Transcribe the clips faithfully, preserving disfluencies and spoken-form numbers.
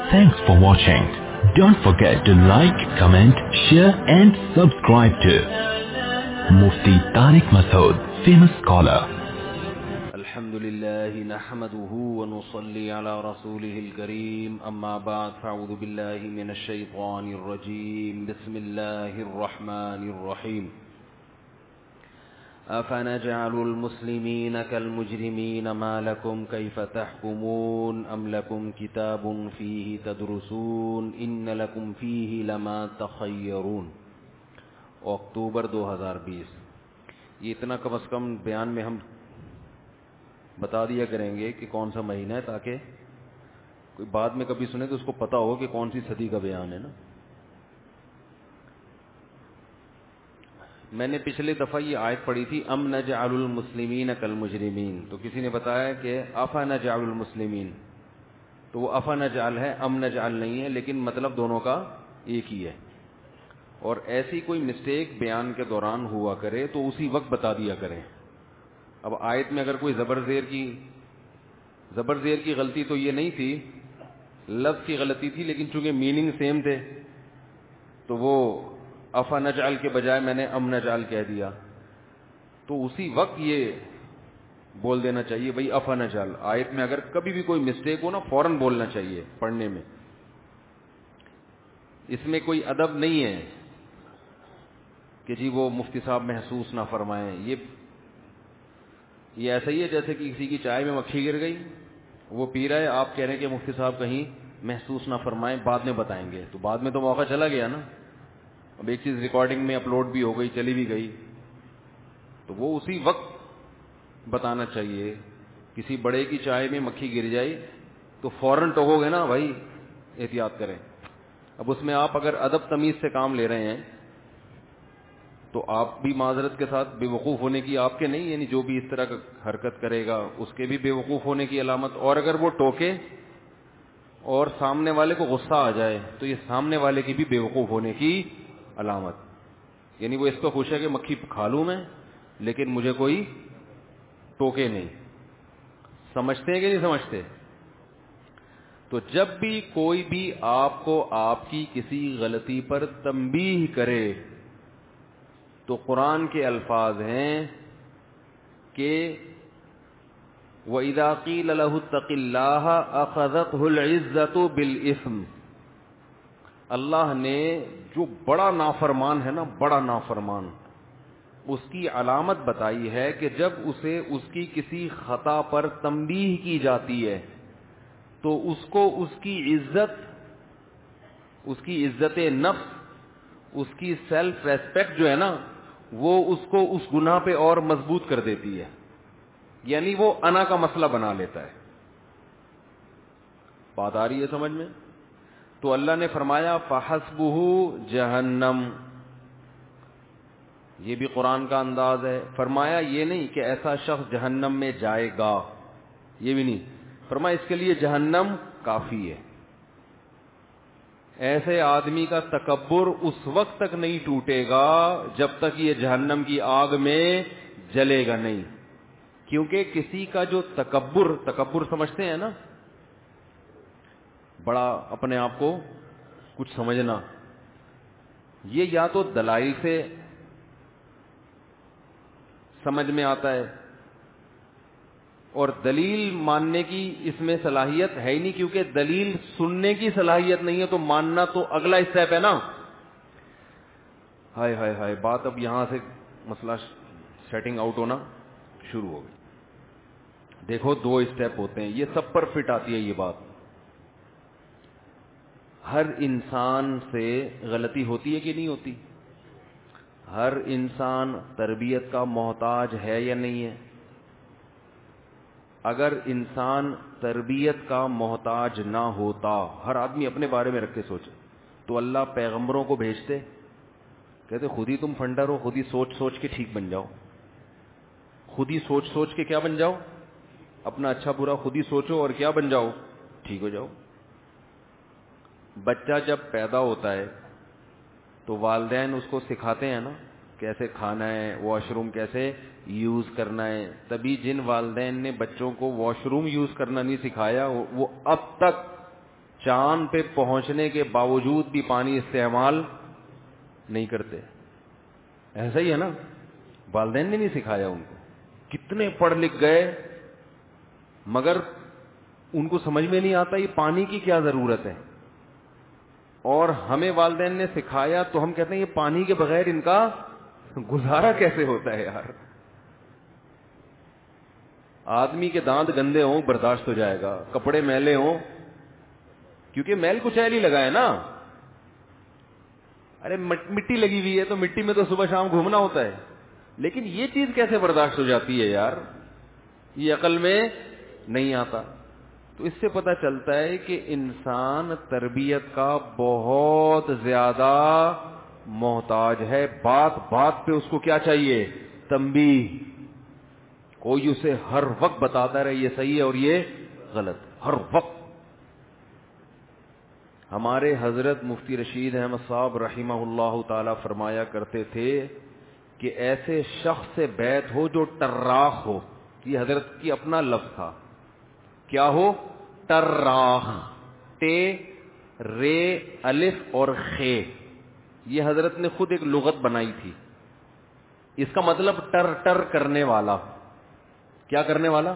Thanks for watching. Don't forget to like, comment, share and subscribe to Mufti Tariq Masood, famous scholar. الحمد لله نحمده ونصلي على رسوله الكريم أما بعد فأعوذ بالله من الشيطان الرجيم بسم الله الرحمن الرحيم أفنجعل المسلمين كالمجرمين ما لكم كيف تحكمون أم لكم كتاب فيه تدرسون إن لكم فيه لما تخيرون. اکتوبر دو ہزار بیس. یہ اتنا کم از کم بیان میں ہم بتا دیا کریں گے کہ کون سا مہینہ ہے تاکہ کوئی بعد میں کبھی سنے تو اس کو پتا ہو کہ کون سی صدی کا بیان ہے نا. میں نے پچھلے دفعہ یہ آیت پڑھی تھی ام نجعل المسلمین کالمجرمین, تو کسی نے بتایا کہ افا نجعل المسلمین, تو وہ افا نجعل ہے, ام نجعل نہیں ہے, لیکن مطلب دونوں کا ایک ہی ہے. اور ایسی کوئی مسٹیک بیان کے دوران ہوا کرے تو اسی وقت بتا دیا کریں. اب آیت میں اگر کوئی زبر زیر کی زبر زیر کی غلطی تو یہ نہیں تھی, لفظ کی غلطی تھی, لیکن چونکہ میننگ سیم تھے تو وہ افا نجعل کے بجائے میں نے ام نجعل کہہ دیا, تو اسی وقت یہ بول دینا چاہیے بھائی افا نجعل. آیت میں اگر کبھی بھی کوئی مسٹیک ہو نا فوراً بولنا چاہیے پڑھنے میں. اس میں کوئی ادب نہیں ہے کہ جی وہ مفتی صاحب محسوس نہ فرمائیں. یہ یہ ایسا ہی ہے جیسے کہ کسی کی چائے میں مکھی گر گئی, وہ پی رہا ہے, آپ کہہ رہے ہیں کہ مفتی صاحب کہیں محسوس نہ فرمائیں, بعد میں بتائیں گے, تو بعد میں تو موقع چلا گیا نا. اب ایک چیز ریکارڈنگ میں اپلوڈ بھی ہو گئی, چلی بھی گئی, تو وہ اسی وقت بتانا چاہیے. کسی بڑے کی چائے میں مکھی گر جائے تو فوراً ٹوکو گے نا بھائی احتیاط کریں. اب اس میں آپ اگر ادب تمیز سے کام لے رہے ہیں تو آپ بھی معذرت کے ساتھ بے وقوف ہونے کی آپ کے نہیں, یعنی جو بھی اس طرح کا حرکت کرے گا اس کے بھی بے وقوف ہونے کی علامت. اور اگر وہ ٹوکے اور سامنے والے کو غصہ آ جائے تو یہ سامنے والے کی بھی بے وقوف ہونے کی علامت. یعنی وہ اس کو خوش ہے کہ مکھی کھا لوں میں لیکن مجھے کوئی ٹوکے نہیں. سمجھتے ہیں کہ نہیں سمجھتے؟ تو جب بھی کوئی بھی آپ کو آپ کی کسی غلطی پر تنبیہ کرے تو قرآن کے الفاظ ہیں کہ وَإِذَا قِيلَ لَهُ اتَّقِ اللَّهَ أَخَذَتْهُ الْعِزَّةُ بِالْإِثْمِ. اللہ نے جو بڑا نافرمان ہے نا, بڑا نافرمان, اس کی علامت بتائی ہے کہ جب اسے اس کی کسی خطا پر تنبیہ کی جاتی ہے تو اس کو اس کی عزت, اس کی عزت نفس, اس کی سیلف ریسپیکٹ جو ہے نا, وہ اس کو اس گناہ پہ اور مضبوط کر دیتی ہے. یعنی وہ انا کا مسئلہ بنا لیتا ہے. بات آ رہی ہے سمجھ میں؟ تو اللہ نے فرمایا فَحَسْبُهُ جہنم. یہ بھی قرآن کا انداز ہے. فرمایا یہ نہیں کہ ایسا شخص جہنم میں جائے گا, یہ بھی نہیں. فرمایا اس کے لیے جہنم کافی ہے. ایسے آدمی کا تکبر اس وقت تک نہیں ٹوٹے گا جب تک یہ جہنم کی آگ میں جلے گا نہیں. کیونکہ کسی کا جو تکبر, تکبر سمجھتے ہیں نا, بڑا اپنے آپ کو کچھ سمجھنا, یہ یا تو دلائل سے سمجھ میں آتا ہے اور دلیل ماننے کی اس میں صلاحیت ہے ہی نہیں, کیونکہ دلیل سننے کی صلاحیت نہیں ہے تو ماننا تو اگلا اسٹیپ ہے نا. ہائے ہائے ہائے, بات اب یہاں سے مسئلہ سیٹنگ آؤٹ ہونا شروع ہو گئی. دیکھو دو اسٹیپ ہوتے ہیں, یہ سب پر فٹ آتی ہے یہ بات. ہر انسان سے غلطی ہوتی ہے کہ نہیں ہوتی؟ ہر انسان تربیت کا محتاج ہے یا نہیں ہے؟ اگر انسان تربیت کا محتاج نہ ہوتا, ہر آدمی اپنے بارے میں رکھ کے سوچے, تو اللہ پیغمبروں کو بھیجتے, کہتے خود ہی تم فنڈر ہو, خود ہی سوچ سوچ کے ٹھیک بن جاؤ, خود ہی سوچ سوچ کے کیا بن جاؤ, اپنا اچھا برا خود ہی سوچو اور کیا بن جاؤ, ٹھیک ہو جاؤ. بچہ جب پیدا ہوتا ہے تو والدین اس کو سکھاتے ہیں نا کیسے کھانا ہے, واش روم کیسے یوز کرنا ہے. تبھی جن والدین نے بچوں کو واش روم یوز کرنا نہیں سکھایا وہ اب تک چاند پہ پہنچنے کے باوجود بھی پانی استعمال نہیں کرتے. ایسا ہی ہے نا, والدین نے نہیں سکھایا ان کو. کتنے پڑھ لکھ گئے مگر ان کو سمجھ میں نہیں آتا یہ پانی کی کیا ضرورت ہے, اور ہمیں والدین نے سکھایا تو ہم کہتے ہیں یہ پانی کے بغیر ان کا گزارا کیسے ہوتا ہے یار. آدمی کے دانت گندے ہوں برداشت ہو جائے گا, کپڑے میلے ہوں, کیونکہ میل کچیل ہی لگا ہے نا. ارے مٹی لگی ہوئی ہے تو مٹی میں تو صبح شام گھومنا ہوتا ہے, لیکن یہ چیز کیسے برداشت ہو جاتی ہے یار, یہ عقل میں نہیں آتا. تو اس سے پتہ چلتا ہے کہ انسان تربیت کا بہت زیادہ محتاج ہے. بات بات پہ اس کو کیا چاہیے, تنبیہ. کوئی اسے ہر وقت بتاتا رہے یہ صحیح ہے اور یہ غلط, ہر وقت. ہمارے حضرت مفتی رشید احمد صاحب رحمہ اللہ تعالی فرمایا کرتے تھے کہ ایسے شخص سے بیعت ہو جو ٹراخ ہو. یہ حضرت کی اپنا لفظ تھا. کیا ہو, ٹراخ. ٹے رے الف اور خے, یہ حضرت نے خود ایک لغت بنائی تھی. اس کا مطلب ٹر ٹر کرنے والا. کیا کرنے والا؟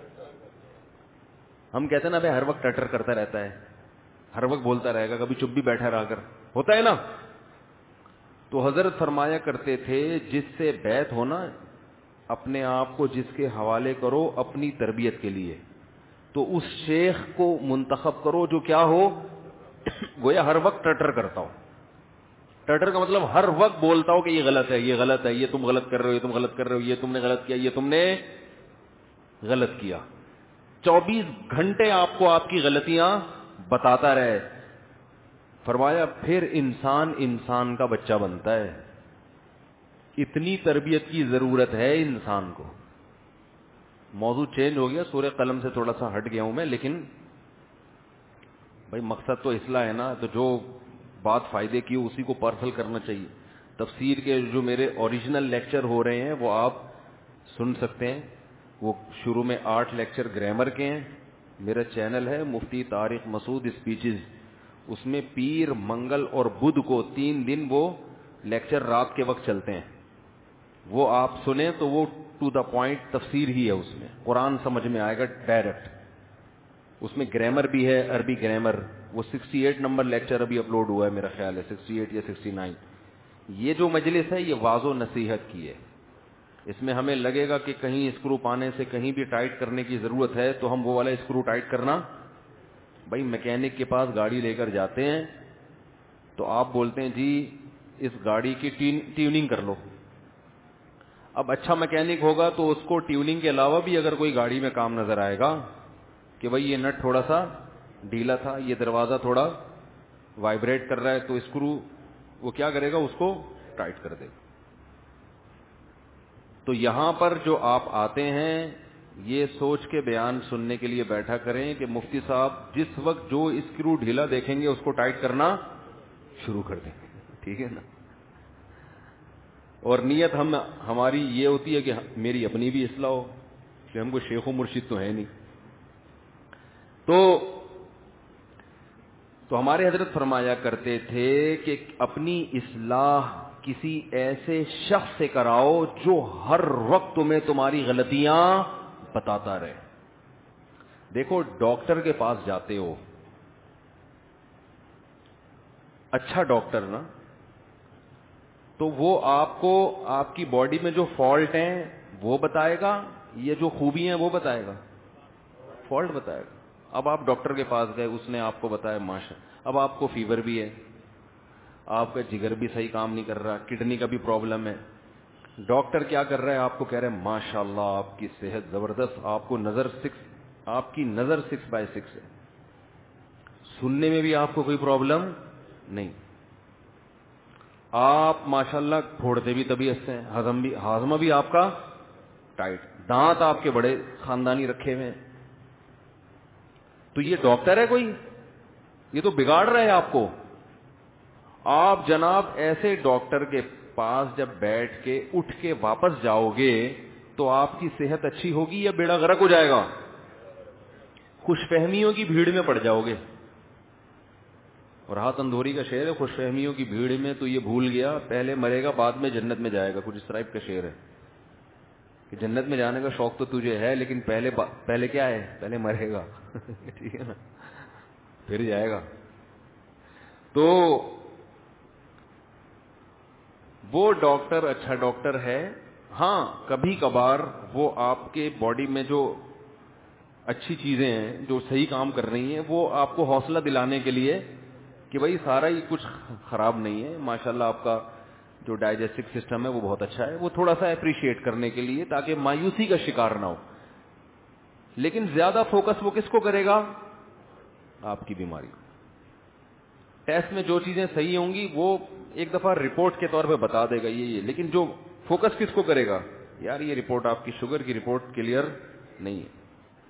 ہم کہتے ہیں نا بھائی ہر وقت ٹر ٹر کرتا رہتا ہے, ہر وقت بولتا رہے گا, کبھی چپ بھی بیٹھا رہا کر, ہوتا ہے نا. تو حضرت فرمایا کرتے تھے جس سے بیعت ہونا, اپنے آپ کو جس کے حوالے کرو اپنی تربیت کے لیے, تو اس شیخ کو منتخب کرو جو کیا ہو, گویا ہر وقت ٹٹر کرتا ہو. ٹٹر کا مطلب ہر وقت بولتا ہو کہ یہ غلط ہے, یہ غلط ہے, یہ تم غلط کر رہے ہو, یہ تم غلط کر رہے ہو, یہ تم نے غلط کیا, یہ تم نے غلط کیا. چوبیس گھنٹے آپ کو آپ کی غلطیاں بتاتا رہے. فرمایا پھر انسان انسان کا بچہ بنتا ہے. اتنی تربیت کی ضرورت ہے انسان کو. موضوع چینج ہو گیا, سورہ قلم سے تھوڑا سا ہٹ گیا ہوں میں, لیکن بھائی مقصد تو اصلاح ہے نا, تو جو بات فائدے کی اسی کو پارسل کرنا چاہیے. تفسیر کے جو میرے اوریجنل لیکچر ہو رہے ہیں وہ آپ سن سکتے ہیں. وہ شروع میں آٹھ لیکچر گرامر کے ہیں. میرا چینل ہے مفتی طارق مسعود اسپیچز, اس میں پیر منگل اور بدھ کو تین دن وہ لیکچر رات کے وقت چلتے ہیں. وہ آپ سنیں تو وہ ٹو دا پوائنٹ تفسیر ہی ہے, اس میں قرآن سمجھ میں آئے گا ڈائریکٹ. اس میں گرامر بھی ہے, عربی گرامر. وہ سکسٹی ایٹ نمبر لیکچر ابھی اپلوڈ ہوا ہے میرا خیال ہے, سکسٹی ایٹ یا سکسٹی نائن. یہ جو مجلس ہے یہ واض و نصیحت کی ہے. اس میں ہمیں لگے گا کہ کہیں اسکرو پانے سے کہیں بھی ٹائٹ کرنے کی ضرورت ہے تو ہم وہ والا اسکرو ٹائٹ کرنا. بھائی میکینک کے پاس گاڑی لے کر جاتے ہیں تو آپ بولتے ہیں جی اس گاڑی کی ٹیوننگ کر لو. اب اچھا میکینک ہوگا تو اس کو ٹیوننگ کے علاوہ بھی اگر کوئی گاڑی میں کام نظر آئے گا کہ بھائی یہ نٹ تھوڑا سا ڈھیلا تھا, یہ دروازہ تھوڑا وائبریٹ کر رہا ہے, تو اسکرو وہ کیا کرے گا, اس کو ٹائٹ کر دے گا. تو یہاں پر جو آپ آتے ہیں یہ سوچ کے بیان سننے کے لیے بیٹھا کریں کہ مفتی صاحب جس وقت جو اسکرو ڈھیلا دیکھیں گے اس کو ٹائٹ کرنا شروع کر دیں گے, ٹھیک ہے نا. اور نیت ہم ہماری یہ ہوتی ہے کہ میری اپنی بھی اصلاح ہو, کہ ہم کو شیخ و مرشد تو ہے نہیں. تو تو ہمارے حضرت فرمایا کرتے تھے کہ اپنی اصلاح کسی ایسے شخص سے کراؤ جو ہر وقت تمہیں تمہاری غلطیاں بتاتا رہے. دیکھو ڈاکٹر کے پاس جاتے ہو, اچھا ڈاکٹر نا, تو وہ آپ کو آپ کی باڈی میں جو فالٹ ہیں وہ بتائے گا, یہ جو خوبی ہیں وہ بتائے گا, فالٹ بتائے گا. اب آپ ڈاکٹر کے پاس گئے, اس نے آپ کو بتایا ماشا, اب آپ کو فیور بھی ہے, آپ کا جگر بھی صحیح کام نہیں کر رہا, کڈنی کا بھی پرابلم ہے. ڈاکٹر کیا کر رہا ہے, آپ کو کہہ رہے ہیں ماشاء اللہ آپ کی صحت زبردست, آپ کو نظر سکس آپ کی نظر سکس بائی سکس ہے, سننے میں بھی آپ کو کوئی پرابلم نہیں, آپ ماشاءاللہ پھوڑتے بھی طبیعت سے ہیں, ہضم بھی ہاضمہ بھی آپ کا ٹائٹ, دانت آپ کے بڑے خاندانی رکھے ہوئے ہیں. تو یہ ڈاکٹر ہے کوئی, یہ تو بگاڑ رہا ہے آپ کو. آپ جناب ایسے ڈاکٹر کے پاس جب بیٹھ کے اٹھ کے واپس جاؤ گے تو آپ کی صحت اچھی ہوگی یا بیڑا غرق ہو جائے گا؟ خوش فہمیوں کی بھیڑ میں پڑ جاؤ گے. اور ہاتھ اندھوری کا شعر ہے, خوش فہمیوں کی بھیڑ میں تو یہ بھول گیا پہلے مرے گا بعد میں جنت میں جائے گا, کچھ اس ٹائپ کا شعر ہے کہ جنت میں جانے کا شوق تو تجھے ہے لیکن پہلے پہلے کیا ہے, پہلے مرے گا ٹھیک ہے نا, پھر جائے گا. تو وہ ڈاکٹر اچھا ڈاکٹر ہے, ہاں کبھی کبھار وہ آپ کے باڈی میں جو اچھی چیزیں ہیں جو صحیح کام کر رہی ہیں وہ آپ کو حوصلہ دلانے کے لیے کہ بھائی سارا ہی کچھ خراب نہیں ہے, ماشاءاللہ آپ کا جو ڈائجسٹو سسٹم ہے وہ بہت اچھا ہے, وہ تھوڑا سا اپریشیٹ کرنے کے لیے تاکہ مایوسی کا شکار نہ ہو. لیکن زیادہ فوکس وہ کس کو کرے گا, آپ کی بیماری. ٹیسٹ میں جو چیزیں صحیح ہوں گی وہ ایک دفعہ رپورٹ کے طور پہ بتا دے گا یہ یہ لیکن جو فوکس کس کو کرے گا, یار یہ رپورٹ آپ کی شوگر کی رپورٹ کلیئر نہیں ہے.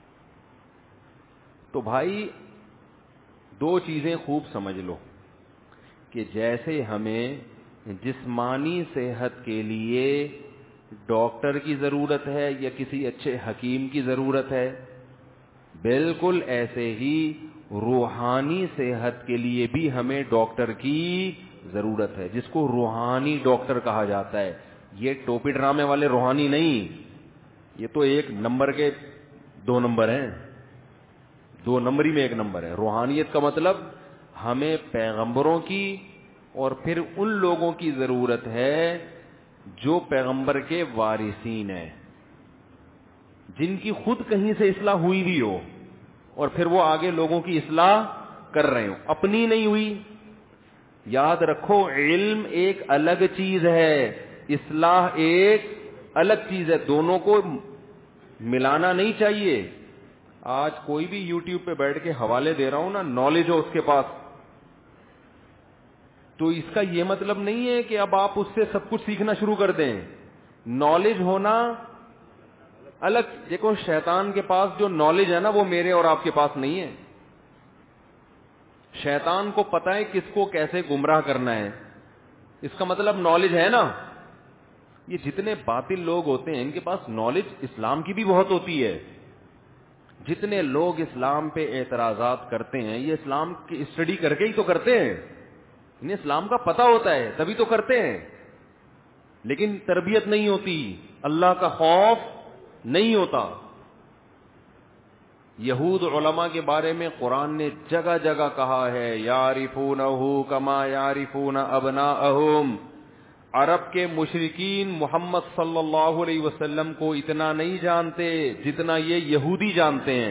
تو بھائی دو چیزیں خوب سمجھ لو کہ جیسے ہمیں جسمانی صحت کے لیے ڈاکٹر کی ضرورت ہے یا کسی اچھے حکیم کی ضرورت ہے, بالکل ایسے ہی روحانی صحت کے لیے بھی ہمیں ڈاکٹر کی ضرورت ہے, جس کو روحانی ڈاکٹر کہا جاتا ہے. یہ ٹوپی ڈرامے والے روحانی نہیں, یہ تو ایک نمبر کے دو نمبر ہیں, دو نمبری میں ایک نمبر ہے. روحانیت کا مطلب ہمیں پیغمبروں کی اور پھر ان لوگوں کی ضرورت ہے جو پیغمبر کے وارثین ہیں, جن کی خود کہیں سے اصلاح ہوئی بھی ہو اور پھر وہ آگے لوگوں کی اصلاح کر رہے ہو, اپنی نہیں ہوئی. یاد رکھو علم ایک الگ چیز ہے, اصلاح ایک الگ چیز ہے, دونوں کو ملانا نہیں چاہیے. آج کوئی بھی یوٹیوب پہ بیٹھ کے حوالے دے رہا ہوں نا, نالج ہو اس کے پاس, تو اس کا یہ مطلب نہیں ہے کہ اب آپ اس سے سب کچھ سیکھنا شروع کر دیں. نالج ہونا الگ. دیکھو شیطان کے پاس جو نالج ہے نا وہ میرے اور آپ کے پاس نہیں ہے. شیطان کو پتا ہے کس کو کیسے گمراہ کرنا ہے, اس کا مطلب نالج ہے نا. یہ جتنے باطل لوگ ہوتے ہیں ان کے پاس نالج اسلام کی بھی بہت ہوتی ہے. جتنے لوگ اسلام پہ اعتراضات کرتے ہیں یہ اسلام کی اسٹڈی کر کے ہی تو کرتے ہیں, انہیں اسلام کا پتہ ہوتا ہے تبھی تو کرتے ہیں, لیکن تربیت نہیں ہوتی, اللہ کا خوف نہیں ہوتا. یہود علماء کے بارے میں قرآن نے جگہ جگہ کہا ہے, یعرفونہ کما یعرفون ابناءہم. عرب کے مشرکین محمد صلی اللہ علیہ وسلم کو اتنا نہیں جانتے جتنا یہ یہودی جانتے ہیں.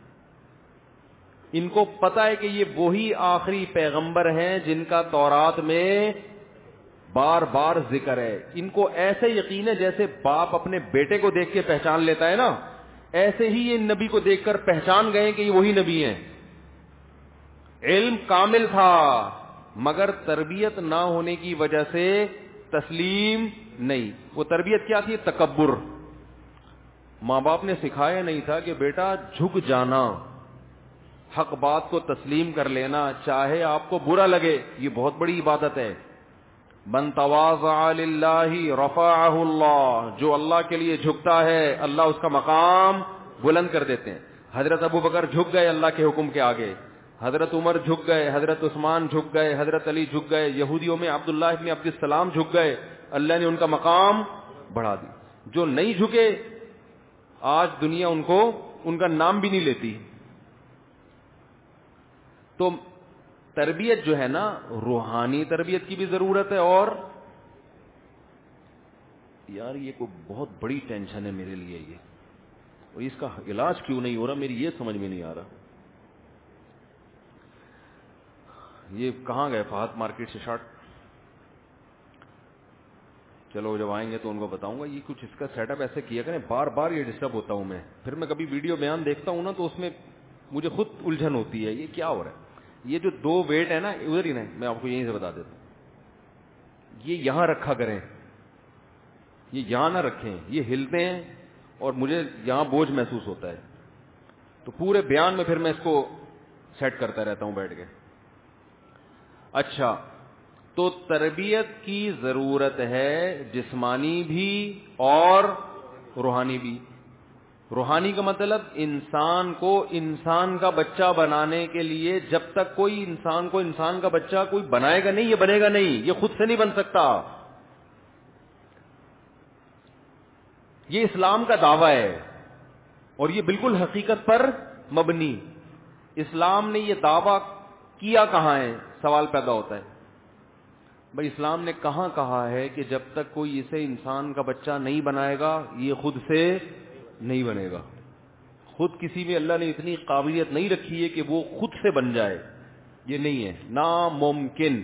ان کو پتا ہے کہ یہ وہی آخری پیغمبر ہیں جن کا تورات میں بار بار ذکر ہے. ان کو ایسے یقین ہے جیسے باپ اپنے بیٹے کو دیکھ کے پہچان لیتا ہے نا, ایسے ہی یہ نبی کو دیکھ کر پہچان گئے کہ یہ وہی نبی ہیں. علم کامل تھا مگر تربیت نہ ہونے کی وجہ سے تسلیم نہیں. وہ تربیت کیا تھی؟ تکبر. ماں باپ نے سکھایا نہیں تھا کہ بیٹا جھک جانا, حق بات کو تسلیم کر لینا چاہے آپ کو برا لگے, یہ بہت بڑی عبادت ہے. من تواضع للہ رفعہ اللہ, جو اللہ کے لیے جھکتا ہے اللہ اس کا مقام بلند کر دیتے ہیں. حضرت ابو بکر جھک گئے اللہ کے حکم کے آگے, حضرت عمر جھک گئے, حضرت عثمان جھک گئے, حضرت علی جھک گئے, یہودیوں میں عبداللہ ابن عبد السلام جھک گئے, اللہ نے ان کا مقام بڑھا دی. جو نہیں جھکے آج دنیا ان کو ان کا نام بھی نہیں لیتی. تو تربیت جو ہے نا روحانی تربیت کی بھی ضرورت ہے. اور یار یہ کوئی بہت بڑی ٹینشن ہے میرے لیے یہ, اور اس کا علاج کیوں نہیں ہو رہا میری یہ سمجھ میں نہیں آ رہا. یہ کہاں گئے فہد مارکیٹ سے شارٹ؟ چلو جب آئیں گے تو ان کو بتاؤں گا. یہ کچھ اس کا سیٹ اپ ایسے کیا کریں, بار بار یہ ڈسٹرب ہوتا ہوں میں. پھر میں کبھی ویڈیو بیان دیکھتا ہوں نا تو اس میں مجھے خود الجھن ہوتی ہے, یہ کیا ہو رہا ہے. یہ جو دو ویٹ ہے نا ادھر ہی نہیں, میں آپ کو یہیں سے بتا دیتا ہوں, یہ یہاں رکھا کریں, یہ یہاں نہ رکھیں, یہ ہلتے ہیں اور مجھے یہاں بوجھ محسوس ہوتا ہے. تو پورے بیان میں پھر میں اس کو سیٹ کرتا رہتا ہوں بیٹھ کے. اچھا, تو تربیت کی ضرورت ہے جسمانی بھی اور روحانی بھی. روحانی کا مطلب انسان کو انسان کا بچہ بنانے کے لیے جب تک کوئی انسان کو انسان کا بچہ کوئی بنائے گا نہیں، یہ بنے گا نہیں، یہ خود سے نہیں بن سکتا. یہ اسلام کا دعویٰ ہے اور یہ بالکل حقیقت پر مبنی. اسلام نے یہ دعویٰ کیا کہاں ہے؟ سوال پیدا ہوتا ہے. بھائی اسلام نے کہاں کہا ہے کہ جب تک کوئی اسے انسان کا بچہ نہیں بنائے گا یہ خود سے نہیں بنے گا؟ خود کسی میں اللہ نے اتنی قابلیت نہیں رکھی ہے کہ وہ خود سے بن جائے، یہ نہیں ہے، ناممکن.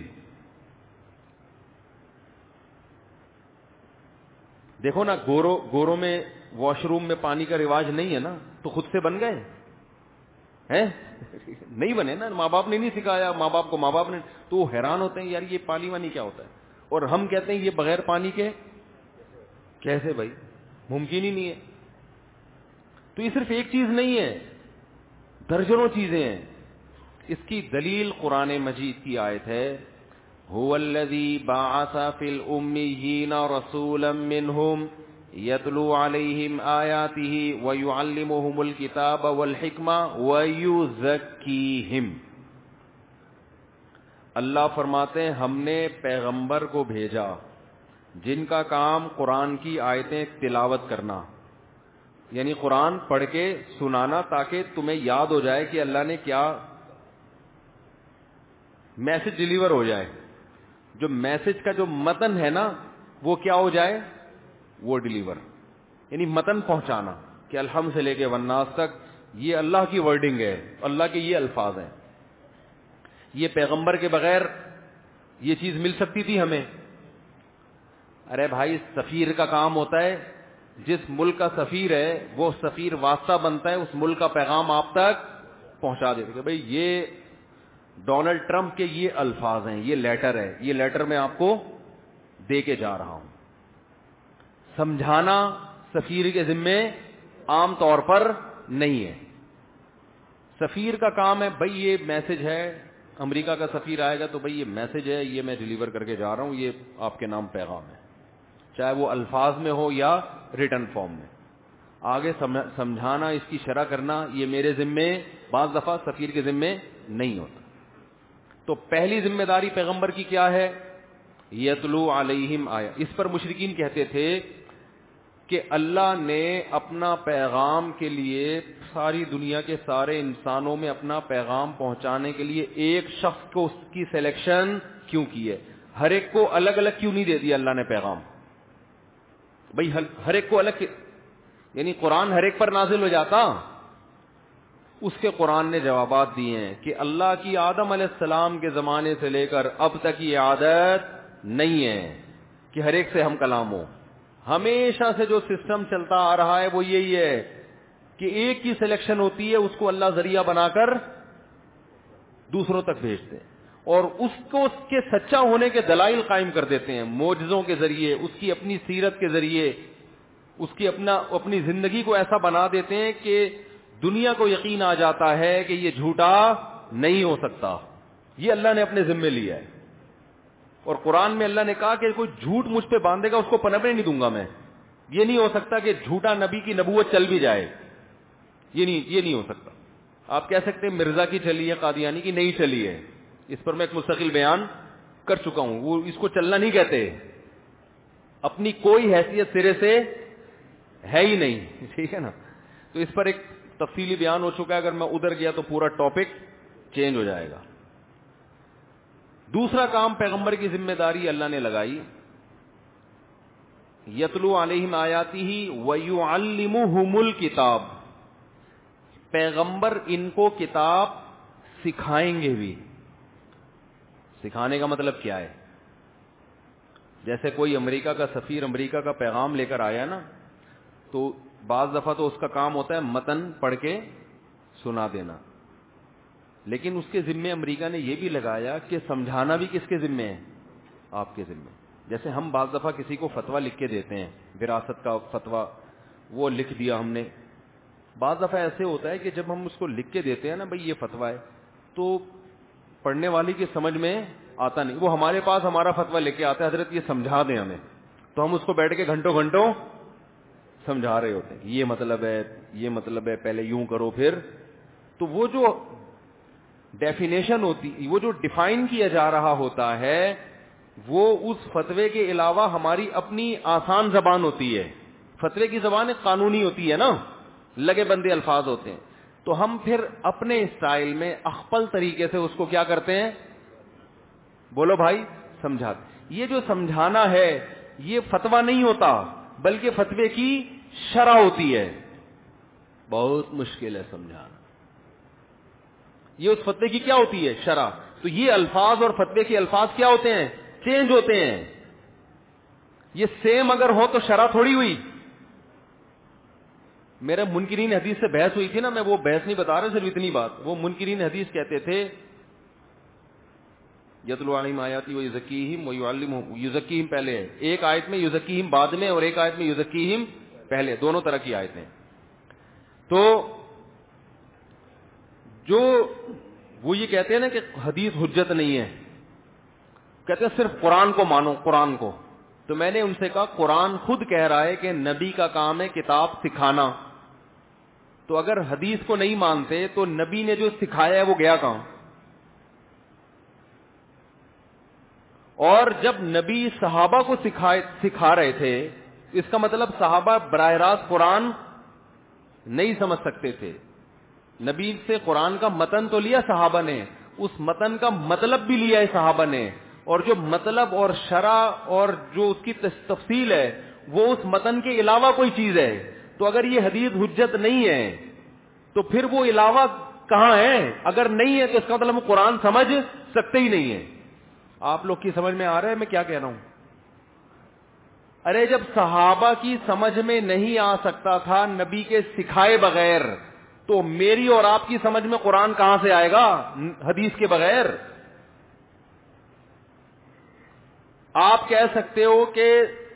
دیکھو نا، گورو گورو میں واش روم میں پانی کا رواج نہیں ہے نا، تو خود سے بن گئے ہیں؟ نہیں بنے نا، ماں باپ نے نہیں سکھایا، ماں باپ کو ماں باپ نے، تو وہ حیران ہوتے ہیں یار یہ پانی وانی کیا ہوتا ہے. اور ہم کہتے ہیں یہ بغیر پانی کے کیسے؟ بھائی ممکن ہی نہیں ہے. تو یہ صرف ایک چیز نہیں ہے، درجنوں چیزیں ہیں. اس کی دلیل قرآن مجید کی آیت ہے، هو الذی بعث فی الامیین رسولا منہم یتلو علیہم آیاتہ ویعلمہم الکتاب والحکمہ ویزکیہم. اللہ فرماتے ہیں ہم نے پیغمبر کو بھیجا جن کا کام قرآن کی آیتیں تلاوت کرنا، یعنی قرآن پڑھ کے سنانا تاکہ تمہیں یاد ہو جائے کہ اللہ نے کیا میسج ڈیلیور ہو جائے. جو میسج کا جو متن ہے نا وہ کیا ہو جائے؟ وہ ڈیلیور، یعنی متن پہنچانا کہ الحمد سے لے کے والناس تک یہ اللہ کی ورڈنگ ہے، اللہ کے یہ الفاظ ہیں. یہ پیغمبر کے بغیر یہ چیز مل سکتی تھی ہمیں؟ ارے بھائی سفیر کا کام ہوتا ہے، جس ملک کا سفیر ہے وہ سفیر واسطہ بنتا ہے، اس ملک کا پیغام آپ تک پہنچا دیتے کہ بھئی یہ ڈونلڈ ٹرمپ کے یہ الفاظ ہیں، یہ لیٹر ہے، یہ لیٹر میں آپ کو دے کے جا رہا ہوں. سمجھانا سفیر کے ذمے عام طور پر نہیں ہے. سفیر کا کام ہے بھئی یہ میسج ہے، امریکہ کا سفیر آئے گا تو بھئی یہ میسج ہے، یہ میں ڈیلیور کر کے جا رہا ہوں، یہ آپ کے نام پیغام ہے، چاہے وہ الفاظ میں ہو یا ریٹن فارم میں. آگے سمجھانا، اس کی شرح کرنا یہ میرے ذمے، بعض دفعہ سفیر کے ذمے نہیں ہوتا. تو پہلی ذمہ داری پیغمبر کی کیا ہے؟ یتلو علیہم آیا. اس پر مشرکین کہتے تھے کہ اللہ نے اپنا پیغام کے لیے ساری دنیا کے سارے انسانوں میں اپنا پیغام پہنچانے کے لیے ایک شخص کو اس کی سلیکشن کیوں کی ہے؟ ہر ایک کو الگ الگ کیوں نہیں دے دیا اللہ نے پیغام؟ بھئی ہر ایک کو الگ، یعنی قرآن ہر ایک پر نازل ہو جاتا؟ اس کے قرآن نے جوابات دیے ہیں کہ اللہ کی آدم علیہ السلام کے زمانے سے لے کر اب تک یہ عادت نہیں ہے کہ ہر ایک سے ہم کلام ہو. ہمیشہ سے جو سسٹم چلتا آ رہا ہے وہ یہی ہے کہ ایک کی سلیکشن ہوتی ہے، اس کو اللہ ذریعہ بنا کر دوسروں تک بھیجتے ہیں اور اس کو اس کے سچا ہونے کے دلائل قائم کر دیتے ہیں، معجزوں کے ذریعے، اس کی اپنی سیرت کے ذریعے، اس کی اپنا اپنی زندگی کو ایسا بنا دیتے ہیں کہ دنیا کو یقین آ جاتا ہے کہ یہ جھوٹا نہیں ہو سکتا. یہ اللہ نے اپنے ذمے لیا ہے. اور قرآن میں اللہ نے کہا کہ کوئی جھوٹ مجھ پہ باندھے گا اس کو پنپنے نہیں دوں گا میں. یہ نہیں ہو سکتا کہ جھوٹا نبی کی نبوت چل بھی جائے، یہ نہیں یہ نہیں ہو سکتا. آپ کہہ سکتے ہیں مرزا کی چلی ہے، قادیانی کی نہیں چلی ہے، اس پر میں ایک مستقل بیان کر چکا ہوں. وہ اس کو چلنا نہیں کہتے، اپنی کوئی حیثیت سرے سے ہے ہی نہیں، ٹھیک ہے نا. تو اس پر ایک تفصیلی بیان ہو چکا ہے، اگر میں ادھر گیا تو پورا ٹاپک چینج ہو جائے گا. دوسرا کام پیغمبر کی ذمہ داری اللہ نے لگائی، یتلو علیہم آیاتہ ویعلمہم الکتاب. پیغمبر ان کو کتاب سکھائیں گے بھی. سکھانے کا مطلب کیا ہے؟ جیسے کوئی امریکہ کا سفیر امریکہ کا پیغام لے کر آیا نا، تو بعض دفعہ تو اس کا کام ہوتا ہے متن پڑھ کے سنا دینا، لیکن اس کے ذمے امریکہ نے یہ بھی لگایا کہ سمجھانا بھی کس کے ذمے ہے؟ آپ کے ذمے. جیسے ہم بعض دفعہ کسی کو فتویٰ لکھ کے دیتے ہیں، وراثت کا فتویٰ وہ لکھ دیا ہم نے. بعض دفعہ ایسے ہوتا ہے کہ جب ہم اس کو لکھ کے دیتے ہیں نا بھئی یہ فتویٰ ہے، تو پڑھنے والی کی سمجھ میں آتا نہیں. وہ ہمارے پاس ہمارا فتویٰ لے کے آتا ہے، حضرت یہ سمجھا دیں ہمیں، تو ہم اس کو بیٹھ کے گھنٹوں گھنٹوں سمجھا رہے ہوتے ہیں یہ مطلب ہے یہ مطلب ہے پہلے یوں کرو پھر. تو وہ جو ڈیفینیشن ہوتی وہ جو ڈیفائن کیا جا رہا ہوتا ہے وہ اس فتوے کے علاوہ ہماری اپنی آسان زبان ہوتی ہے. فتوے کی زبان ایک قانونی ہوتی ہے نا, لگے بندے الفاظ ہوتے ہیں. تو ہم پھر اپنے اسٹائل میں اخپل طریقے سے اس کو کیا کرتے ہیں, بولو بھائی, سمجھاتے. یہ جو سمجھانا ہے یہ فتویٰ نہیں ہوتا بلکہ فتوے کی شرح ہوتی ہے. بہت مشکل ہے سمجھانا. یہ اس فتوے کی کیا ہوتی ہے, شرح. تو یہ الفاظ اور فتوے کے الفاظ کیا ہوتے ہیں, چینج ہوتے ہیں. یہ سیم اگر ہو تو شرح تھوڑی ہوئی. میرے منکرین حدیث سے بحث ہوئی تھی نا, میں وہ بحث نہیں بتا رہا, صرف اتنی بات. وہ منکرین حدیث کہتے تھے یتلو علیہم آیاتی و یزکیہم و یعلمہم. یزکیہم پہلے ہے, ایک آیت میں یزکیہم بعد میں, اور ایک آیت میں یزکیہم پہلے, دونوں طرح کی آیتیں. تو جو وہ یہ کہتے ہیں نا کہ حدیث حجت نہیں ہے, کہتے ہیں صرف قرآن کو مانو, قرآن کو. تو میں نے ان سے کہا قرآن خود کہہ رہا ہے کہ نبی کا کام ہے کتاب سکھانا. تو اگر حدیث کو نہیں مانتے تو نبی نے جو سکھایا ہے وہ گیا کہاں؟ اور جب نبی صحابہ کو سکھائے سکھا رہے تھے اس کا مطلب صحابہ براہ راست قرآن نہیں سمجھ سکتے تھے. نبی سے قرآن کا متن تو لیا صحابہ نے, اس متن کا مطلب بھی لیا ہے صحابہ نے, اور جو مطلب اور شرح اور جو اس کی تفصیل ہے وہ اس متن کے علاوہ کوئی چیز ہے. تو اگر یہ حدیث حجت نہیں ہے تو پھر وہ علاوہ کہاں ہے؟ اگر نہیں ہے تو اس کا مطلب ہم قرآن سمجھ سکتے ہی نہیں ہے. آپ لوگ کی سمجھ میں آ رہا ہے میں کیا کہہ رہا ہوں؟ ارے جب صحابہ کی سمجھ میں نہیں آ سکتا تھا نبی کے سکھائے بغیر, تو میری اور آپ کی سمجھ میں قرآن کہاں سے آئے گا حدیث کے بغیر؟ آپ کہہ سکتے ہو کہ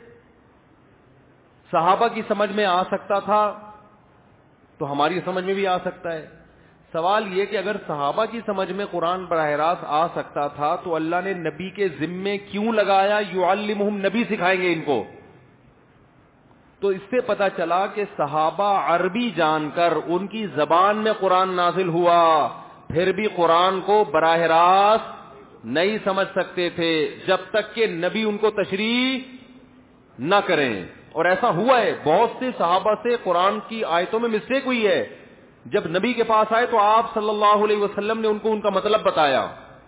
صحابہ کی سمجھ میں آ سکتا تھا تو ہماری سمجھ میں بھی آ سکتا ہے. سوال یہ کہ اگر صحابہ کی سمجھ میں قرآن براہ راست آ سکتا تھا تو اللہ نے نبی کے ذمے کیوں لگایا یعلمہم, نبی سکھائیں گے ان کو؟ تو اس سے پتا چلا کہ صحابہ عربی جان کر ان کی زبان میں قرآن نازل ہوا, پھر بھی قرآن کو براہ راست نہیں سمجھ سکتے تھے جب تک کہ نبی ان کو تشریح نہ کریں. اور ایسا ہوا ہے, بہت سے صحابہ سے قرآن کی آیتوں میں مسٹیک ہوئی ہے. جب نبی کے پاس آئے تو آپ صلی اللہ علیہ وسلم نے ان کو ان کا مطلب بتایا.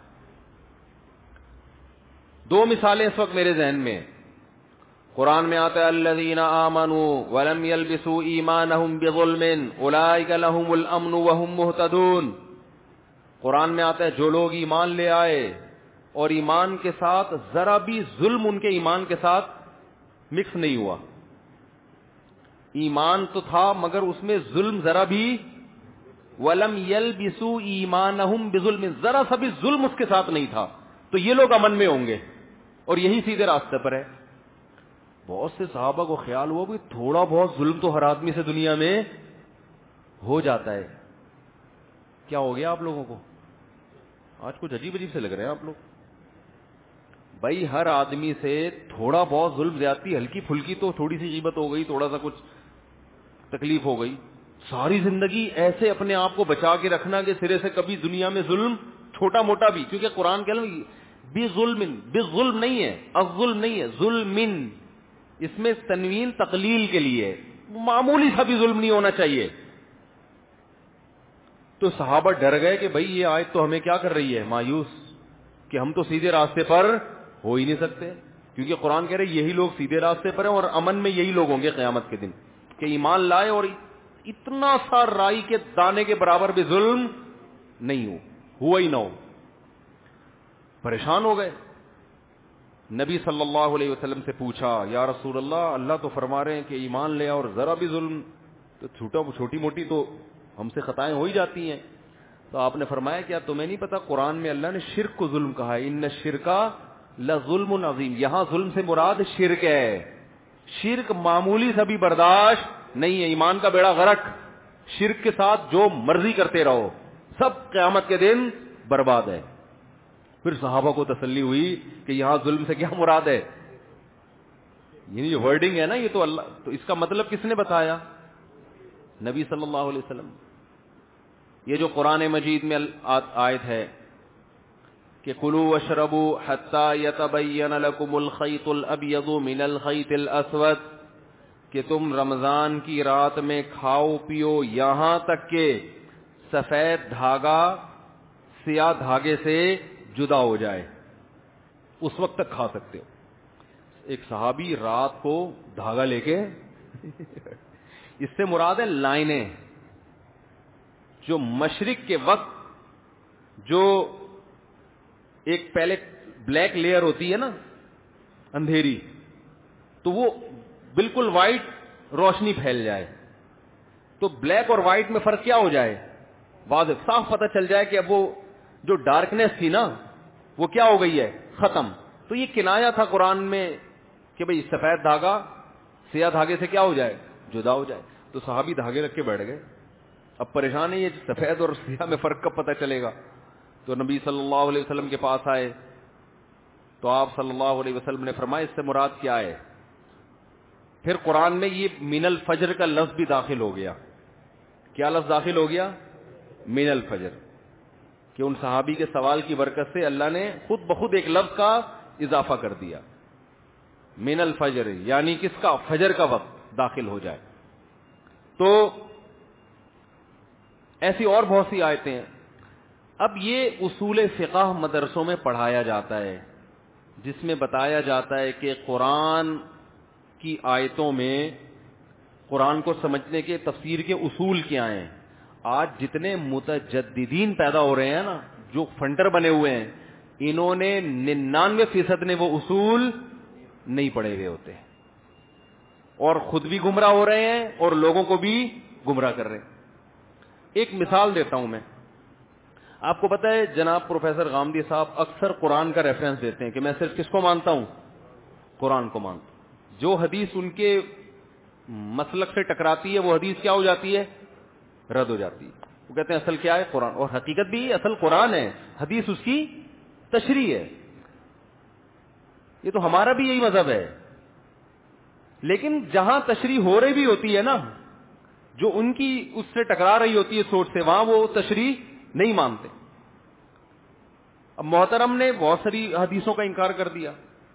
دو مثالیں اس وقت میرے ذہن میں. قرآن میں آتا ہے الذین آمنوا ولم یلبسوا ایمانہم بظلم اولئک لہم الامن وہم مہتدون. قرآن میں آتا ہے جو لوگ ایمان لے آئے اور ایمان کے ساتھ ذرا بھی ظلم ان کے ایمان کے ساتھ مکس نہیں ہوا. ایمان تو تھا مگر اس میں ظلم ذرا بھی, ولم یلبسوا ایمانہم بظلم, ذرا سا بھی ظلم اس کے ساتھ نہیں تھا, تو یہ لوگ امن میں ہوں گے اور یہی سیدھے راستے پر ہے. بہت سے صحابہ کو خیال ہوا کہ تھوڑا بہت ظلم تو ہر آدمی سے دنیا میں ہو جاتا ہے. کیا ہو گیا آپ لوگوں کو؟ آج کچھ عجیب عجیب سے لگ رہے ہیں آپ لوگ. بھائی ہر آدمی سے تھوڑا بہت ظلم زیادتی ہلکی پھلکی تو تھوڑی سی غیبت ہو گئی, تھوڑا سا کچھ تکلیف ہو گئی. ساری زندگی ایسے اپنے آپ کو بچا کے رکھنا کہ سرے سے کبھی دنیا میں ظلم چھوٹا موٹا بھی, کیونکہ قرآن کہہ لیں بے ظلم, بے ظلم نہیں ہے, الظلم نہیں ہے, ظلم, اس میں تنوین تقلیل کے لیے, معمولی سا بھی ظلم نہیں ہونا چاہیے. تو صحابہ ڈر گئے کہ بھئی یہ آیت تو ہمیں کیا کر رہی ہے, مایوس, کہ ہم تو سیدھے راستے پر ہو ہی نہیں سکتے, کیونکہ قرآن کہہ رہے یہی لوگ سیدھے راستے پر ہیں اور امن میں یہی لوگ ہوں گے قیامت کے دن کہ ایمان لائے اور اتنا سا رائی کے دانے کے برابر بھی ظلم نہیں ہو, ہوا ہی نہ ہو. پریشان ہو گئے. نبی صلی اللہ علیہ وسلم سے پوچھا یا رسول اللہ, اللہ تو فرما رہے ہیں کہ ایمان لے اور ذرا بھی ظلم, تو چھوٹا چھوٹی موٹی تو ہم سے خطائیں ہو ہی جاتی ہیں. تو آپ نے فرمایا کیا تمہیں نہیں پتا قرآن میں اللہ نے شرک کو ظلم کہا ہے, ان الشرک لظلم عظیم. یہاں ظلم سے مراد شرک ہے. شرک معمولی سا بھی برداشت نہیں ہے, ایمان کا بیڑا غرق. شرک کے ساتھ جو مرضی کرتے رہو سب قیامت کے دن برباد ہے. پھر صحابہ کو تسلی ہوئی کہ یہاں ظلم سے کیا مراد ہے. یہ جو ورڈنگ ہے نا یہ تو اللہ, تو اس کا مطلب کس نے بتایا؟ نبی صلی اللہ علیہ وسلم. یہ جو قرآن مجید میں آیت ہے کہ کلوا واشربوا حتی یتبین لکم الخیط الابیض من الخیط الاسود, کہ تم رمضان کی رات میں کھاؤ پیو یہاں تک کہ سفید دھاگا سیاہ دھاگے سے جدا ہو جائے, اس وقت تک کھا سکتے ہو. ایک صحابی رات کو دھاگا لے کے اس سے مراد ہے لائنیں, جو مشرق کے وقت جو ایک پہلے بلیک لیئر ہوتی ہے نا اندھیری, تو وہ بالکل وائٹ روشنی پھیل جائے, تو بلیک اور وائٹ میں فرق کیا ہو جائے, واضح صاف پتہ چل جائے کہ اب وہ جو ڈارکنیس تھی نا وہ کیا ہو گئی ہے, ختم. تو یہ کنایا تھا قرآن میں کہ بھئی سفید دھاگا سیاہ دھاگے سے کیا ہو جائے, جدا ہو جائے. تو صحابی دھاگے رکھ کے بیٹھ گئے. اب پریشان ہے یہ سفید اور سیاہ میں فرق کب پتہ چلے گا. تو نبی صلی اللہ علیہ وسلم کے پاس آئے تو آپ صلی اللہ علیہ وسلم نے فرمایا اس سے مراد کیا ہے. پھر قرآن میں یہ من الفجر کا لفظ بھی داخل ہو گیا. کیا لفظ داخل ہو گیا؟ من الفجر. کہ ان صحابی کے سوال کی برکت سے اللہ نے خود بخود ایک لفظ کا اضافہ کر دیا, من الفجر, یعنی کس کا, فجر کا وقت داخل ہو جائے. تو ایسی اور بہت سی آیتیں ہیں. اب یہ اصول فقہ مدرسوں میں پڑھایا جاتا ہے جس میں بتایا جاتا ہے کہ قرآن کی آیتوں میں قرآن کو سمجھنے کے تفسیر کے اصول کیا ہیں. آج جتنے متجددین پیدا ہو رہے ہیں نا, جو فنڈر بنے ہوئے ہیں, انہوں نے ننانوے فیصد نے وہ اصول نہیں پڑھے ہوئے ہوتے ہیں اور خود بھی گمراہ ہو رہے ہیں اور لوگوں کو بھی گمراہ کر رہے ہیں. ایک مثال دیتا ہوں میں آپ کو. پتہ ہے جناب پروفیسر غامدی صاحب اکثر قرآن کا ریفرنس دیتے ہیں کہ میں صرف کس کو مانتا ہوں, قرآن کو مانتا ہوں. جو حدیث ان کے مسلک سے ٹکراتی ہے وہ حدیث کیا ہو جاتی ہے, رد ہو جاتی ہے. وہ کہتے ہیں اصل کیا ہے, قرآن. اور حقیقت بھی اصل قرآن ہے, حدیث اس کی تشریح ہے. یہ تو ہمارا بھی یہی مذہب ہے. لیکن جہاں تشریح ہو رہی بھی ہوتی ہے نا, جو ان کی اس سے ٹکرا رہی ہوتی ہے سوچ سے, وہاں وہ تشریح نہیں مانتے. اب محترم نے بہت ساری حدیثوں کا انکار کر دیا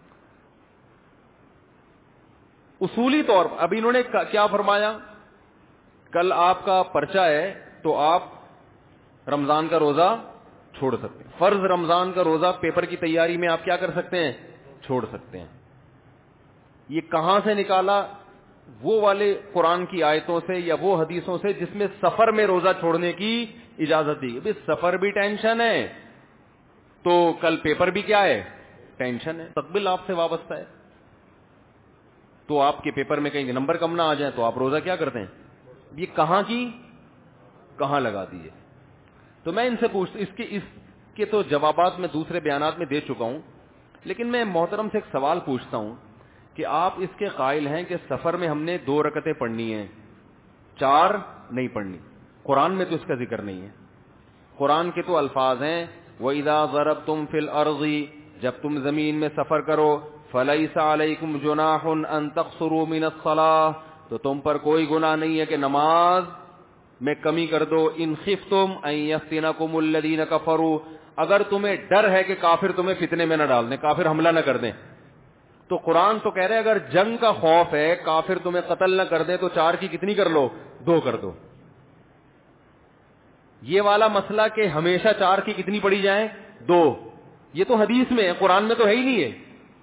اصولی طور پر. اب انہوں نے کیا فرمایا, کل آپ کا پرچہ ہے تو آپ رمضان کا روزہ چھوڑ سکتے ہیں. فرض رمضان کا روزہ پیپر کی تیاری میں آپ کیا کر سکتے ہیں, چھوڑ سکتے ہیں. یہ کہاں سے نکالا؟ وہ والے قرآن کی آیتوں سے یا وہ حدیثوں سے جس میں سفر میں روزہ چھوڑنے کی اجازت دی. بھئی سفر بھی ٹینشن ہے تو کل پیپر بھی کیا ہے, ٹینشن ہے. مستقبل آپ سے وابستہ ہے, تو آپ کے پیپر میں کہیں نمبر کم نہ آ جائیں تو آپ روزہ کیا کرتے ہیں. یہ کہاں کی کہاں لگا دی ہے. تو میں ان سے پوچھ, اس کے اس کے تو جوابات میں دوسرے بیانات میں دے چکا ہوں, لیکن میں محترم سے ایک سوال پوچھتا ہوں کہ آپ اس کے قائل ہیں کہ سفر میں ہم نے دو رکعتیں پڑھنی ہیں, چار نہیں پڑھنی. قرآن میں تو اس کا ذکر نہیں ہے. قرآن کے تو الفاظ ہیں وَإِذَا ضَرَبْتُمْ فِي الْأَرْضِ, جب تم زمین میں سفر کرو, فَلَيْسَ عَلَيْكُمْ جُنَاحٌ أَن تَقْصُرُوا مِنَ الصَّلَاةِ, تو تم پر کوئی گناہ نہیں ہے کہ نماز میں کمی کر دو. ان خفتم ان یفتنکم الذین کفروا, اگر تمہیں ڈر ہے کہ کافر تمہیں فتنے میں نہ ڈال دیں, کافر حملہ نہ کر دیں. تو قرآن تو کہہ رہے اگر جنگ کا خوف ہے, کافر تمہیں قتل نہ کر دیں, تو چار کی کتنی کر لو, دو کر دو. یہ والا مسئلہ کہ ہمیشہ چار کی کتنی پڑھی جائیں, دو, یہ تو حدیث میں ہے, قرآن میں تو ہے ہی نہیں ہے.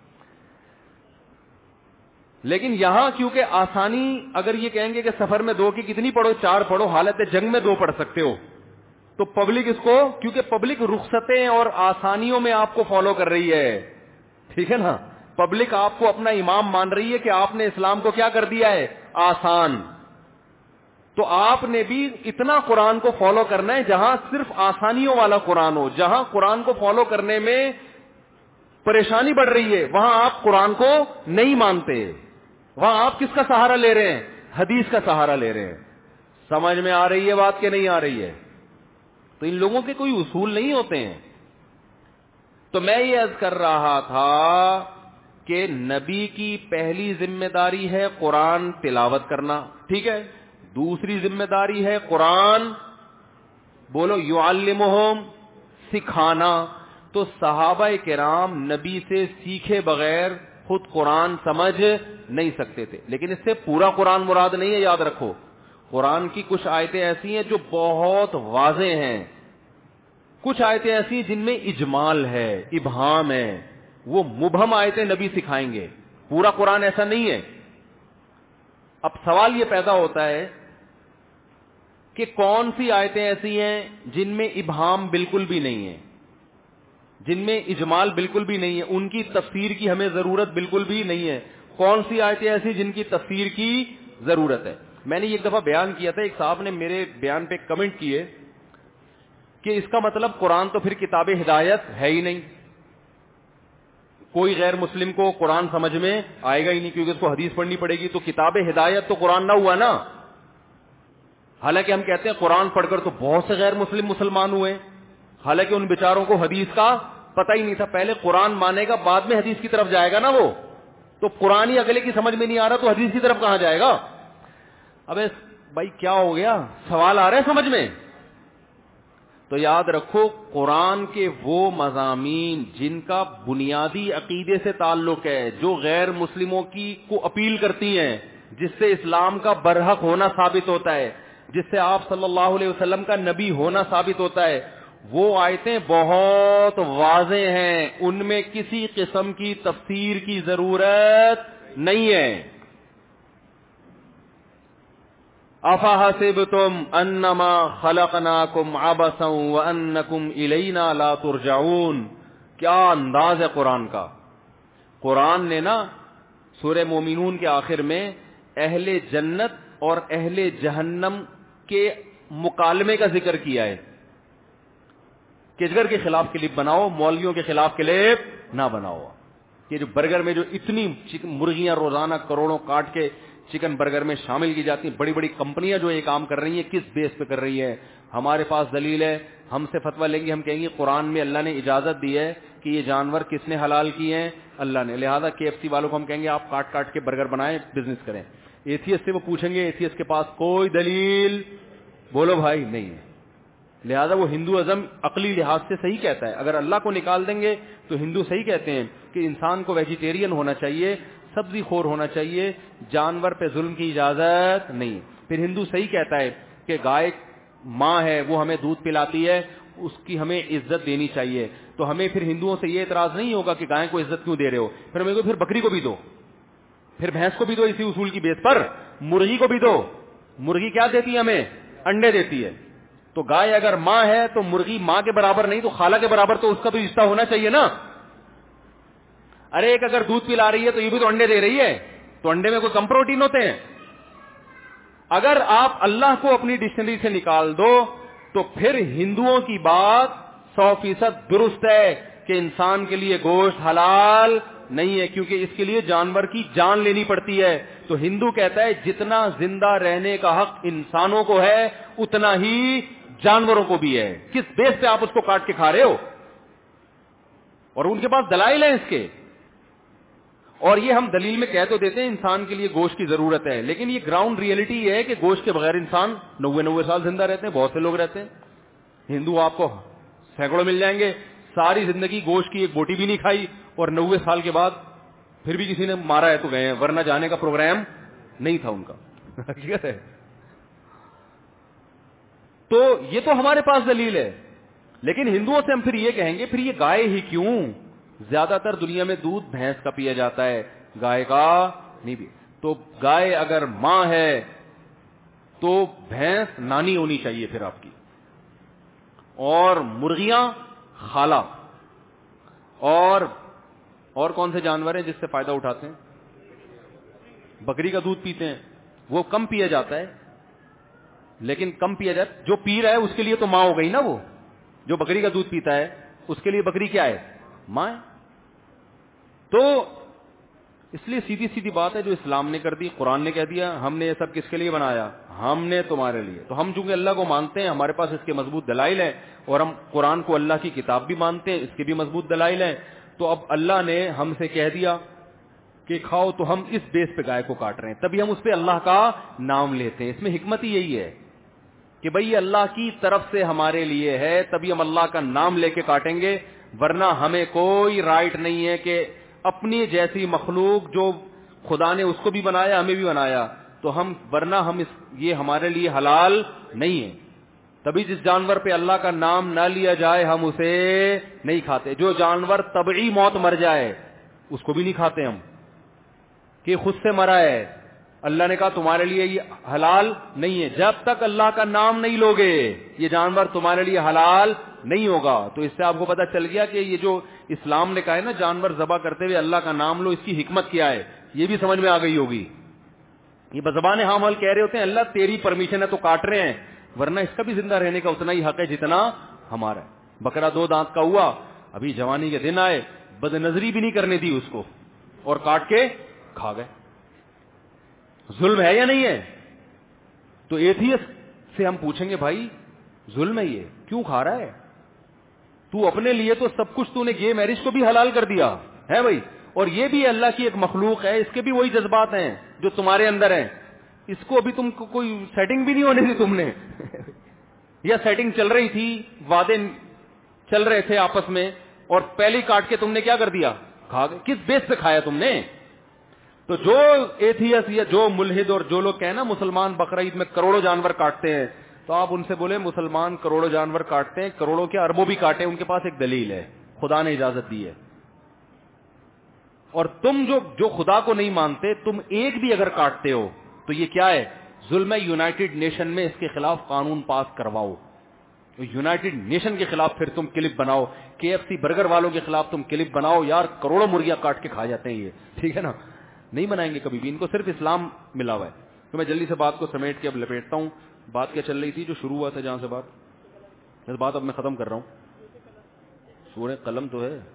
لیکن یہاں کیونکہ آسانی, اگر یہ کہیں گے کہ سفر میں دو کی کتنی پڑھو, چار پڑھو, حالت جنگ میں دو پڑھ سکتے ہو, تو پبلک اس کو, کیونکہ پبلک رخصتیں اور آسانیوں میں آپ کو فالو کر رہی ہے, ٹھیک ہے نا. پبلک آپ کو اپنا امام مان رہی ہے کہ آپ نے اسلام کو کیا کر دیا ہے, آسان. تو آپ نے بھی اتنا قرآن کو فالو کرنا ہے جہاں صرف آسانیوں والا قرآن ہو. جہاں قرآن کو فالو کرنے میں پریشانی بڑھ رہی ہے وہاں آپ قرآن کو نہیں مانتے, وہاں آپ کس کا سہارا لے رہے ہیں, حدیث کا سہارا لے رہے ہیں. سمجھ میں آ رہی ہے بات کہ نہیں آ رہی ہے؟ تو ان لوگوں کے کوئی اصول نہیں ہوتے ہیں. تو میں یہ عرض کر رہا تھا کہ نبی کی پہلی ذمہ داری ہے قرآن تلاوت کرنا, ٹھیک ہے, دوسری ذمہ داری ہے قرآن بولو یعلمہم سکھانا. تو صحابہ کرام نبی سے سیکھے بغیر خود قرآن سمجھ نہیں سکتے تھے, لیکن اس سے پورا قرآن مراد نہیں ہے, یاد رکھو. قرآن کی کچھ آیتیں ایسی ہیں جو بہت واضح ہیں, کچھ آیتیں ایسی ہیں جن میں اجمال ہے, ابہام ہے, وہ مبہم آیتیں نبی سکھائیں گے, پورا قرآن ایسا نہیں ہے. اب سوال یہ پیدا ہوتا ہے کہ کون سی آیتیں ایسی ہیں جن میں ابہام بالکل بھی نہیں ہے, جن میں اجمال بالکل بھی نہیں ہے, ان کی تفسیر کی ہمیں ضرورت بالکل بھی نہیں ہے. کون سی آیتیں ایسی جن کی تفسیر کی ضرورت ہے. میں نے ایک دفعہ بیان کیا تھا, ایک صاحب نے میرے بیان پہ کمنٹ کیے کہ اس کا مطلب قرآن تو پھر کتاب ہدایت ہے ہی نہیں, کوئی غیر مسلم کو قرآن سمجھ میں آئے گا ہی نہیں کیونکہ اس کو حدیث پڑھنی پڑے گی, تو کتاب ہدایت تو قرآن نہ ہوا نا. حالانکہ ہم کہتے ہیں قرآن پڑھ کر تو بہت سے غیر مسلم مسلمان ہوئے, حالانکہ ان بیچاروں کو حدیث کا پتہ ہی نہیں تھا. پہلے قرآن مانے گا, بعد میں حدیث کی طرف جائے گا نا. وہ تو قرآن ہی اگلے کی سمجھ میں نہیں آ رہا تو حدیث کی طرف کہاں جائے گا. ابے بھائی کیا ہو گیا, سوال آ رہا ہے سمجھ میں؟ تو یاد رکھو قرآن کے وہ مضامین جن کا بنیادی عقیدے سے تعلق ہے, جو غیر مسلموں کی کو اپیل کرتی ہیں, جس سے اسلام کا برحق ہونا ثابت ہوتا ہے, جس سے آپ صلی اللہ علیہ وسلم کا نبی ہونا ثابت ہوتا ہے, وہ آیتیں بہت واضح ہیں, ان میں کسی قسم کی تفسیر کی ضرورت نہیں ہے. افحسبتم انما خلقناکم عبثا وانکم الینا لا ترجعون. کیا انداز ہے قرآن کا. قرآن نے نا سورہ مومنون کے آخر میں اہل جنت اور اہل جہنم کے مکالمے کا ذکر کیا ہے. کچگر کے خلاف کلپ بناؤ, مولویوں کے خلاف کلپ نہ بناؤ. یہ جو برگر میں جو اتنی مرغیاں روزانہ کروڑوں کاٹ کے چکن برگر میں شامل کی جاتی ہیں, بڑی بڑی کمپنیاں جو یہ کام کر رہی ہیں, کس بیس پہ کر رہی ہیں؟ ہمارے پاس دلیل ہے, ہم سے فتویٰ لیں گے, ہم کہیں گے قرآن میں اللہ نے اجازت دی ہے کہ یہ جانور کس نے حلال کیے ہیں؟ اللہ نے. لہذا کے ایف سی والوں کو ہم کہیں گے آپ کاٹ کاٹ کے برگر بنائیں, بزنس کریں. ایتھیس سے وہ پوچھیں گے, ایتھیس کے پاس کوئی دلیل بولو بھائی نہیں ہے. لہذا وہ ہندو ازم عقلی لحاظ سے صحیح کہتا ہے. اگر اللہ کو نکال دیں گے تو ہندو صحیح کہتے ہیں کہ انسان کو ویجیٹیرین ہونا چاہیے, سبزی خور ہونا چاہیے, جانور پہ ظلم کی اجازت نہیں. پھر ہندو صحیح کہتا ہے کہ گائے ماں ہے, وہ ہمیں دودھ پلاتی ہے, اس کی ہمیں عزت دینی چاہیے. تو ہمیں پھر ہندوؤں سے یہ اعتراض نہیں ہوگا کہ گائے کو عزت کیوں دے رہے ہو, پھر ہمیں پھر بکری کو بھی دو, پھر بھینس کو بھی دو, اسی اصول کی بیس پر مرغی کو بھی دو. مرغی کیا دیتی ہے ہمیں؟ انڈے دیتی ہے. تو گائے اگر ماں ہے تو مرغی ماں کے برابر نہیں تو خالہ کے برابر تو اس کا تو رشتہ ہونا چاہیے نا. ارے ایک اگر دودھ پلا رہی ہے تو یہ بھی تو انڈے دے رہی ہے, تو انڈے میں کوئی کم پروٹین ہوتے ہیں؟ اگر آپ اللہ کو اپنی ڈکشنری سے نکال دو تو پھر ہندوؤں کی بات سو فیصد درست ہے کہ انسان کے لیے گوشت حلال نہیں ہے, کیونکہ اس کے لیے جانور کی جان لینی پڑتی ہے. تو ہندو کہتا ہے جتنا زندہ رہنے کا حق انسانوں کو ہے اتنا ہی جانوروں کو بھی ہے. کس بیس پہ آپ اس کو کاٹ کے کھا رہے ہو؟ اور ان کے پاس دلائل ہیں اس کے, اور یہ ہم دلیل میں کہہ تو دیتے ہیں انسان کے لیے گوشت کی ضرورت ہے, لیکن یہ گراؤنڈ ریئلٹی یہ ہے کہ گوشت کے بغیر انسان نوے نوے سال زندہ رہتے ہیں, بہت سے لوگ رہتے ہیں. ہندو آپ کو سینکڑوں مل جائیں گے, ساری زندگی گوشت کی ایک بوٹی بھی نہیں کھائی, اور نوے سال کے بعد پھر بھی کسی نے مارا ہے تو گئے ہیں, ورنہ جانے کا پروگرام نہیں تھا ان کا. حقیقت ہے. تو یہ تو ہمارے پاس دلیل ہے, لیکن ہندوؤں سے ہم پھر یہ کہیں گے پھر یہ گائے ہی کیوں؟ زیادہ تر دنیا میں دودھ بھینس کا پیا جاتا ہے, گائے کا نہیں بھی. تو گائے اگر ماں ہے تو بھینس نانی ہونی چاہیے پھر آپ کی, اور مرغیاں خالہ. اور اور کون سے جانور ہیں جس سے فائدہ اٹھاتے ہیں؟ بکری کا دودھ پیتے ہیں, وہ کم پیا جاتا ہے, لیکن کم پیا جاتا ہے. جو پی رہا ہے اس کے لیے تو ماں ہو گئی نا. وہ جو بکری کا دودھ پیتا ہے اس کے لیے بکری کیا ہے؟ ماں ہے. تو اس لیے سیدھی سیدھی بات ہے جو اسلام نے کر دی, قرآن نے کہہ دیا ہم نے یہ سب کس کے لیے بنایا؟ ہم نے تمہارے لیے. تو ہم چونکہ اللہ کو مانتے ہیں, ہمارے پاس اس کے مضبوط دلائل ہیں, اور ہم قرآن کو اللہ کی کتاب بھی مانتے ہیں, اس کے بھی مضبوط دلائل ہیں. تو اب اللہ نے ہم سے کہہ دیا کہ کھاؤ تو ہم اس بیس پہ گائے کو کاٹ رہے ہیں, تبھی ہم اس پہ اللہ کا نام لیتے ہیں. اس میں حکمت ہی یہی ہے کہ بھئی یہ اللہ کی طرف سے ہمارے لیے ہے, تبھی ہم اللہ کا نام لے کے کاٹیں گے, ورنہ ہمیں کوئی رائٹ نہیں ہے کہ اپنی جیسی مخلوق جو خدا نے اس کو بھی بنایا ہمیں بھی بنایا تو ہم, ورنہ ہم اس یہ ہمارے لیے حلال نہیں ہے. تبھی جس جانور پہ اللہ کا نام نہ لیا جائے ہم اسے نہیں کھاتے. جو جانور طبعی موت مر جائے اس کو بھی نہیں کھاتے ہم, کہ خود سے مرا ہے, اللہ نے کہا تمہارے لیے یہ حلال نہیں ہے. جب تک اللہ کا نام نہیں لوگے یہ جانور تمہارے لیے حلال نہیں ہوگا. تو اس سے آپ کو پتہ چل گیا کہ یہ جو اسلام نے کہا ہے نا جانور ذبح کرتے ہوئے اللہ کا نام لو, اس کی حکمت کیا ہے یہ بھی سمجھ میں آ گئی ہوگی. یہ بزبان ہاں مال کہہ رہے ہوتے ہیں اللہ تیری پرمیشن ہے تو کاٹ رہے ہیں, ورنہ اس کا بھی زندہ رہنے کا اتنا ہی حق ہے جتنا ہمارا ہے. بکرا دو دانت کا ہوا, ابھی جوانی کے دن آئے, بد نظری بھی نہیں کرنے دی اس کو اور کاٹ کے کھا گئے. ظلم ہے یا نہیں ہے؟ تو ایتھیسٹ سے ہم پوچھیں گے بھائی ظلم ہے یہ, کیوں کھا رہا ہے تو؟ اپنے لیے تو سب کچھ تو نے گے میرج کو بھی حلال کر دیا ہے بھائی, اور یہ بھی اللہ کی ایک مخلوق ہے, اس کے بھی وہی جذبات ہیں جو تمہارے اندر ہیں. اس کو ابھی تم کو کوئی سیٹنگ بھی نہیں ہونے دی تم نے یا سیٹنگ چل رہی تھی, وعدے چل رہے تھے آپس میں, اور پہلی کاٹ کے تم نے کیا کر دیا, کھا گئے. کس بیس پہ کھایا تم نے؟ تو جو ایتھیس یا جو ملحد اور جو لوگ کہیں نا مسلمان بقرعید میں کروڑوں جانور کاٹتے ہیں, تو آپ ان سے بولے مسلمان کروڑوں جانور کاٹتے ہیں, کروڑوں کے اربوں بھی کاٹے, ان کے پاس ایک دلیل ہے, خدا نے اجازت دی ہے. اور تم جو جو خدا کو نہیں مانتے, تم ایک بھی اگر کاٹتے ہو تو یہ کیا ہے, ظلم ہے. یونائٹڈ نیشن میں اس کے خلاف قانون پاس کرواؤ, یونائٹڈ نیشن کے خلاف پھر تم کلپ بناؤ, کے ایف سی برگر والوں کے خلاف تم کلپ بناؤ, یار کروڑوں مرغیاں کاٹ کے کھا جاتے ہیں یہ, ٹھیک ہے نا. نہیں بنائیں گے کبھی بھی, ان کو صرف اسلام ملا ہوا ہے. تو میں جلدی سے بات کو سمیٹ کے اب لپیٹتا ہوں. بات کیا چل رہی تھی جو شروع ہوا تھا جہاں سے بات, اس بات اب میں ختم کر رہا ہوں. سورہ قلم تو ہے.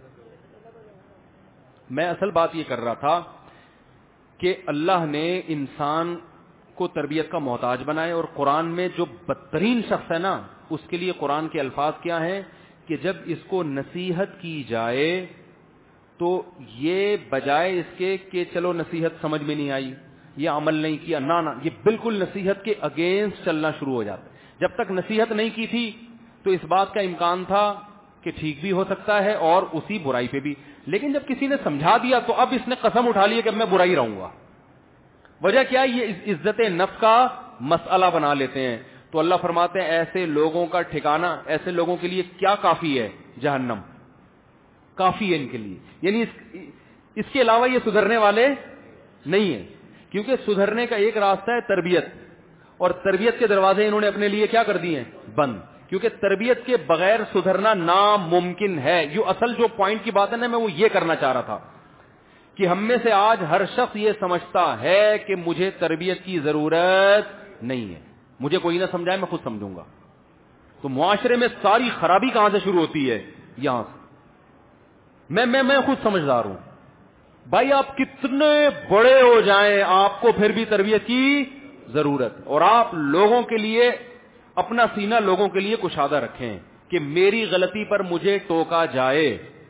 میں اصل بات یہ کر رہا تھا کہ اللہ نے انسان کو تربیت کا محتاج بنائے, اور قرآن میں جو بدترین شخص ہے نا اس کے لیے قرآن کے الفاظ کیا ہیں کہ جب اس کو نصیحت کی جائے تو یہ بجائے اس کے کہ چلو نصیحت سمجھ میں نہیں آئی, یہ عمل نہیں کیا, نہ نہ یہ بالکل نصیحت کے اگینسٹ چلنا شروع ہو جاتا ہے. جب تک نصیحت نہیں کی تھی تو اس بات کا امکان تھا کہ ٹھیک بھی ہو سکتا ہے اور اسی برائی پہ بھی, لیکن جب کسی نے سمجھا دیا تو اب اس نے قسم اٹھا لی کہ اب میں برائی رہوں گا. وجہ کیا, یہ عزت نفس کا مسئلہ بنا لیتے ہیں. تو اللہ فرماتے ہیں ایسے لوگوں کا ٹھکانہ, ایسے لوگوں کے لیے کیا کافی ہے, جہنم کافی ہے ان کے لیے. یعنی اس, اس کے علاوہ یہ سدھرنے والے نہیں ہیں, کیونکہ سدھرنے کا ایک راستہ ہے تربیت, اور تربیت کے دروازے انہوں نے اپنے لیے کیا کر دیے ہیں, بند, کیونکہ تربیت کے بغیر سدھرنا ناممکن ہے. یہ اصل جو پوائنٹ کی بات ہے نا میں وہ یہ کرنا چاہ رہا تھا کہ ہم میں سے آج ہر شخص یہ سمجھتا ہے کہ مجھے تربیت کی ضرورت نہیں ہے, مجھے کوئی نہ سمجھائے میں خود سمجھوں گا. تو معاشرے میں ساری خرابی کہاں سے شروع ہوتی ہے, یہاں سے. میں میں میں خود سمجھدار ہوں بھائی, آپ کتنے بڑے ہو جائیں آپ کو پھر بھی تربیت کی ضرورت, اور آپ لوگوں کے لیے اپنا سینہ لوگوں کے لیے کشادہ رکھیں کہ میری غلطی پر مجھے ٹوکا جائے,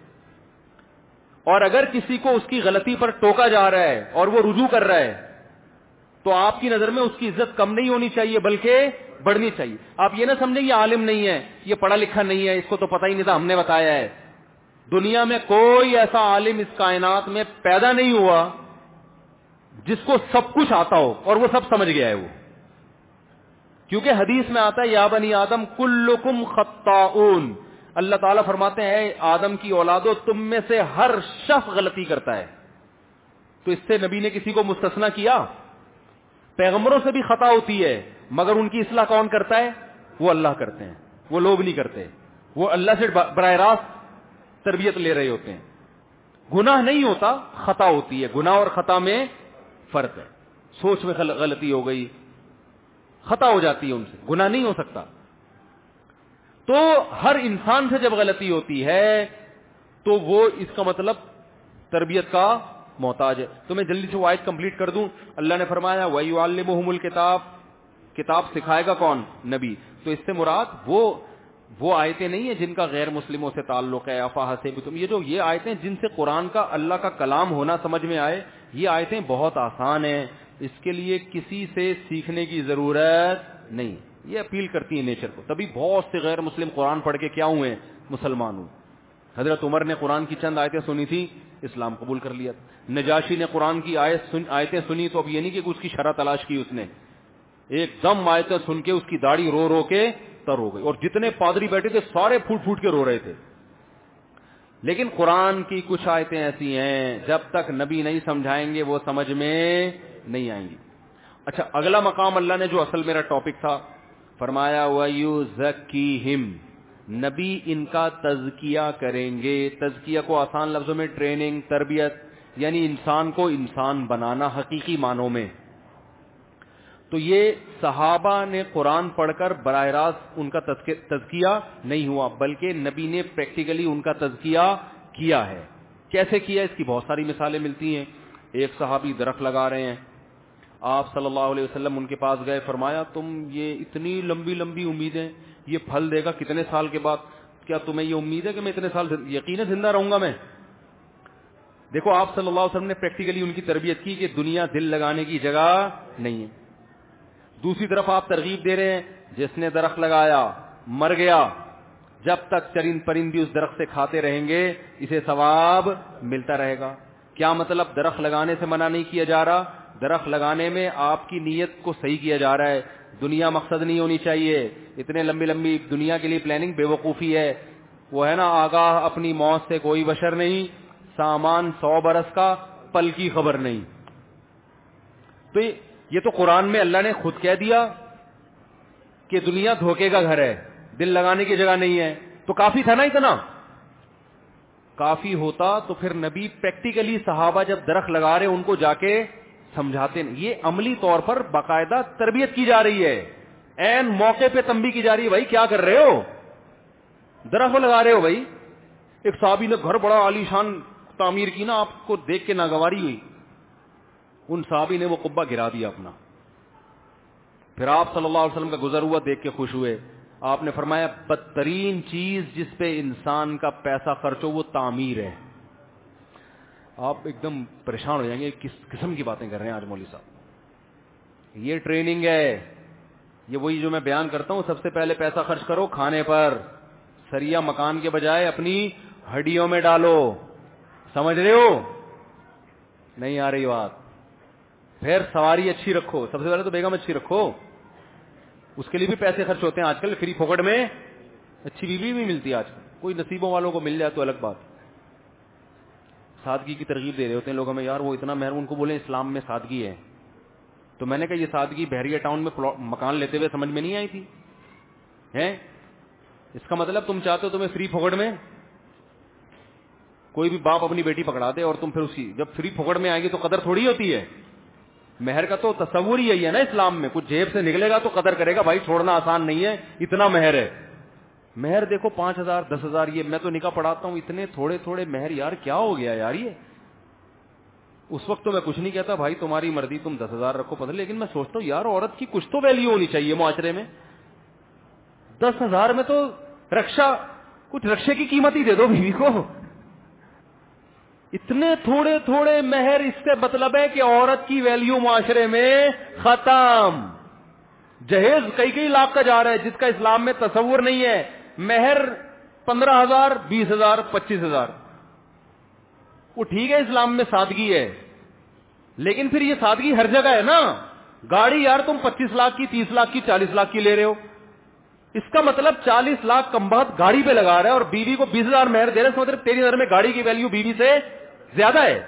اور اگر کسی کو اس کی غلطی پر ٹوکا جا رہا ہے اور وہ رجوع کر رہا ہے تو آپ کی نظر میں اس کی عزت کم نہیں ہونی چاہیے بلکہ بڑھنی چاہیے. آپ یہ نہ سمجھیں یہ عالم نہیں ہے, یہ پڑھا لکھا نہیں ہے, اس کو تو پتہ ہی نہیں تھا, ہم نے بتایا ہے. دنیا میں کوئی ایسا عالم اس کائنات میں پیدا نہیں ہوا جس کو سب کچھ آتا ہو اور وہ سب سمجھ گیا ہے وہ, کیونکہ حدیث میں آتا ہے یا بنی آدم کلکم خطاؤن, اللہ تعالیٰ فرماتے ہیں اے آدم کی اولادو تم میں سے ہر شخص غلطی کرتا ہے. تو اس سے نبی نے کسی کو مستثنا کیا؟ پیغمبروں سے بھی خطا ہوتی ہے مگر ان کی اصلاح کون کرتا ہے؟ وہ اللہ کرتے ہیں, وہ لوگ نہیں کرتے. وہ اللہ سے براہ راست تربیت لے رہے ہوتے ہیں. گناہ نہیں ہوتا, خطا ہوتی ہے. گناہ اور خطا میں فرق ہے. سوچ میں غلطی ہو گئی, خطا ہو جاتی ہے, ان سے گناہ نہیں ہو سکتا. تو ہر انسان سے جب غلطی ہوتی ہے تو وہ اس کا مطلب تربیت کا محتاج ہے. تو میں جلدی سے وہ آیت کمپلیٹ کر دوں. اللہ نے فرمایا وَيُعَلِّمُهُمُ الْكِتَابَ, کتاب سکھائے گا کون؟ نبی. تو اس سے مراد وہ وہ آیتیں نہیں ہیں جن کا غیر مسلموں سے تعلق ہے. افحسبتم, یہ جو یہ آیتیں جن سے قرآن کا اللہ کا کلام ہونا سمجھ میں آئے, یہ آیتیں بہت آسان ہیں, اس کے لیے کسی سے سیکھنے کی ضرورت نہیں. یہ اپیل کرتی ہیں نیچر کو. تبھی بہت سے غیر مسلم قرآن پڑھ کے کیا ہوئے, مسلمان ہوئے. حضرت عمر نے قرآن کی چند آیتیں سنی تھی, اسلام قبول کر لیا. نجاشی نے قرآن کی آیت سن, آیتیں سنی تو اب یہ نہیں کہ اس کی شرح تلاش کی, اس نے ایک دم آیتیں سن کے اس کی داڑھی رو رو کے تر ہو گئی, اور جتنے پادری بیٹھے تھے سارے پھوٹ پھوٹ کے رو رہے تھے. لیکن قرآن کی کچھ آیتیں ایسی ہیں جب تک نبی نہیں سمجھائیں گے وہ سمجھ میں نہیں آئیں گی. اچھا, اگلا مقام اللہ نے جو اصل میرا ٹاپک تھا, فرمایا وَيُزَكِّيهِمْ, نبی ان کا تزکیہ کریں گے. تزکیہ کو آسان لفظوں میں ٹریننگ, تربیت, یعنی انسان کو انسان بنانا حقیقی معنوں میں. تو یہ صحابہ نے قرآن پڑھ کر براہ راست ان کا تزکیہ نہیں ہوا, بلکہ نبی نے پریکٹیکلی ان کا تزکیہ کیا ہے. کیسے کیا, اس کی بہت ساری مثالیں ملتی ہیں. ایک صحابی درخت لگا رہے ہیں, آپ صلی اللہ علیہ وسلم ان کے پاس گئے, فرمایا تم یہ اتنی لمبی لمبی امیدیں, یہ پھل دے گا کتنے سال کے بعد, کیا تمہیں یہ امید ہے کہ میں اتنے سال یقیناً زندہ رہوں گا میں؟ دیکھو آپ صلی اللہ علیہ وسلم نے پریکٹیکلی ان کی تربیت کی کہ دنیا دل لگانے کی جگہ نہیں ہے. دوسری طرف آپ ترغیب دے رہے ہیں, جس نے درخت لگایا مر گیا, جب تک چرند پرند بھی اس درخت سے کھاتے رہیں گے اسے ثواب ملتا رہے گا. کیا مطلب, درخت لگانے سے منع نہیں کیا جا رہا, درخت لگانے میں آپ کی نیت کو صحیح کیا جا رہا ہے. دنیا مقصد نہیں ہونی چاہیے. اتنے لمبی لمبی دنیا کے لیے پلاننگ بے وقوفی ہے. وہ ہے نا, آگاہ اپنی موت سے کوئی بشر نہیں, سامان سو برس کا پل کی خبر نہیں. تو یہ تو قرآن میں اللہ نے خود کہہ دیا کہ دنیا دھوکے کا گھر ہے, دل لگانے کی جگہ نہیں ہے. تو کافی تھا نا, اتنا کافی ہوتا تو پھر نبی پریکٹیکلی صحابہ جب درخت لگا رہے ان کو جا کے سمجھاتے. یہ عملی طور پر باقاعدہ تربیت کی جا رہی ہے, این موقع پہ تنبیہ کی جا رہی ہے, بھائی کیا کر رہے ہو, درخت لگا رہے ہو. بھائی ایک صحابی نے گھر بڑا عالیشان تعمیر کی نا, آپ کو دیکھ کے ناگواری ہوئی, ان صحابی نے وہ قبہ گرا دیا اپنا. پھر آپ صلی اللہ علیہ وسلم کا گزر ہوا دیکھ کے خوش ہوئے. آپ نے فرمایا بدترین چیز جس پہ انسان کا پیسہ خرچ ہو وہ تعمیر ہے. آپ ایک دم پریشان ہو جائیں گے, کس قسم کی باتیں کر رہے ہیں آج مولوی صاحب. یہ ٹریننگ ہے, یہ وہی جو میں بیان کرتا ہوں, سب سے پہلے پیسہ خرچ کرو کھانے پر, سریا مکان کے بجائے اپنی ہڈیوں میں ڈالو. سمجھ رہے ہو, نہیں آ رہی بات. پھر سواری اچھی رکھو, سب سے پہلے تو بیگم اچھی رکھو, اس کے لیے بھی پیسے خرچ ہوتے ہیں آج کل. فری پھوکٹ میں اچھی بیوی بھی ملتی ہے آج کل, کوئی نصیبوں والوں کو مل جائے تو الگ بات. سادگی کی ترغیب دے رہے ہوتے ہیں لوگ ہمیں, یار وہ اتنا مہر, ان کو بولیں اسلام میں سادگی ہے. تو میں نے کہا یہ سادگی بحریہ ٹاؤن میں مکان لیتے ہوئے سمجھ میں نہیں آئی تھی ہیں. اس کا مطلب تم چاہتے ہو تمہیں فری پھوکٹ میں کوئی بھی باپ اپنی بیٹی پکڑا دے, اور تم پھر اس کی جب فری پھوکٹ میں آئے گی تو قدر تھوڑی ہوتی ہے. مہر کا تو تصور ہی یہی ہے نا اسلام میں, کچھ جیب سے نکلے گا تو قدر کرے گا. بھائی چھوڑنا آسان نہیں ہے, اتنا مہر ہے. مہر دیکھو پانچ ہزار دس ہزار, یہ میں تو نکاح پڑھاتا ہوں, اتنے تھوڑے تھوڑے مہر, یار کیا ہو گیا یار. یہ اس وقت تو میں کچھ نہیں کہتا, بھائی تمہاری مرضی, تم دس ہزار رکھو پتہ, لیکن میں سوچتا ہوں یار عورت کی کچھ تو ویلیو ہونی چاہیے معاشرے میں. دس ہزار میں تو رکشا, کچھ رکشے کی قیمت ہی دے دو بیوی کو. اتنے تھوڑے تھوڑے مہر, اس سے مطلب ہے کہ عورت کی ویلیو معاشرے میں ختم. جہیز کئی کئی لاکھ کا جا رہا ہے جس کا اسلام میں تصور نہیں ہے. مہر پندرہ ہزار, بیس ہزار, پچیس ہزار, وہ ٹھیک ہے اسلام میں سادگی ہے, لیکن پھر یہ سادگی ہر جگہ ہے نا. گاڑی یار تم پچیس لاکھ کی, تیس لاکھ کی, چالیس لاکھ کی لے رہے ہو, اس کا مطلب چالیس لاکھ کم بہت گاڑی پہ لگا رہا ہے اور بیوی کو بیس ہزار مہر دے رہے, اس کا مطلب تیری نظر میں گاڑی کی ویلیو بیوی سے زیادہ ہے.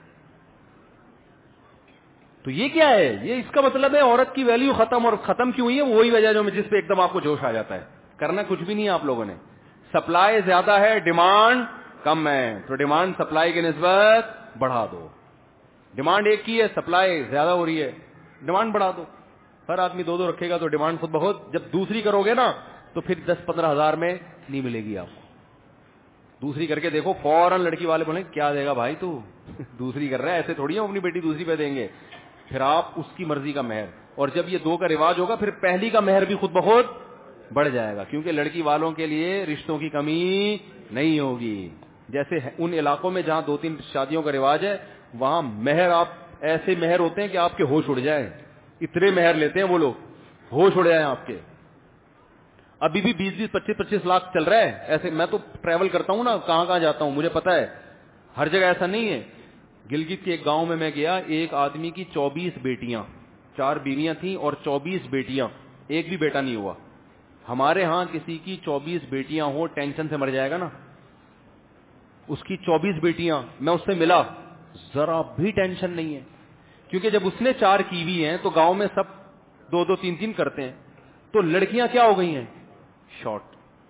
تو یہ کیا ہے, یہ اس کا مطلب ہے عورت کی ویلیو ختم. اور ختم کیوں ہوئی ہے, وہی وجہ جو جس پہ ایک دم آپ کو جوش آ جاتا ہے. کرنا کچھ بھی نہیں ہے آپ لوگوں نے, سپلائی زیادہ ہے, ڈیمانڈ کم ہے, تو ڈیمانڈ سپلائی کی نسبت بڑھا دو. ڈیمانڈ ایک کی ہے, سپلائی زیادہ ہو رہی ہے, ڈیمانڈ بڑھا دو. ہر آدمی دو دو رکھے گا تو ڈیمانڈ خود بہت, جب دوسری کرو گے نا تو پھر دس پندرہ ہزار میں نہیں ملے گی آپ کو. دوسری کر کے دیکھو, فوراً لڑکی والے بولیں کیا دے گا بھائی تو, دوسری کر رہا ہے, ایسے تھوڑی ہم اپنی بیٹی دوسری پہ دیں گے. پھر آپ اس کی مرضی کا مہر, اور جب یہ دو کا رواج ہوگا پھر پہلی کا مہر بھی خود بخود بڑھ جائے گا, کیونکہ لڑکی والوں کے لیے رشتوں کی کمی نہیں ہوگی. جیسے ان علاقوں میں جہاں دو تین شادیوں کا رواج ہے, وہاں مہر آپ ایسے مہر ہوتے ہیں کہ آپ کے ہوش اڑ جائیں, اتنے مہر لیتے ہیں وہ لوگ, ہوش اڑ جائیں آپ کے. ابھی بھی بیس بیس پچیس پچیس لاکھ چل رہا ہے ایسے. میں تو ٹریول کرتا ہوں نا, کہاں کہاں جاتا ہوں, مجھے پتا ہے ہر جگہ ایسا نہیں ہے. گلگت کے ایک گاؤں میں میں گیا, ایک آدمی کی چوبیس بیٹیاں, چار بیویاں تھیں اور چوبیس بیٹیاں, ایک بھی بیٹا نہیں ہوا. ہمارے ہاں کسی کی چوبیس بیٹیاں ہو ٹینشن سے مر جائے گا نا, اس کی چوبیس بیٹیاں, میں اس سے ملا, ذرا بھی ٹینشن نہیں ہے, کیونکہ جب اس نے چار کی ہوئی ہیں تو گاؤں میں سب دو دو تین تین کرتے ہیں. تو لڑکیاں کیا ہو گئی ہیں, شارٹ.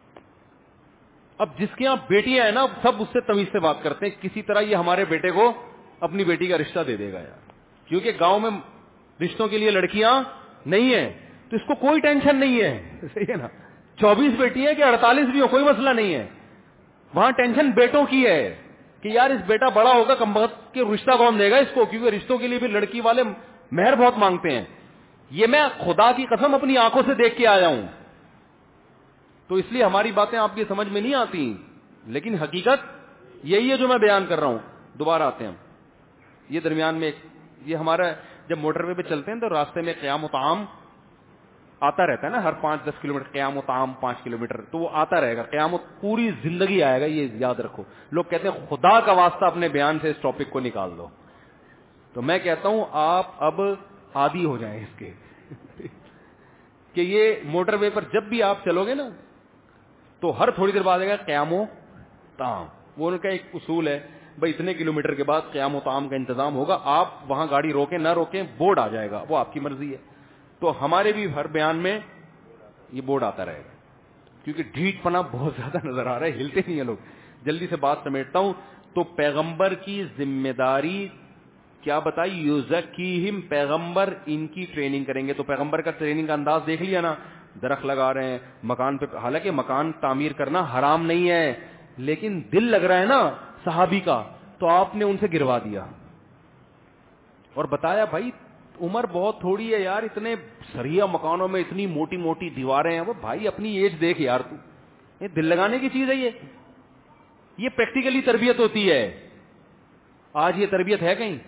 اب جس کے یہاں بیٹیاں ہیں نا, سب اس سے تمیز سے بات کرتے ہیں, کسی طرح یہ ہمارے بیٹے کو اپنی بیٹی کا رشتہ دے دے گا یار, کیونکہ گاؤں میں رشتوں کے لیے لڑکیاں نہیں ہیں, تو اس کو کوئی ٹینشن نہیں ہے. صحیح ہے نا, چوبیس بیٹی ہے کہ اڑتالیس بھی ہو, کوئی مسئلہ نہیں ہے. وہاں ٹینشن بیٹوں کی ہے کہ یار اس بیٹا بڑا ہوگا کم وقت کے رشتہ کون دے گا اس کو, کیونکہ رشتوں کے لیے بھی لڑکی والے مہر بہت مانگتے ہیں. یہ میں خدا کی قسم اپنی آنکھوں سے دیکھ کے آیا ہوں, تو اس لیے ہماری باتیں آپ کی سمجھ میں نہیں آتی, لیکن حقیقت یہی ہے جو میں بیان کر رہا ہوں. دوبارہ آتے ہیں, یہ درمیان میں یہ ہمارا جب موٹر وے پہ چلتے ہیں تو راستے میں قیام و طعام آتا رہتا ہے نا, ہر پانچ دس کلو میٹر قیام و طعام پانچ کلو میٹر, تو وہ آتا رہے گا, قیام پوری زندگی آئے گا, یہ یاد رکھو. لوگ کہتے ہیں خدا کا واسطہ اپنے بیان سے اس ٹاپک کو نکال دو, تو میں کہتا ہوں آپ اب عادی ہو جائیں اس کے کہ یہ موٹر وے پر جب بھی آپ چلو گے نا تو ہر تھوڑی دیر بعد آئے گا قیام و طعام. وہ ان کا ایک اصول ہے بھائی, اتنے کلو میٹر کے بعد قیام و طعام کا انتظام ہوگا, آپ وہاں گاڑی روکیں نہ روکیں بورڈ آ جائے گا, وہ آپ کی مرضی ہے. تو ہمارے بھی ہر بیان میں یہ بورڈ آتا رہے گا, کیونکہ ڈھیٹ پنا بہت زیادہ نظر آ رہا ہے, ہلتے نہیں ہیں لوگ. جلدی سے بات سمیٹتا ہوں. تو پیغمبر کی ذمہ داری کیا بتائی, یزکیہم, پیغمبر ان کی ٹریننگ کریں گے. تو پیغمبر کا ٹریننگ کا انداز دیکھ لیا نا, درخت لگا رہے ہیں مکان پہ, حالانکہ مکان تعمیر کرنا حرام نہیں ہے, لیکن دل لگ رہا ہے نا صحابی کا, تو آپ نے ان سے گروا دیا اور بتایا بھائی عمر بہت تھوڑی ہے یار, اتنے سریا مکانوں میں اتنی موٹی موٹی دیواریں ہیں, وہ بھائی اپنی ایج دیکھ یار, تو یہ دل لگانے کی چیز ہے, یہ یہ پریکٹیکلی تربیت ہوتی ہے. آج یہ تربیت ہے کہیں,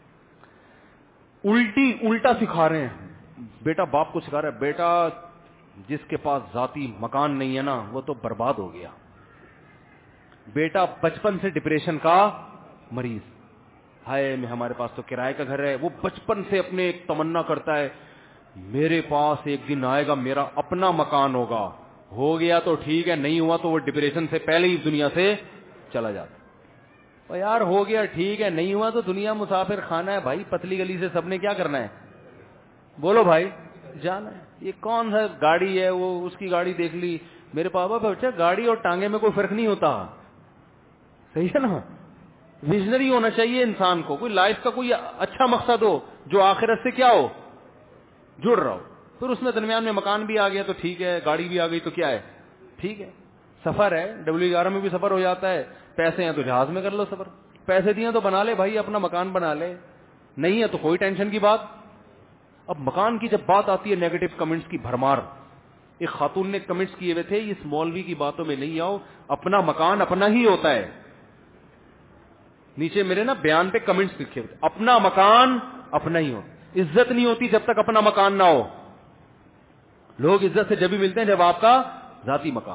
الٹی الٹا سکھا رہے ہیں. بیٹا باپ کو سکھا رہا ہے, بیٹا جس کے پاس ذاتی مکان نہیں ہے نا وہ تو برباد ہو گیا. بیٹا بچپن سے ڈپریشن کا مریض, ہائے میں ہمارے پاس تو کرائے کا گھر ہے, وہ بچپن سے اپنے ایک تمنا کرتا ہے میرے پاس ایک دن آئے گا میرا اپنا مکان ہوگا. ہو گیا تو ٹھیک ہے, نہیں ہوا تو وہ ڈپریشن سے پہلے ہی دنیا سے چلا جاتا. اور یار ہو گیا ٹھیک ہے, نہیں ہوا تو دنیا مسافر خانہ ہے بھائی, پتلی گلی سے سب نے کیا کرنا ہے, بولو بھائی, جانا ہے. یہ کون سا گاڑی ہے, وہ اس کی گاڑی دیکھ لی, میرے پاپا بچہ گاڑی اور ٹانگے میں کوئی فرق نہیں ہوتا. صحیح ہے نا, ویژنری ہونا چاہیے انسان کو, کوئی لائف کا کوئی اچھا مقصد ہو جو آخرت سے کیا ہو, جڑ رہا ہو. پھر اس میں درمیان میں مکان بھی آ گیا تو ٹھیک ہے, گاڑی بھی آ گئی تو کیا ہے, ٹھیک ہے. سفر ہے, ڈبلو گیارہ میں بھی سفر ہو جاتا ہے, پیسے ہیں تو جہاز میں کر لو سفر, پیسے دیے تو بنا لے بھائی اپنا مکان بنا لے, نہیں ہے تو کوئی ٹینشن کی بات. اب مکان کی جب بات آتی ہے نیگیٹو کمنٹس کی بھرمار, ایک خاتون نے کمنٹس کیے ہوئے تھے اس مولوی کی باتوں میں نہیں آؤ, اپنا مکان اپنا ہی ہوتا ہے. نیچے میرے نا بیان پہ کمنٹس لکھے ہوئے, اپنا مکان اپنا ہی ہو. عزت نہیں ہوتی جب تک اپنا مکان نہ ہو. لوگ عزت سے جب بھی ملتے ہیں جب آپ کا ذاتی مکان.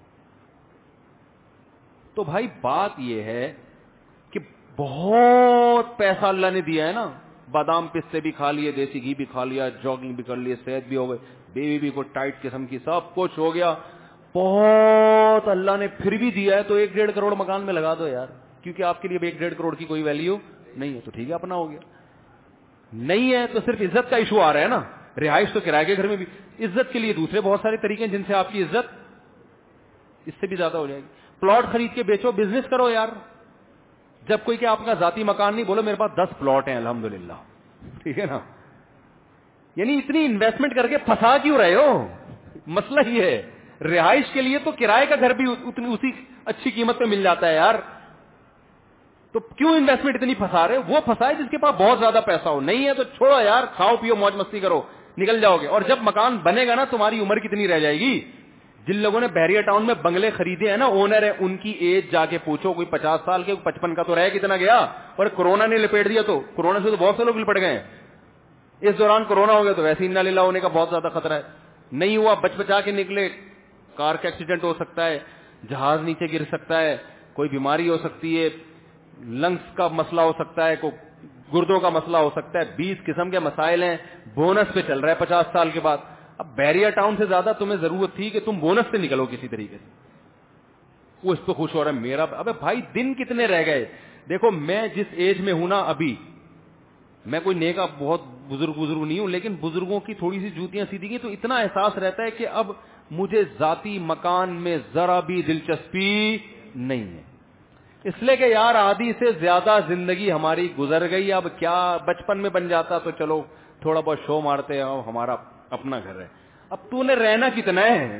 تو بھائی بات یہ ہے کہ بہت پیسہ اللہ نے دیا ہے نا, بادام پستے بھی کھا لیے, دیسی گھی بھی کھا لیا, جاگنگ بھی کر لیے, صحت بھی ہو گئی, بیوی بھی کوئی ٹائٹ قسم کی, سب کچھ ہو گیا, بہت اللہ نے پھر بھی دیا ہے, تو ایک ڈیڑھ کروڑ مکان میں لگا دو یار, کیونکہ آپ کے لیے ایک ڈیڑھ کروڑ کی کوئی ویلیو نہیں ہے, تو ٹھیک ہے اپنا ہو گیا. نہیں ہے تو صرف عزت کا ایشو آ رہا ہے نا, رہائش تو کرائے کے گھر میں بھی, عزت کے لیے دوسرے بہت سارے طریقے ہیں جن سے آپ کی عزت اس سے بھی زیادہ ہو جائے گی. پلاٹ خرید کے بیچو, بزنس کرو یار. جب کوئی کہ آپ کا ذاتی مکان نہیں, بولو میرے پاس دس پلاٹ ہیں الحمدللہ, ٹھیک ہے نا. یعنی اتنی انویسٹمنٹ کر کے پھنسا کیوں رہے ہو, مسئلہ یہ ہے. رہائش کے لیے تو کرائے کا گھر بھی اتنی اسی اچھی قیمت پہ مل جاتا ہے یار, تو کیوں انویسٹمنٹ اتنی پھنسا رہے؟ وہ پھنسائے جس کے پاس بہت زیادہ پیسہ ہو. نہیں ہے تو چھوڑو یار, کھاؤ پیو موج مستی کرو, نکل جاؤ گے. اور جب مکان بنے گا نا تمہاری عمر کتنی رہ جائے گی, جن لوگوں نے بحریہ ٹاؤن میں بنگلے خریدے ہیں نا, اونر ہے, ان کی ایج جا کے پوچھو, کوئی پچاس سال کے پچپن کا تو رہ کتنا گیا, اور کورونا نے لپیٹ دیا, تو کورونا سے تو بہت سے لوگ لپٹ گئے ہیں. اس دوران کورونا ہو گیا تو ویسے انا للہ ہونے کا بہت زیادہ خطرہ ہے. نہیں ہوا, بچ بچا کے نکلے, کار کا ایکسیڈنٹ ہو سکتا ہے, جہاز نیچے گر سکتا ہے, کوئی بیماری ہو سکتی ہے, لنگس کا مسئلہ ہو سکتا ہے, کوئی گردوں کا مسئلہ ہو سکتا ہے, بیس قسم کے مسائل ہیں. بونس پہ چل رہا ہے پچاس سال کے بعد. اب بیریا ٹاؤن سے زیادہ تمہیں ضرورت تھی کہ تم بونس سے نکلو کسی طریقے سے. وہ اس پہ خوش ہو رہا ہے میرا. ابے بھائی دن کتنے رہ گئے. دیکھو میں جس ایج میں ہوں نا ابھی, میں کوئی نیکا بہت بزرگ بزرگ نہیں ہوں, لیکن بزرگوں کی تھوڑی سی جوتیاں سیدھی گئی تو اتنا احساس رہتا ہے کہ اب مجھے ذاتی مکان میں ذرا بھی دلچسپی نہیں ہے. اس لیے کہ یار آدھی سے زیادہ زندگی ہماری گزر گئی. اب کیا بچپن میں بن جاتا تو چلو تھوڑا بہت شو مارتے ہیں, ہمارا اپنا گھر ہے. اب تو نے رہنا کتنا ہے.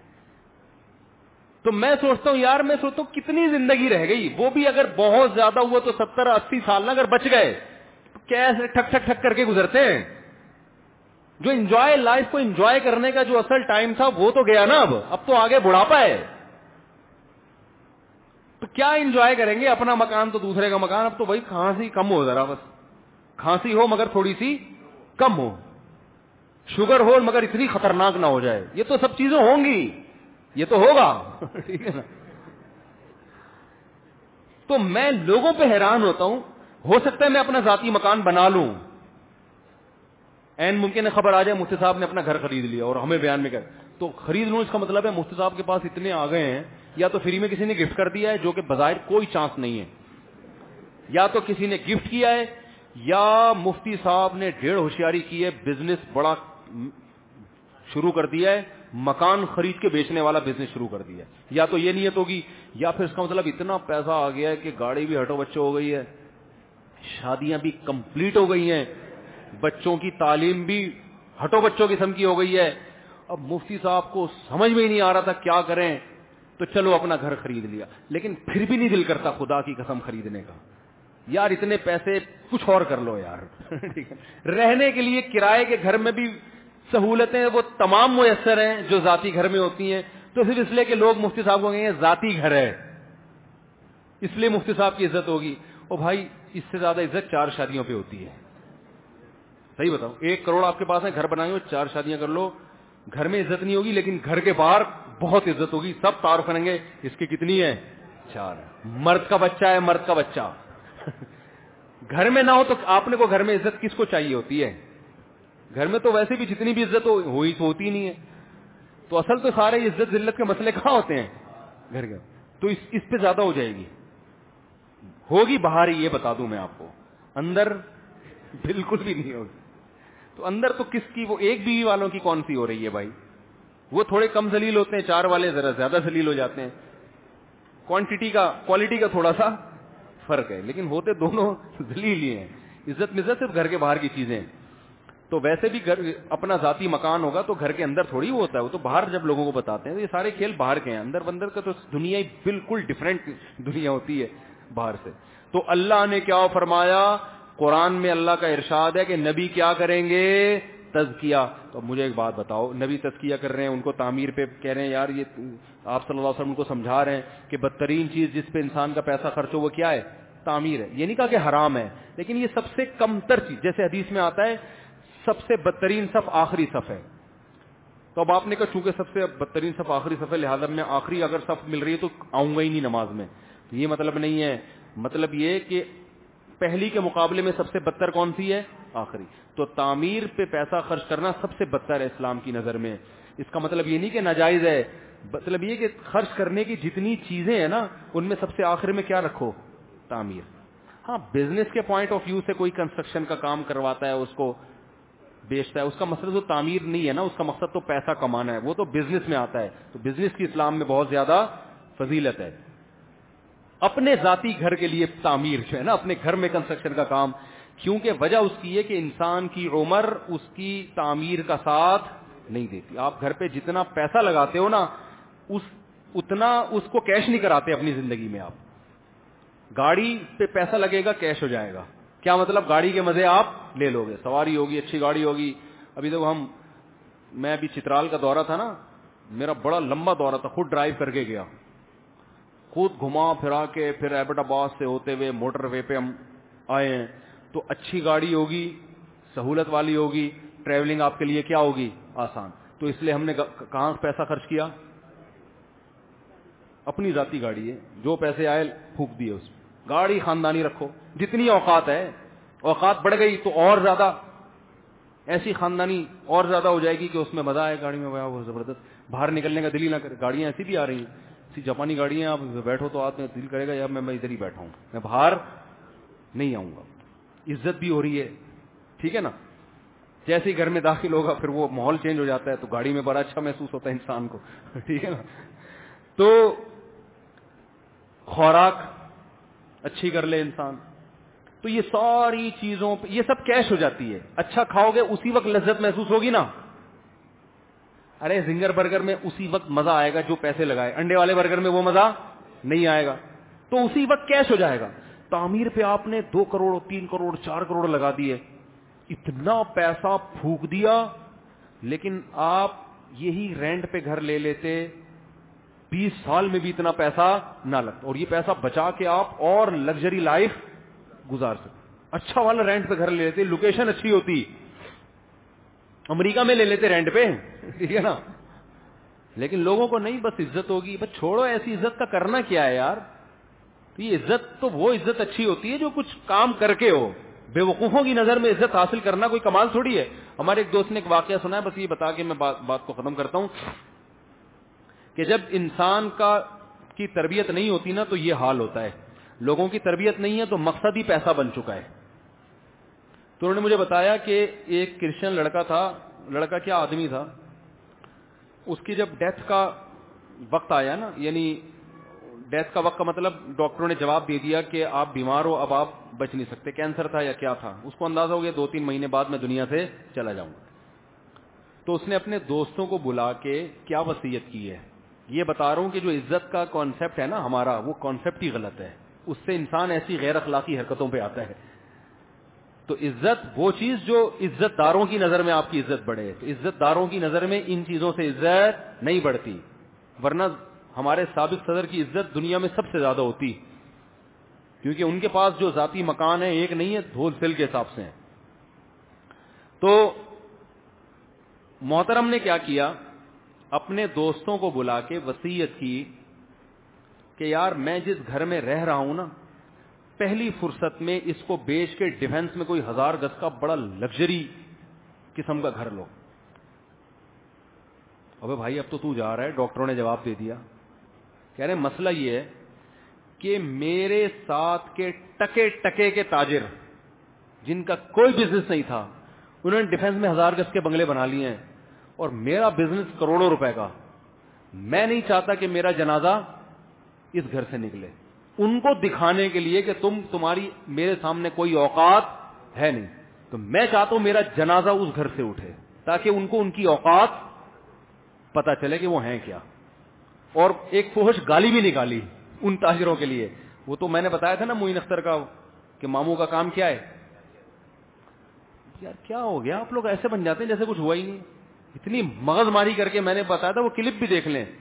تو میں سوچتا ہوں یار, میں سوچتا ہوں کتنی زندگی رہ گئی, وہ بھی اگر بہت زیادہ ہوا تو ستر اسی سال نا اگر بچ گئے تو کیسے ٹھک ٹھک ٹھک کر کے گزرتے ہیں. جو انجوائے لائف کو انجوائے کرنے کا جو اصل ٹائم تھا وہ تو گیا نا. اب اب تو آگے بڑھاپا ہے, تو کیا انجوائے کریں گے. اپنا مکان تو دوسرے کا مکان. اب تو بھائی کھانسی کم ہو, ذرا بس کھانسی ہو مگر تھوڑی سی کم ہو, شوگر ہو مگر اتنی خطرناک نہ ہو جائے. یہ تو سب چیزیں ہوں گی, یہ تو ہوگا, ٹھیک ہے نا. تو میں لوگوں پہ حیران ہوتا ہوں. ہو سکتا ہے میں اپنا ذاتی مکان بنا لوں, این ممکن ہے خبر آ جائے مفتی صاحب نے اپنا گھر خرید لیا اور ہمیں بیان میں کر, تو خرید لوں اس کا مطلب ہے مفتی صاحب کے پاس اتنے آ گئے ہیں, یا تو فری میں کسی نے گفٹ کر دیا ہے جو کہ بظاہر کوئی چانس نہیں ہے, یا تو کسی نے گفٹ کیا ہے, یا مفتی صاحب نے ڈھیر ہوشیاری کی ہے, بزنس بڑا شروع کر دیا ہے, مکان خرید کے بیچنے والا بزنس شروع کر دیا ہے. یا تو یہ نیت ہوگی, یا پھر اس کا مطلب اتنا پیسہ آ گیا ہے کہ گاڑی بھی ہٹو بچوں ہو گئی ہے, شادیاں بھی کمپلیٹ ہو گئی ہیں, بچوں کی تعلیم بھی ہٹو بچوں قسم کی ہو گئی ہے. اب مفتی صاحب کو سمجھ میں ہی نہیں آ رہا تھا کیا کریں, تو چلو اپنا گھر خرید لیا. لیکن پھر بھی نہیں دل کرتا خدا کی قسم خریدنے کا. یار اتنے پیسے کچھ اور کر لو یار. رہنے کے لیے کرائے کے گھر میں بھی سہولتیں وہ تمام میسر ہیں جو ذاتی گھر میں ہوتی ہیں. تو صرف اس لیے کہ لوگ مفتی صاحب کو کہیں گے ذاتی گھر ہے, اس لیے مفتی صاحب کی عزت ہوگی. اور بھائی اس سے زیادہ عزت چار شادیوں پہ ہوتی ہے. صحیح بتاؤ, ایک کروڑ آپ کے پاس ہے, گھر بنائیں گے, چار شادیاں کر لو, گھر میں عزت نہیں ہوگی, لیکن گھر کے باہر بہت عزت ہوگی. سب تعارف کریں گے اس کی کتنی ہے, چار. مرد کا بچہ ہے, مرد کا بچہ گھر میں نہ ہو تو آپ نے کو گھر میں عزت کس کو چاہیے ہوتی ہے. گھر میں تو ویسے بھی جتنی بھی عزت ہو ہوئی تو ہوتی نہیں ہے. تو اصل تو سارے عزت ذلت کے مسئلے کہاں ہوتے ہیں, گھر کے. تو اس, اس پہ زیادہ ہو جائے گی, ہوگی باہر ہی, یہ بتا دوں میں آپ کو, اندر بالکل بھی نہیں ہوگی. تو اندر تو کس کی, وہ ایک بیوی والوں کی کون سی ہو رہی ہے بھائی. وہ تھوڑے کم ذلیل ہوتے ہیں, چار والے ذرا زیادہ ذلیل ہو جاتے ہیں. کوانٹٹی کا کوالٹی کا تھوڑا سا فرق ہے, لیکن ہوتے دونوں ذلیل ہی ہیں. عزت مزت صرف گھر کے باہر کی چیزیں. تو ویسے بھی گھر اپنا ذاتی مکان ہوگا تو گھر کے اندر تھوڑی ہوتا ہے, وہ تو باہر جب لوگوں کو بتاتے ہیں. یہ سارے کھیل باہر کے ہیں, اندر بندر کا تو دنیا ہی بالکل ڈفرینٹ دنیا ہوتی ہے باہر سے. تو اللہ نے کیا فرمایا, قرآن میں اللہ کا ارشاد ہے کہ نبی کیا کریں گے, تزکیہ. تو مجھے ایک بات بتاؤ, نبی تزکیہ کر رہے ہیں, ان کو تعمیر پہ کہہ رہے ہیں, یار یہ آپ صلی اللہ علیہ وسلم ان کو سمجھا رہے ہیں کہ بدترین چیز جس پہ انسان کا پیسہ خرچ ہو وہ کیا ہے, تعمیر ہے. یہ نہیں کہا کہ حرام ہے, لیکن یہ سب سے کم تر چیز, جیسے حدیث میں آتا ہے سب سے بدترین صف آخری صف ہے. تو اب آپ نے کہا چونکہ سب سے بدترین صف آخری صف ہے, لہٰذا میں آخری اگر صف مل رہی ہے تو آؤں گا ہی نہیں نماز میں. تو یہ مطلب نہیں ہے. مطلب یہ کہ پہلی کے مقابلے میں سب سے بدتر کون سی ہے, آخری. تو تعمیر پہ پیسہ خرچ کرنا سب سے بدتر ہے اسلام کی نظر میں. اس کا مطلب یہ نہیں کہ ناجائز ہے, مطلب یہ کہ خرچ کرنے کی جتنی چیزیں ہیں نا ان میں سب سے آخر میں کیا رکھو, تعمیر. ہاں بزنس کے پوائنٹ آف ویو سے کوئی کنسٹرکشن کا کام کرواتا ہے, اس کو بیچتا ہے, اس کا مقصد تو تعمیر نہیں ہے نا, اس کا مقصد تو پیسہ کمانا ہے, وہ تو بزنس میں آتا ہے. تو بزنس کی اسلام میں بہت زیادہ فضیلت ہے. اپنے ذاتی گھر کے لیے تعمیر جو ہے نا, اپنے گھر میں کنسٹرکشن کا کام, کیونکہ وجہ اس کی ہے کہ انسان کی عمر اس کی تعمیر کا ساتھ نہیں دیتی. آپ گھر پہ جتنا پیسہ لگاتے ہو نا اس اتنا اس کو کیش نہیں کراتے اپنی زندگی میں. آپ گاڑی پہ پیسہ لگے گا, کیش ہو جائے گا. کیا مطلب, گاڑی کے مزے آپ لے لو گے, سواری ہوگی, اچھی گاڑی ہوگی. ابھی تو ہم میں ابھی چترال کا دورہ تھا نا, میرا بڑا لمبا دورہ تھا, خود ڈرائیو کر کے گیا, خود گھما پھرا کے پھر ایبٹ آباد سے ہوتے ہوئے موٹر وے پہ ہم آئے ہیں. تو اچھی گاڑی ہوگی, سہولت والی ہوگی, ٹریولنگ آپ کے لیے کیا ہوگی, آسان. تو اس لیے ہم نے کہاں پیسہ خرچ کیا, اپنی ذاتی گاڑی ہے, جو پیسے آئے پھونک دیے اس میں. گاڑی خاندانی رکھو, جتنی اوقات ہے, اوقات بڑھ گئی تو اور زیادہ ایسی خاندانی اور زیادہ ہو جائے گی کہ اس میں مزہ آئے گاڑی میں, وہ زبردست, باہر نکلنے کا دل ہی نہ کرے. گاڑیاں ایسی بھی آ رہی ہیں, ایسی جاپانی گاڑیاں, آپ بیٹھو تو آپ میں دل کرے گا یار میں میں ادھر ہی بیٹھا ہوں, میں باہر نہیں آؤں گا. عزت بھی ہو رہی ہے, ٹھیک ہے نا. جیسے ہی گھر میں داخل ہوگا پھر وہ ماحول چینج ہو جاتا ہے, تو گاڑی میں بڑا اچھا محسوس ہوتا ہے انسان کو, ٹھیک ہے نا. تو خوراک اچھی کر لے انسان, تو یہ ساری چیزوں پہ یہ سب کیش ہو جاتی ہے. اچھا کھاؤ گے اسی وقت لذت محسوس ہوگی نا. ارے زنگر برگر میں اسی وقت مزہ آئے گا جو پیسے لگائے, انڈے والے برگر میں وہ مزہ نہیں آئے گا, تو اسی وقت کیش ہو جائے گا. تعمیر پہ آپ نے دو کروڑ تین کروڑ چار کروڑ لگا دیے, اتنا پیسہ پھونک دیا, لیکن آپ یہی رینٹ پہ گھر لے لیتے, بیس سال میں بھی اتنا پیسہ نہ لگتا, اور یہ پیسہ بچا کے آپ اور لگژری لائف گزار سکتے. اچھا والا رینٹ پہ گھر لے لیتے, لوکیشن اچھی ہوتی, امریکہ میں لے لیتے رینٹ پہ, ٹھیک ہے نا. لیکن لوگوں کو نہیں, بس عزت ہوگی, بس چھوڑو ایسی عزت کا کرنا کیا ہے یار. تو یہ عزت تو وہ عزت اچھی ہوتی ہے جو کچھ کام کر کے ہو. بے وقوفوں کی نظر میں عزت حاصل کرنا کوئی کمال تھوڑی ہے. ہمارے ایک دوست نے ایک واقعہ سنا ہے, بس یہ بتا کے میں بات, بات کو ختم کرتا ہوں, کہ جب انسان کا کی تربیت نہیں ہوتی نا تو یہ حال ہوتا ہے. لوگوں کی تربیت نہیں ہے تو مقصد ہی پیسہ بن چکا ہے. تو انہوں نے مجھے بتایا کہ ایک کرسچن لڑکا تھا, لڑکا کیا آدمی تھا, اس کی جب ڈیتھ کا وقت آیا نا, یعنی ڈیتھ کا وقت کا مطلب ڈاکٹروں نے جواب دے دیا کہ آپ بیمار ہو, اب آپ بچ نہیں سکتے, کینسر تھا یا کیا تھا, اس کو اندازہ ہو گیا دو تین مہینے بعد میں دنیا سے چلا جاؤں گا. تو اس نے اپنے دوستوں کو بلا کے کیا وصیت کی ہے. یہ بتا رہا ہوں کہ جو عزت کا کانسیپٹ ہے نا ہمارا, وہ کانسیپٹ ہی غلط ہے, اس سے انسان ایسی غیر اخلاقی حرکتوں پہ آتا ہے. تو عزت وہ چیز جو عزت داروں کی نظر میں آپ کی عزت بڑھے, تو عزت داروں کی نظر میں ان چیزوں سے عزت نہیں بڑھتی, ورنہ ہمارے سابق صدر کی عزت دنیا میں سب سے زیادہ ہوتی, کیونکہ ان کے پاس جو ذاتی مکان ہے ایک نہیں ہے, ہول سیل کے حساب سے ہیں. تو محترم نے کیا کیا, اپنے دوستوں کو بلا کے وصیت کی کہ یار میں جس گھر میں رہ رہا ہوں نا, پہلی فرصت میں اس کو بیچ کے ڈیفنس میں کوئی ہزار گز کا بڑا لگژری قسم کا گھر لو. ابے بھائی اب تو تو جا رہا ہے, ڈاکٹروں نے جواب دے دیا. کہہ رہے مسئلہ یہ ہے کہ میرے ساتھ کے ٹکے ٹکے کے تاجر جن کا کوئی بزنس نہیں تھا, انہوں نے ڈیفنس میں ہزار گز کے بنگلے بنا لیے ہیں, اور میرا بزنس کروڑوں روپے کا. میں نہیں چاہتا کہ میرا جنازہ اس گھر سے نکلے, ان کو دکھانے کے لیے کہ تم تمہاری میرے سامنے کوئی اوقات ہے نہیں, تو میں چاہتا ہوں میرا جنازہ اس گھر سے اٹھے, تاکہ ان کو ان کی اوقات پتا چلے کہ وہ ہیں کیا. اور ایک فحش گالی بھی نکالی ان تاجروں کے لیے. وہ تو میں نے بتایا تھا نا معین اختر کا, کہ ماموں کا کام کیا ہے. یار کیا ہو گیا, آپ لوگ ایسے بن جاتے ہیں جیسے کچھ ہوا ہی نہیں. اتنی مغز ماری کر کے میں نے بتایا تھا, وہ کلپ بھی دیکھ لیں,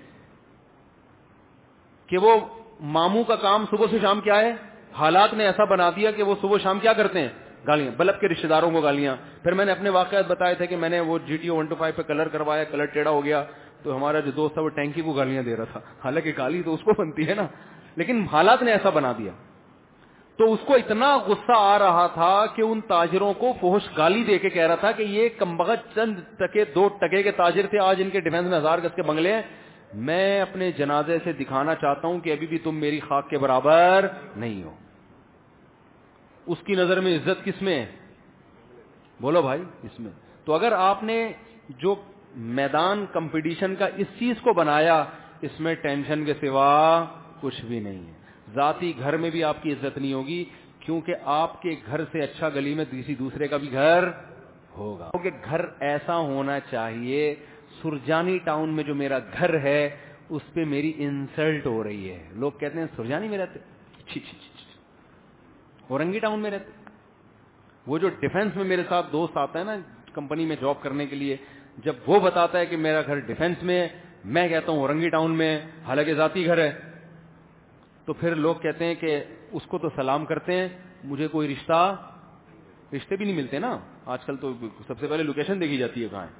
کہ وہ ماموں کا کام صبح سے شام کیا ہے. حالات نے ایسا بنا دیا کہ وہ صبح شام کیا کرتے ہیں, گالیاں, بلب کے رشتہ داروں کو گالیاں. پھر میں نے اپنے واقعات بتائے تھے کہ میں نے وہ G T O one two five پہ کلر کروایا, کلر ٹیڑھا ہو گیا, تو ہمارا جو دوست تھا وہ ٹینکی کو گالیاں دے رہا تھا, حالانکہ گالی تو اس کو بنتی ہے نا, لیکن حالات نے ایسا بنا دیا. تو اس کو اتنا غصہ آ رہا تھا کہ ان تاجروں کو فحش گالی دے کے کہہ رہا تھا کہ یہ کمبخت چند ٹکے دو ٹکے کے تاجر تھے, آج ان کے ڈیفنس میں ہزار گز کے بنگلے ہیں. میں اپنے جنازے سے دکھانا چاہتا ہوں کہ ابھی بھی تم میری خاک کے برابر نہیں ہو. اس کی نظر میں عزت کس میں ہے, بولو بھائی, اس میں. تو اگر آپ نے جو میدان کمپٹیشن کا اس چیز کو بنایا, اس میں ٹینشن کے سوا کچھ بھی نہیں ہے. ذاتی گھر میں بھی آپ کی عزت نہیں ہوگی, کیونکہ آپ کے گھر سے اچھا گلی میں کسی دوسرے کا بھی گھر ہوگا. کیونکہ گھر ایسا ہونا چاہیے, سرجانی ٹاؤن میں جو میرا گھر ہے اس پہ میری انسلٹ ہو رہی ہے. لوگ کہتے ہیں سرجانی میں رہتے, چھی چھی چھی, اورنگی ٹاؤن میں رہتے. وہ جو ڈیفنس میں میرے ساتھ دوست آتا ہے نا کمپنی میں جاب کرنے کے لیے, جب وہ بتاتا ہے کہ میرا گھر ڈیفنس میں ہے, میں کہتا ہوں اورنگی ٹاؤن میں, حالانکہ ذاتی گھر ہے. تو پھر لوگ کہتے ہیں کہ اس کو تو سلام کرتے ہیں, مجھے کوئی رشتہ, رشتے بھی نہیں ملتے نا آج کل, تو سب سے پہلے لوکیشن دیکھی جاتی ہے کہاں ہے.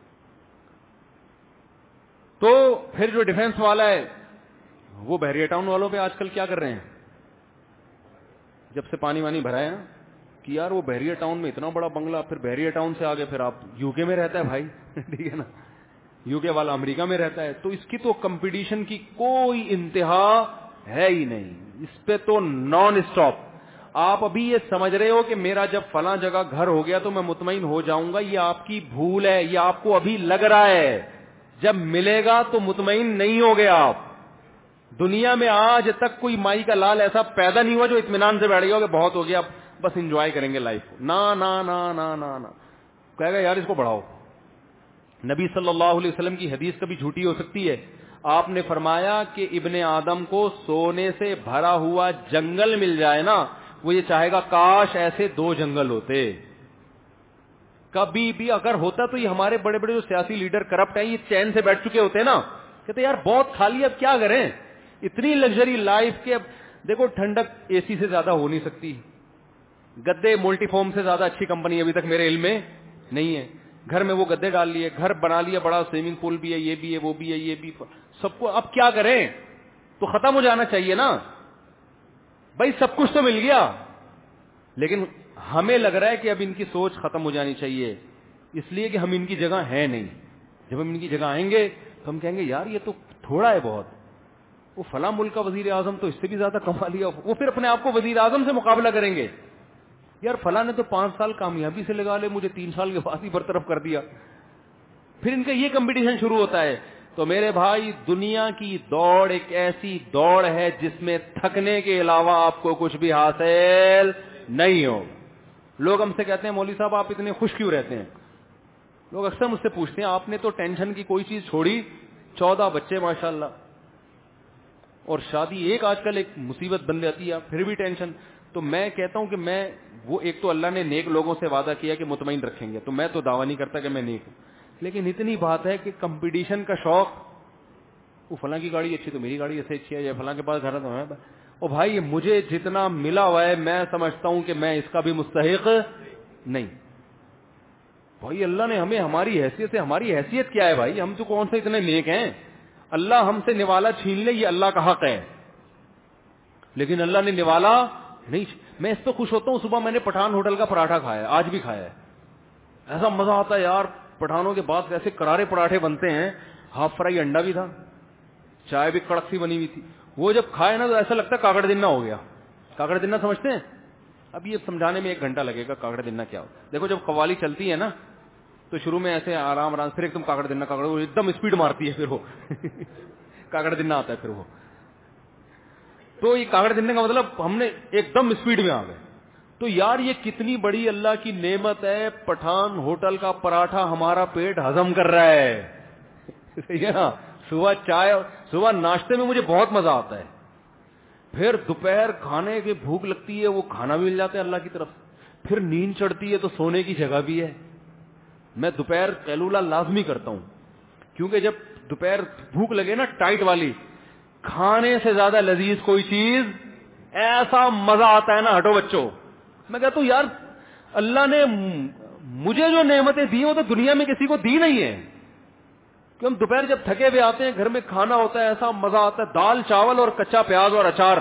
تو پھر جو ڈیفنس والا ہے وہ بحریہ ٹاؤن والوں پہ آج کل کیا کر رہے ہیں, جب سے پانی وانی بھرایا کہ یار وہ بحریہ ٹاؤن میں اتنا بڑا بنگلہ, پھر بحریہ ٹاؤن سے آگے پھر آپ یو کے میں رہتا ہے بھائی, ٹھیک ہے نا, یو کے والا امریکہ میں رہتا ہے. تو اس کی تو کمپٹیشن کی کوئی انتہا ہے ہی نہیں, اس پہ تو نان اسٹاپ. آپ ابھی یہ سمجھ رہے ہو کہ میرا جب فلاں جگہ گھر ہو گیا تو میں مطمئن ہو جاؤں گا, یہ آپ کی بھول ہے, یہ آپ کو ابھی لگ رہا ہے. جب ملے گا تو مطمئن نہیں ہو گیا آپ. دنیا میں آج تک کوئی مائی کا لال ایسا پیدا نہیں ہوا جو اطمینان سے بیٹھ گیا کہ بہت ہو گیا بس انجوائے کریں گے لائف کو. نا نا نا نا نا نا کہے گا یار اس کو بڑھاؤ. نبی صلی اللہ علیہ وسلم کی حدیث کبھی جھوٹی ہو سکتی ہے؟ آپ نے فرمایا کہ ابن آدم کو سونے سے بھرا ہوا جنگل مل جائے نا, وہ یہ چاہے گا کاش ایسے دو جنگل ہوتے. کبھی بھی اگر ہوتا تو یہ ہمارے بڑے بڑے جو سیاسی لیڈر کرپٹ ہیں یہ چین سے بیٹھ چکے ہوتے نا, کہتے یار بہت کھا لیا اب کیا کریں, اتنی لگژری لائف کے. اب دیکھو ٹھنڈک اے سی سے زیادہ ہو نہیں سکتی, گدے ملٹی فارم سے زیادہ اچھی کمپنی ابھی تک میرے علم میں نہیں ہے. گھر میں وہ گدے ڈال لیے, گھر بنا لیا بڑا, سوئمنگ پول بھی ہے, یہ بھی ہے, وہ بھی ہے, یہ بھی, سب کو. اب کیا کریں, تو ختم ہو جانا چاہیے نا بھائی, سب کچھ تو مل گیا. لیکن ہمیں لگ رہا ہے کہ اب ان کی سوچ ختم ہو جانی چاہیے, اس لیے کہ ہم ان کی جگہ ہیں نہیں. جب ہم ان کی جگہ آئیں گے تو ہم کہیں گے یار یہ تو تھوڑا ہے بہت, وہ فلاں ملک کا وزیر اعظم تو اس سے بھی زیادہ کما لیا. وہ پھر اپنے آپ کو وزیر اعظم سے مقابلہ کریں گے, یار فلاں نے تو پانچ سال کامیابی سے لگا لے, مجھے تین سال کے بعد ہی برطرف کر دیا. پھر ان کا یہ کمپٹیشن شروع ہوتا ہے. تو میرے بھائی دنیا کی دوڑ ایک ایسی دوڑ ہے جس میں تھکنے کے علاوہ آپ کو کچھ بھی حاصل نہیں ہو. لوگ ہم سے کہتے ہیں مولوی صاحب آپ اتنے خوش کیوں رہتے ہیں؟ لوگ اکثر مجھ سے پوچھتے ہیں آپ نے تو ٹینشن کی کوئی چیز چھوڑی, چودہ بچے ماشاءاللہ, اور شادی ایک آج کل ایک مصیبت بن جاتی ہے, پھر بھی ٹینشن. تو میں کہتا ہوں کہ میں وہ ایک تو اللہ نے نیک لوگوں سے وعدہ کیا کہ مطمئن رکھیں گے, تو میں تو دعویٰ نہیں کرتا کہ میں نیک ہوں, لیکن اتنی بات ہے کہ کمپٹیشن کا شوق, وہ فلاں کی گاڑی اچھی تو میری گاڑی ایسے اچھی ہے, یا فلاں کے پاس گھر ہے تو میں, او بھائی مجھے جتنا ملا ہوا ہے میں سمجھتا ہوں کہ میں اس کا بھی مستحق نہیں. بھائی اللہ نے ہمیں ہماری حیثیت سے, ہماری حیثیت کیا ہے بھائی, ہم تو کون سے اتنے نیک ہیں, اللہ ہم سے نوالا چھین لے یہ اللہ کا حق ہے, لیکن اللہ نے نوالا نہیں. میں اس پہ خوش ہوتا ہوں, صبح میں نے پٹھان ہوٹل کا پراٹھا کھایا, آج بھی کھایا ہے, ایسا مزہ آتا ہے یار. پٹھانوں کے بعد ایسے کرارے پراٹھے بنتے ہیں, ہاف فرائی انڈا بھی تھا, چائے بھی کڑک سی بنی ہوئی تھی. وہ جب کھائے نا تو ایسا لگتا ہے کاکڑ دنہ ہو گیا. کاکڑ دنہ سمجھتے ہیں؟ اب یہ سمجھانے میں ایک گھنٹہ لگے گا کاکڑ دنہ کیا ہو. دیکھو جب قوالی چلتی ہے نا تو شروع میں ایسے آرام آرام, پھر ایک دم کاکڑ دنہ کاکڑ, وہ ایک دم اسپیڈ مارتی ہے, پھر وہ کاکڑ دنہ آتا ہے. پھر وہ تو یہ کاکڑ دنہ کا مطلب ہم نے ایک دم اسپیڈ میں آ گئے. تو یار یہ کتنی بڑی اللہ کی نعمت ہے, پٹھان ہوٹل کا پراٹھا ہمارا پیٹ ہضم کر رہا ہے. صحیح ہے نا, صبح چائے, صبح ناشتے میں مجھے بہت مزہ آتا ہے, پھر دوپہر کھانے کی بھوک لگتی ہے, وہ کھانا بھی مل جاتا ہے اللہ کی طرف, پھر نیند چڑھتی ہے تو سونے کی جگہ بھی ہے. میں دوپہر قیلولہ لازمی کرتا ہوں, کیونکہ جب دوپہر بھوک لگے نا ٹائٹ والی, کھانے سے زیادہ لذیذ کوئی چیز, ایسا مزہ آتا ہے نا, ہٹو بچوں. میں کہتا ہوں یار اللہ نے مجھے جو نعمتیں دی وہ تو دنیا میں کسی کو دی نہیں ہے. کہ ہم دوپہر جب تھکے ہوئے آتے ہیں, گھر میں کھانا ہوتا ہے, ایسا مزہ آتا ہے, دال چاول اور کچا پیاز اور اچار.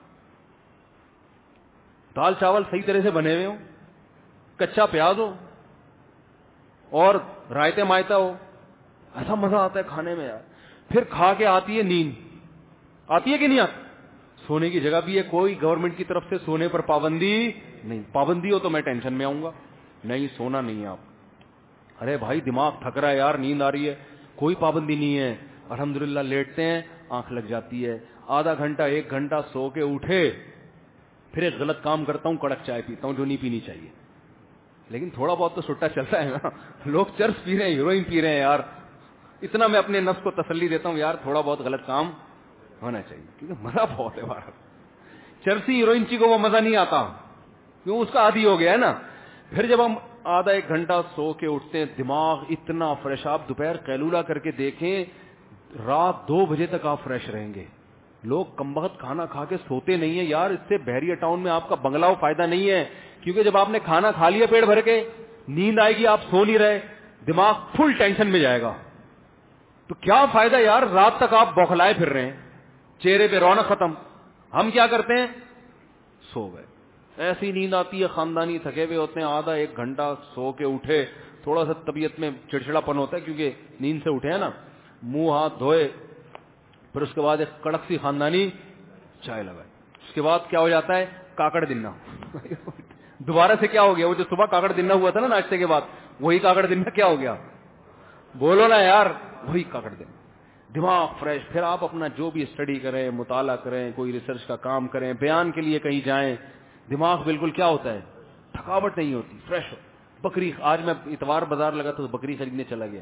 دال چاول صحیح طرح سے بنے ہوئے ہو, کچا پیاز ہو اور رائتے مائتا ہو, ایسا مزہ آتا ہے کھانے میں یار. پھر کھا کے آتی ہے نیند, آتی ہے کہ نہیں آتی؟ سونے کی جگہ بھی ہے, کوئی گورنمنٹ کی طرف سے سونے پر پابندی نہیں. پابندی ہو تو میں ٹینشن میں آؤں گا, نہیں سونا نہیں ہے آپ. ارے بھائی دماغ تھک رہا ہے یار, نیند آ رہی ہے, کوئی پابندی نہیں ہے, الحمدللہ لیٹتے ہیں, آنکھ لگ جاتی ہے, آدھا گھنٹہ ایک گھنٹہ سو کے اٹھے, پھر ایک غلط کام کرتا ہوں, کڑک چائے پیتا ہوں جو نہیں پینی چاہیے. لیکن تھوڑا بہت تو سٹا چلتا ہے نا. لوگ چرس پی رہے ہیں, ہیروئن پی رہے ہیں یار, اتنا میں اپنے نفس کو تسلی دیتا ہوں یار تھوڑا بہت غلط کام ہونا چاہیے, کیونکہ مزہ بہت ہے باہر. چرسی ہیروئن کو وہ مزہ نہیں آتا, کیوں اس کا عادی ہو گیا ہے نا. پھر جب ہم آدھا ایک گھنٹہ سو کے اٹھتے ہیں, دماغ اتنا فریش. آپ دوپہر قیلولہ کر کے دیکھیں, رات دو بجے تک آپ فریش رہیں گے. لوگ کم وقت کھانا کھا کے سوتے نہیں ہیں یار. اس سے بحریہ ٹاؤن میں آپ کا بنگلہ فائدہ نہیں ہے, کیونکہ جب آپ نے کھانا کھا لیا پیٹ بھر کے, نیند آئے گی, آپ سو نہیں رہے, دماغ فل ٹینشن میں جائے گا. تو کیا فائدہ یار, رات تک آپ بوکھلائے پھر رہے ہیں, چہرے پہ رونق ختم. ہم کیا کرتے ہیں, سو گئے. ایسی نیند آتی ہے, خاندانی تھکے ہوئے ہوتے ہیں, آدھا ایک گھنٹہ سو کے اٹھے, تھوڑا سا طبیعت میں چڑچڑا پن ہوتا ہے کیونکہ نیند سے اٹھے ہیں نا, منہ ہاتھ دھوئے, پھر اس کے بعد ایک کڑک سی خاندانی چائے لگائے. اس کے بعد کیا ہو جاتا ہے, کاکڑ دنہ. دوبارہ سے کیا ہو گیا, وہ جو صبح کاکڑ دنہ ہوا تھا نا ناشتے کے بعد, وہی کاکڑ دنہ کیا ہو گیا, بولو نا یار, وہی کاکڑ دنہ. دماغ فریش. پھر آپ اپنا جو بھی اسٹڈی کریں, مطالعہ کریں, کوئی ریسرچ کا کام کریں, بیان کے لیے کہیں جائیں, دماغ بالکل کیا ہوتا ہے, تھکاوٹ نہیں ہوتی, فریش. بکری, آج میں اتوار بازار لگا تو بکری خریدنے چلا گیا.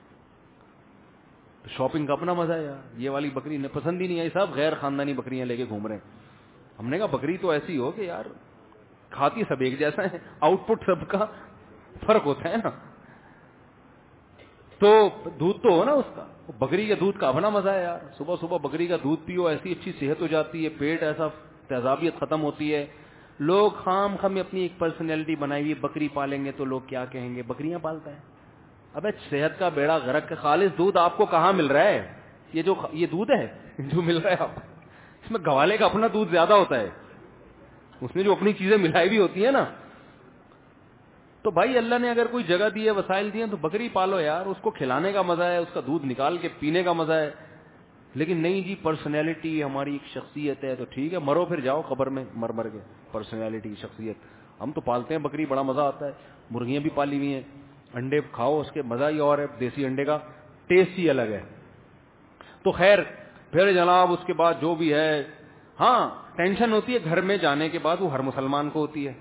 شاپنگ کا اپنا مزہ ہے یار. یہ والی بکری نے پسند ہی نہیں آئی, صاحب غیر خاندانی بکریاں لے کے گھوم رہے ہیں. ہم نے کہا بکری تو ایسی ہو کہ یار کھاتی سب ایک جیسا ہے, آؤٹ پٹ سب کا فرق ہوتا ہے نا. تو دودھ تو ہو نا اس کا, بکری کے دودھ کا اپنا مزہ ہے یار. صبح صبح بکری کا دودھ پیو, ایسی اچھی صحت ہو جاتی ہے, پیٹ ایسا تیزابیت ختم ہوتی ہے. لوگ خام خام اپنی ایک پرسنالٹی بنائی ہوئی, بکری پالیں گے تو لوگ کیا کہیں گے, بکریاں پالتا ہے. ابے صحت کا بیڑا غرق کے, خالص دودھ آپ کو کہاں مل رہا ہے, یہ جو یہ دودھ ہے جو مل رہا ہے آپ, اس میں گوالے کا اپنا دودھ زیادہ ہوتا ہے, اس میں جو اپنی چیزیں ملائی بھی ہوتی ہیں نا. تو بھائی اللہ نے اگر کوئی جگہ دی ہے, وسائل دیے, تو بکری پالو یار, اس کو کھلانے کا مزہ ہے, اس کا دودھ نکال کے پینے کا مزہ ہے. لیکن نہیں جی, پرسنالٹی ہماری ایک شخصیت ہے, تو ٹھیک ہے مرو پھر جاؤ قبر میں مر مر کے. پرسنالٹی, شخصیت, ہم تو پالتے ہیں بکری, بڑا مزہ آتا ہے. مرغیاں بھی پالی ہوئی ہیں, انڈے کھاؤ, اس کے مزہ ہی اور ہے, دیسی انڈے کا ٹیسٹ ہی الگ ہے. تو خیر پھر جناب اس کے بعد جو بھی ہے, ہاں ٹینشن ہوتی ہے گھر میں جانے کے بعد, وہ ہر مسلمان کو ہوتی ہے.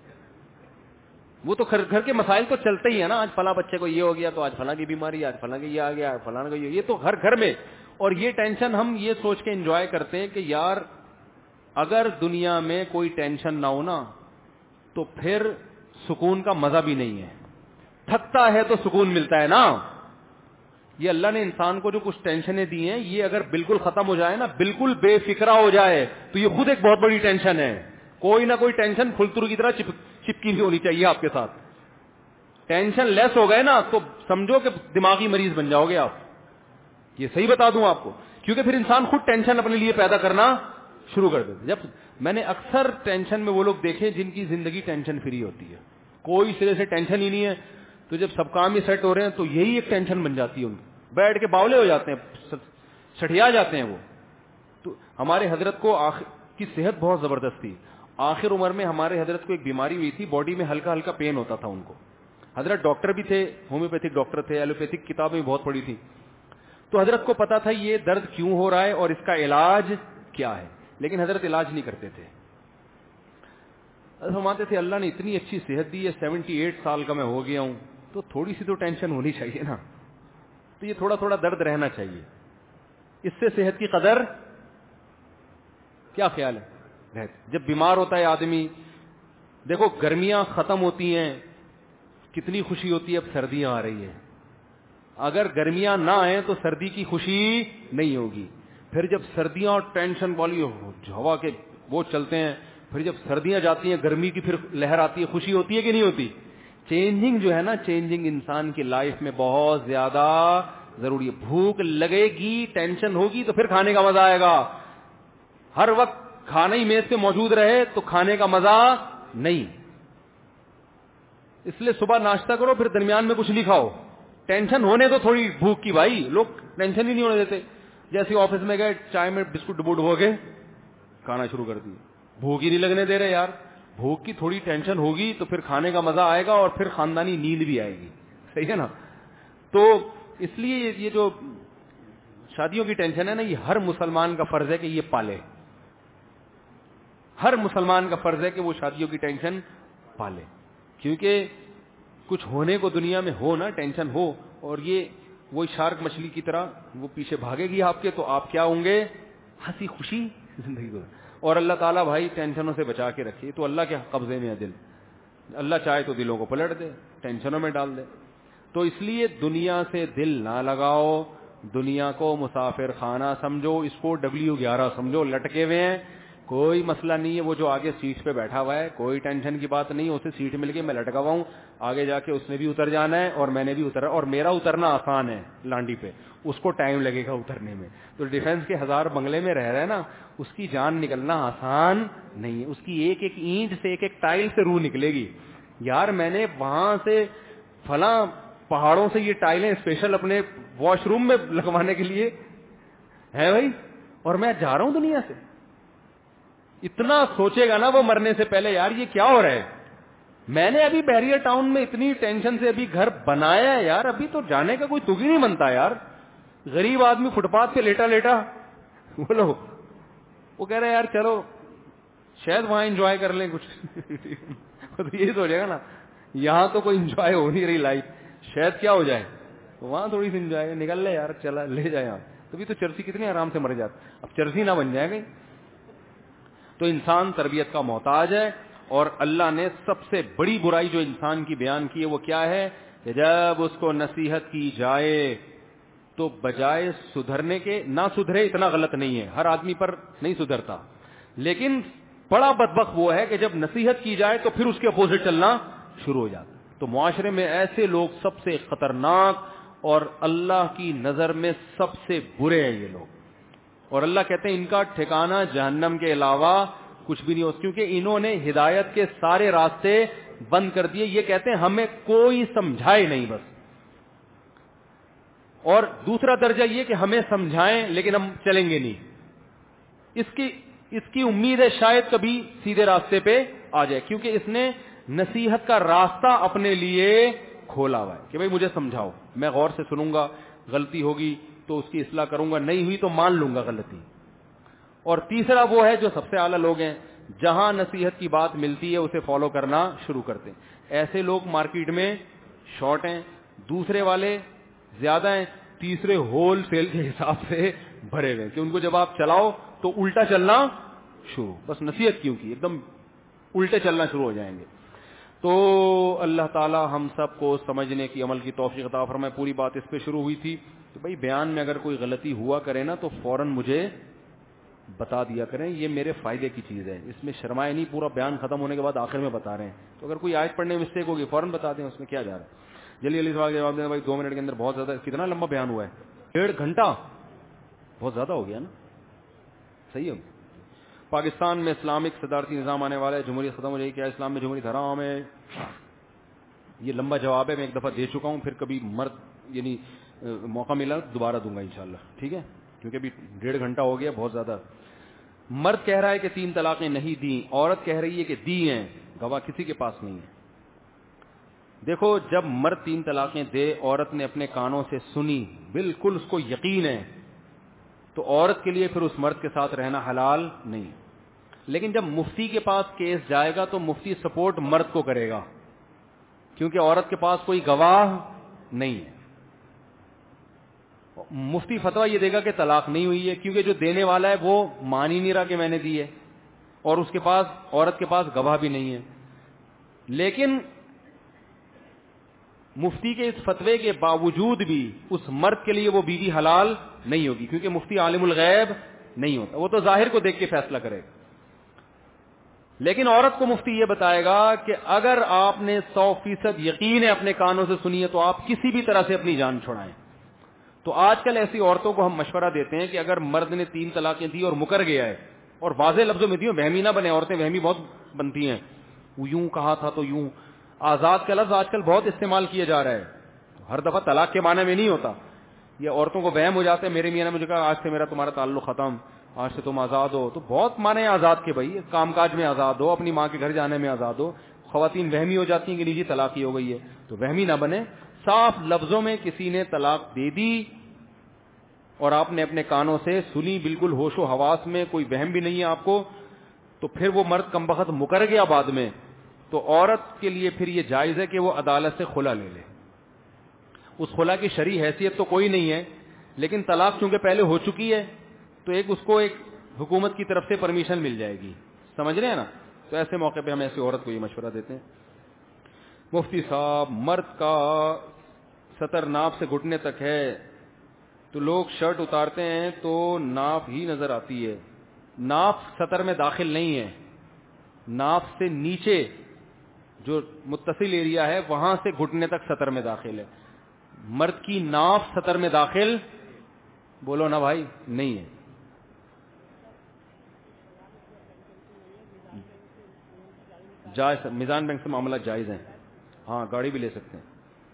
وہ تو گھر کے مسائل تو چلتے ہی ہے نا, آج فلاں بچے کو یہ ہو گیا, تو آج فلاں کی بیماری, آج فلاں کی یہ آ گیا, فلاں کا یہ, تو ہر گھر میں. اور یہ ٹینشن ہم یہ سوچ کے انجوائے کرتے ہیں کہ یار اگر دنیا میں کوئی ٹینشن نہ ہو نا تو پھر سکون کا مزہ بھی نہیں ہے. تھکتا ہے تو سکون ملتا ہے نا. یہ اللہ نے انسان کو جو کچھ ٹینشنیں دی ہیں, یہ اگر بالکل ختم ہو جائے نا, بالکل بے فکرہ ہو جائے, تو یہ خود ایک بہت بڑی ٹینشن ہے. کوئی نہ کوئی ٹینشن پھلترو کی طرح چپ چپکی بھی ہونی چاہیے آپ کے ساتھ. ٹینشن لیس ہو گئے نا تو سمجھو کہ دماغی مریض بن جاؤ گے آپ. یہ صحیح بتا دوں آپ کو, کیونکہ پھر انسان خود ٹینشن اپنے لیے پیدا کرنا شروع کر دیتے. جب میں نے اکثر ٹینشن میں وہ لوگ دیکھے جن کی زندگی ٹینشن فری ہوتی ہے, کوئی سرے سے ٹینشن ہی نہیں ہے, تو جب سب کام ہی سیٹ ہو رہے ہیں تو یہی ایک ٹینشن بن جاتی ہے ان کی, بیٹھ کے باولے ہو جاتے ہیں, سٹیا جاتے ہیں وہ. تو ہمارے حضرت کو آخر کی صحت بہت زبردست تھی. آخر عمر میں ہمارے حضرت کو ایک بیماری ہوئی تھی, باڈی میں ہلکا ہلکا پین ہوتا تھا ان کو. حضرت ڈاکٹر بھی تھے, ہومیوپیتھک ڈاکٹر تھے, ایلوپیتھک کتابیں بھی بہت پڑھی تھی. تو حضرت کو پتا تھا یہ درد کیوں ہو رہا ہے اور اس کا علاج کیا ہے, لیکن حضرت علاج نہیں کرتے تھے. فرماتے تھے اللہ نے اتنی اچھی صحت دی ہے, سیونٹی ایٹ سال کا میں ہو گیا ہوں, تو تھوڑی سی تو ٹینشن ہونی چاہیے نا, تو یہ تھوڑا تھوڑا درد رہنا چاہیے, اس سے صحت کی قدر. کیا خیال ہے؟ جب بیمار ہوتا ہے آدمی, دیکھو گرمیاں ختم ہوتی ہیں, کتنی خوشی ہوتی ہے, اب سردیاں آ رہی ہیں. اگر گرمیاں نہ آئیں تو سردی کی خوشی نہیں ہوگی. پھر جب سردیاں اور ٹینشن والی ہوا کے وہ چلتے ہیں, پھر جب سردیاں جاتی ہیں, گرمی کی پھر لہر آتی ہے, خوشی ہوتی ہے کہ نہیں ہوتی؟ چینجنگ جو ہے نا, چینجنگ انسان کی لائف میں بہت زیادہ ضروری ہے. بھوک لگے گی, ٹینشن ہوگی, تو پھر کھانے کا مزہ آئے گا. ہر وقت کھانا ہی میز پہ موجود رہے تو کھانے کا مزہ نہیں. اس لیے صبح ناشتہ کرو, پھر درمیان میں کچھ نہیں کھاؤ. ٹینشن ہونے تو تھوڑی بھوک کی, بھائی لوگ ٹینشن ہی نہیں ہونے دیتے. جیسے آفس میں گئے, چائے میں بسکٹ ڈبو ڈبو کے کھانا شروع کر دی, بھوک ہی نہیں لگنے دے رہے یار. بھوک کی تھوڑی ٹینشن ہوگی تو پھر کھانے کا مزہ آئے گا, اور پھر خاندانی نیند بھی آئے گی. صحیح ہے نا؟ تو اس لیے یہ جو شادیوں کی ٹینشن ہے نا, یہ ہر مسلمان کا فرض ہے کہ یہ پالے. ہر مسلمان کا فرض ہے کہ وہ شادیوں کی ٹینشن پالے, کیونکہ کچھ ہونے کو دنیا میں ہو نا, ٹینشن ہو, اور یہ وہی شارک مچھلی کی طرح وہ پیچھے بھاگے گی آپ کے, تو آپ کیا ہوں گے, ہنسی خوشی زندگی کو. اور اللہ تعالیٰ بھائی ٹینشنوں سے بچا کے رکھیے. تو اللہ کے قبضے میں ہے دل, اللہ چاہے تو دلوں کو پلٹ دے, ٹینشنوں میں ڈال دے. تو اس لیے دنیا سے دل نہ لگاؤ, دنیا کو مسافر خانہ سمجھو, اس کو ڈبلیو گیارہ سمجھو, لٹکے ہوئے ہیں, کوئی مسئلہ نہیں ہے. وہ جو آگے سیٹ پہ بیٹھا ہوا ہے کوئی ٹینشن کی بات نہیں, اسے سیٹ مل گئی, میں لٹکا ہوا ہوں, آگے جا کے اس نے بھی اتر جانا ہے اور میں نے بھی اترا, اور میرا اترنا آسان ہے لانڈی پہ, اس کو ٹائم لگے گا اترنے میں. تو ڈیفینس کے ہزار بنگلے میں رہ رہا ہے نا, اس کی جان نکلنا آسان نہیں ہے, اس کی ایک ایک اینٹ سے ایک ایک ٹائل سے روح نکلے گی. یار میں نے وہاں سے فلاں پہاڑوں سے یہ ٹائلیں اسپیشل اپنے واش روم میں لگوانے کے لیے ہے بھائی, اور میں جا رہا ہوں دنیا سے. اتنا سوچے گا نا وہ مرنے سے پہلے, یار یہ کیا ہو رہا ہے, میں نے ابھی بیریئر ٹاؤن میں اتنی ٹینشن سے ابھی گھر بنایا ہے یار, ابھی تو جانے کا کوئی تگ ہی نہیں بنتا یار. غریب آدمی فٹ پاتھ پہ لیٹا لیٹا بولو, وہ کہہ رہے یار چلو شاید وہاں انجوائے کر لیں کچھ. تو یہی سوچے گا نا, یہاں تو کوئی انجوائے ہو نہیں رہی لائف, شاید کیا ہو جائے وہاں تھوڑی سی انجوائے, نکل لے یار, چلا لے جائے یہاں. تبھی تو چرسی کتنے آرام سے مر جاتا, اب چرسی نہ بن جائے گی. تو انسان تربیت کا محتاج ہے, اور اللہ نے سب سے بڑی برائی جو انسان کی بیان کی ہے وہ کیا ہے کہ جب اس کو نصیحت کی جائے تو بجائے سدھرنے کے نہ سدھرے. اتنا غلط نہیں ہے, ہر آدمی پر نہیں سدھرتا, لیکن بڑا بدبخت وہ ہے کہ جب نصیحت کی جائے تو پھر اس کے اپوزٹ چلنا شروع ہو جاتا. تو معاشرے میں ایسے لوگ سب سے خطرناک اور اللہ کی نظر میں سب سے برے ہیں یہ لوگ, اور اللہ کہتے ہیں ان کا ٹھکانہ جہنم کے علاوہ کچھ بھی نہیں ہو, کیونکہ انہوں نے ہدایت کے سارے راستے بند کر دیے. یہ کہتے ہیں ہمیں کوئی سمجھائے نہیں بس, اور دوسرا درجہ یہ کہ ہمیں سمجھائیں لیکن ہم چلیں گے نہیں. اس کی اس کی امید ہے شاید کبھی سیدھے راستے پہ آ جائے, کیونکہ اس نے نصیحت کا راستہ اپنے لیے کھولا ہوا ہے کہ بھائی مجھے سمجھاؤ, میں غور سے سنوں گا, غلطی ہوگی تو اس کی اصلاح کروں گا, نہیں ہوئی تو مان لوں گا غلطی. اور تیسرا وہ ہے جو سب سے اعلیٰ لوگ ہیں, جہاں نصیحت کی بات ملتی ہے اسے فالو کرنا شروع کرتے ہیں. ایسے لوگ مارکیٹ میں شارٹ ہیں, دوسرے والے زیادہ ہیں, تیسرے ہول سیل کے حساب سے بھرے ہوئے کہ ان کو جب آپ چلاؤ تو الٹا چلنا شروع, بس نصیحت کیوں کی ایک دم الٹے چلنا شروع ہو جائیں گے. تو اللہ تعالی ہم سب کو سمجھنے کی عمل کی توفیق عطا فرمائے. پوری بات اس پہ شروع ہوئی تھی کہ بھائی بیان میں اگر کوئی غلطی ہوا کرے نا تو فوراً مجھے بتا دیا کریں, یہ میرے فائدے کی چیز ہے, اس میں شرمائے نہیں. پورا بیان ختم ہونے کے بعد آخر میں بتا رہے ہیں, تو اگر کوئی آیت پڑھنے میں مسٹیک ہوگی فوراً بتا دیں, اس میں کیا جا رہا ہے. جلدی جلدی سوال جواب دینا بھائی, دو منٹ کے اندر بہت زیادہ. کتنا لمبا بیان ہوا ہے, ڈیڑھ گھنٹہ, بہت زیادہ ہو گیا نا. صحیح ہے. پاکستان میں اسلامک صدارتی نظام آنے والا ہے, جمہوریت ختم ہو جائے گی, کیا اسلام میں جمہوریت حرام ہے؟ یہ لمبا جواب ہے, میں ایک دفعہ دے چکا ہوں, پھر کبھی مرد یعنی موقع ملا دوبارہ دوں گا انشاءاللہ, ٹھیک ہے, کیونکہ ابھی ڈیڑھ گھنٹہ ہو گیا, بہت زیادہ. مرد کہہ رہا ہے کہ تین طلاقیں نہیں دیں, عورت کہہ رہی ہے کہ دی ہیں, گواہ کسی کے پاس نہیں ہے. دیکھو جب مرد تین طلاقیں دے, عورت نے اپنے کانوں سے سنی, بالکل اس کو یقین ہے, تو عورت کے لیے پھر اس مرد کے ساتھ رہنا حلال نہیں. لیکن جب مفتی کے پاس کیس جائے گا تو مفتی سپورٹ مرد کو کرے گا, کیونکہ عورت کے پاس کوئی گواہ نہیں ہے. مفتی فتویٰ یہ دے گا کہ طلاق نہیں ہوئی ہے, کیونکہ جو دینے والا ہے وہ مان ہی نہیں رہا کہ میں نے دی ہے, اور اس کے پاس عورت کے پاس گواہ بھی نہیں ہے. لیکن مفتی کے اس فتوے کے باوجود بھی اس مرد کے لیے وہ بیوی حلال نہیں ہوگی, کیونکہ مفتی عالم الغیب نہیں ہوتا, وہ تو ظاہر کو دیکھ کے فیصلہ کرے گا. لیکن عورت کو مفتی یہ بتائے گا کہ اگر آپ نے سو فیصد یقین ہے اپنے کانوں سے سنی ہے تو آپ کسی بھی طرح سے اپنی جان چھڑائیں. تو آج کل ایسی عورتوں کو ہم مشورہ دیتے ہیں کہ اگر مرد نے تین طلاقیں دی اور مکر گیا ہے, اور واضح لفظوں میں دی, وہمی نہ بنے, عورتیں وہمی بہت بنتی ہیں, وہ یوں کہا تھا تو یوں. آزاد کا لفظ آج کل بہت استعمال کیا جا رہا ہے, ہر دفعہ طلاق کے معنی میں نہیں ہوتا. یہ عورتوں کو وہم ہو جاتے ہیں, میرے میاں نے مجھے کہا آج سے میرا تمہارا تعلق ختم, آج سے تم آزاد ہو. تو بہت معنی آزاد کے بھائی, کام کاج میں آزاد ہو, اپنی ماں کے گھر جانے میں آزاد ہو. خواتین وہمی ہو جاتی ہیں کہ نجی طلاق ہی ہو گئی ہے, تو وہمی نہ بنے. صاف لفظوں میں کسی نے طلاق دے دی اور آپ نے اپنے کانوں سے سنی, بالکل ہوش و حواس میں, کوئی وہم بھی نہیں ہے آپ کو, تو پھر وہ مرد کمبخت مکر گیا بعد میں, تو عورت کے لیے پھر یہ جائز ہے کہ وہ عدالت سے خلا لے لے. اس خلا کی شرعی حیثیت تو کوئی نہیں ہے, لیکن طلاق چونکہ پہلے ہو چکی ہے تو ایک اس کو ایک حکومت کی طرف سے پرمیشن مل جائے گی, سمجھ رہے ہیں نا. تو ایسے موقع پہ ہم ایسی عورت کو یہ مشورہ دیتے ہیں. مفتی صاحب, مرد کا سطر ناف سے گھٹنے تک ہے, تو لوگ شرٹ اتارتے ہیں تو ناف ہی نظر آتی ہے. ناف سطر میں داخل نہیں ہے, ناف سے نیچے جو متصل ایریا ہے وہاں سے گھٹنے تک سطر میں داخل ہے. مرد کی ناف سطر میں داخل بولو نا بھائی نہیں ہے. جائز, میزان بینک سے معاملات جائز ہیں. ہاں گاڑی بھی لے سکتے ہیں.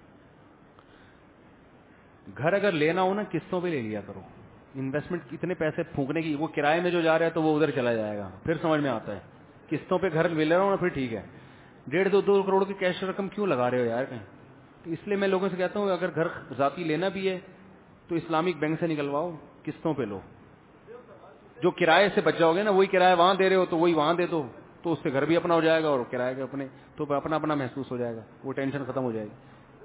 گھر اگر لینا ہو نا قسطوں پہ لے لیا کرو. انویسٹمنٹ اتنے پیسے پھونکنے کی, وہ کرائے میں جو جا رہا ہے تو وہ ادھر چلا جائے گا, پھر سمجھ میں آتا ہے. قسطوں پہ گھر لے رہا ہوں نا پھر ٹھیک ہے. ڈیڑھ دو دو کروڑ کی کیش رقم کیوں لگا رہے ہو یار کہیں. تو اس لیے میں لوگوں سے کہتا ہوں اگر گھر ذاتی لینا بھی ہے تو اسلامک بینک سے نکلواؤ, قسطوں پہ لو. جو کرائے سے بچ جاؤ گے نا, وہی کرایہ وہاں دے رہے ہو تو وہی وہاں دے دو, تو اس سے گھر بھی اپنا ہو جائے گا اور کرایہ کے اپنے, تو اپنا اپنا محسوس ہو جائے گا, وہ ٹینشن ختم ہو جائے گی.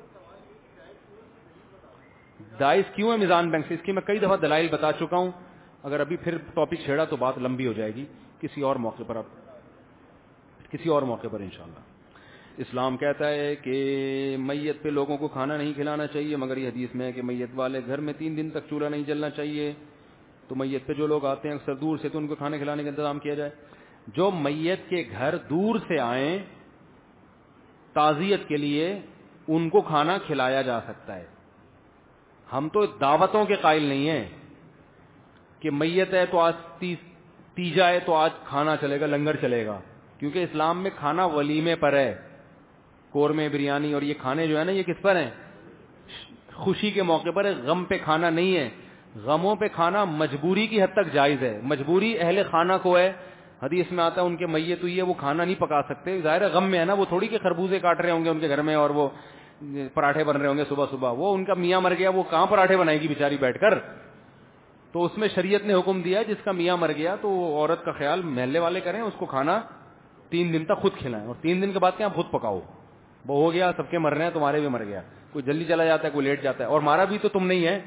جائز کیوں ہے میزان بینک سے, اس کی میں کئی دفعہ دلائل بتا چکا ہوں. اگر ابھی پھر ٹاپک چھیڑا تو بات لمبی ہو جائے گی, کسی اور موقع پر, اب کسی اور موقع پر انشاءاللہ. اسلام کہتا ہے کہ میت پہ لوگوں کو کھانا نہیں کھلانا چاہیے, مگر یہ حدیث میں ہے کہ میت والے گھر میں تین دن تک چولہا نہیں جلنا چاہیے. تو میت پہ جو لوگ آتے ہیں اکثر دور سے, تو ان کو کھانے کھلانے کا انتظام کیا جائے. جو میت کے گھر دور سے آئیں تعزیت کے لیے, ان کو کھانا کھلایا جا سکتا ہے. ہم تو دعوتوں کے قائل نہیں ہیں کہ میت ہے تو آج تیجا ہے تو آج کھانا چلے گا, لنگر چلے گا, کیونکہ اسلام میں کھانا ولیمے پر ہے. قورمے, بریانی اور یہ کھانے جو ہے نا, یہ کس پر ہیں؟ خوشی کے موقع پر ہے, غم پہ کھانا نہیں ہے. غموں پہ کھانا مجبوری کی حد تک جائز ہے. مجبوری اہل خانہ کو ہے. حدیث میں آتا ہے ان کے میت ہوئی ہے وہ کھانا نہیں پکا سکتے, ظاہر ہے غم میں ہے نا, وہ تھوڑی کہ خربوزے کاٹ رہے ہوں گے ان کے گھر میں اور وہ پراٹھے بن رہے ہوں گے صبح صبح. وہ ان کا میاں مر گیا, وہ کہاں پراٹھے بنائے گی بیچاری بیٹھ کر. تو اس میں شریعت نے حکم دیا جس کا میاں مر گیا تو وہ عورت کا خیال محلے والے کریں, اس کو کھانا تین دن تک خود کھلائیں, اور تین دن کے بعد کیا خود پکاؤ. وہ ہو گیا, سب کے مر رہے ہیں, تمہارے بھی مر گیا. کوئی جلدی چلا جاتا ہے, کوئی لیٹ جاتا ہے, اور مارا بھی تو تم نہیں ہے,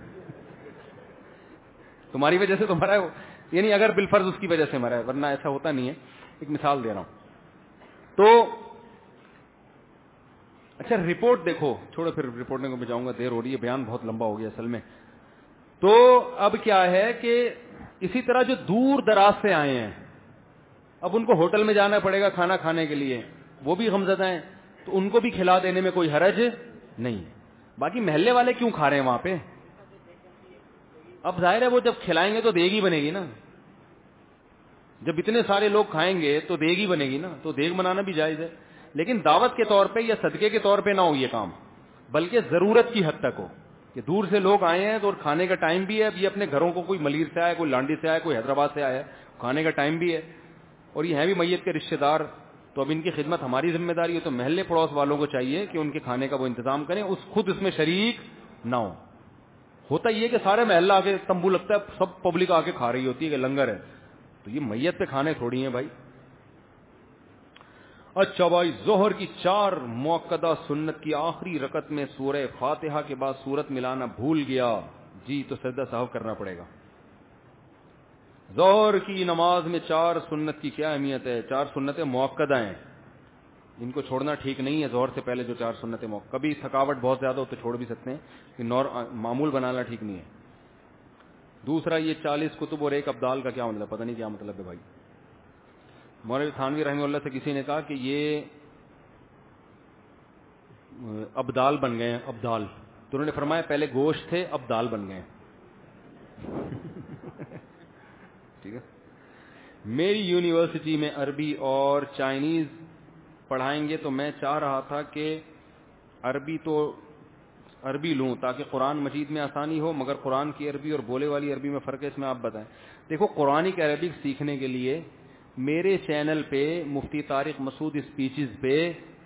تمہاری وجہ سے تمہارا, یعنی اگر بالفرض اس کی وجہ سے مرا ہے, ورنہ ایسا ہوتا نہیں ہے. ایک مثال دے رہا ہوں. تو اچھا رپورٹ دیکھو, چھوڑو پھر رپورٹنگ کو بجاؤں گا, دیر ہو رہی ہے, بیان بہت لمبا ہو گیا اصل میں. تو اب کیا ہے کہ اسی طرح جو دور دراز سے آئے ہیں, اب ان کو ہوٹل میں جانا پڑے گا کھانا کھانے کے لیے, وہ بھی غمزدہ ہیں, تو ان کو بھی کھلا دینے میں کوئی حرج نہیں. باقی محلے والے کیوں کھا رہے ہیں وہاں پہ؟ اب ظاہر ہے وہ جب کھلائیں گے تو دیگ ہی بنے گی نا, جب اتنے سارے لوگ کھائیں گے تو دیگ ہی بنے گی نا, تو دیگ بنانا بھی جائز ہے. لیکن دعوت کے طور پہ یا صدقے کے طور پہ نہ ہو یہ کام, بلکہ ضرورت کی حد تک ہو کہ دور سے لوگ آئے ہیں تو اور کھانے کا ٹائم بھی ہے. اب یہ اپنے گھروں کو, کوئی ملیر سے آیا, کوئی لانڈی سے آیا, کوئی حیدرآباد سے آیا, کھانے کا ٹائم بھی ہے, اور یہ ہیں بھی میت کے رشتے دار, تو اب ان کی خدمت ہماری ذمہ داری ہے. تو محلے پڑوس والوں کو چاہیے کہ ان کے کھانے کا وہ انتظام کریں, اس خود اس میں شریک نہ ہو. ہوتا یہ کہ سارے محلہ آ کے تمبو لگتا ہے, سب پبلک آ کے کھا رہی ہوتی ہے کہ لنگر ہے, تو یہ میت پہ کھانے تھوڑی ہیں بھائی. اچھا بھائی, ظہر کی چار موقدہ سنت کی آخری رکعت میں سورہ فاتحہ کے بعد سورت ملانا بھول گیا, جی تو سجدہ سہو کرنا پڑے گا. ظہر کی نماز میں چار سنت کی کیا اہمیت ہے؟ چار سنتیں موقدہ ہیں, ان کو چھوڑنا ٹھیک نہیں ہے. ظہر سے پہلے جو چار سنتیں موقع, کبھی تھکاوٹ بہت زیادہ ہو تو چھوڑ بھی سکتے ہیں, کہ نور معمول بنانا ٹھیک نہیں ہے. دوسرا یہ چالیس کتب اور ایک ابدال کا کیا مطلب, پتہ نہیں کیا مطلب ہے بھائی. مولوی تھانوی رحمہ اللہ سے کسی نے کہا کہ یہ ابدال بن گئے ہیں, ابدال, تو انہوں نے فرمایا پہلے گوشت تھے اب دال بن گئے. ٹھیک ہے. میری یونیورسٹی میں عربی اور چائنیز پڑھائیں گے تو میں چاہ رہا تھا کہ عربی تو عربی لوں تاکہ قرآن مجید میں آسانی ہو, مگر قرآن کی عربی اور بولے والی عربی میں فرق ہے, اس میں آپ بتائیں. دیکھو قرآن کی عربک سیکھنے کے لیے میرے چینل پہ مفتی طارق مسعود اسپیچز پہ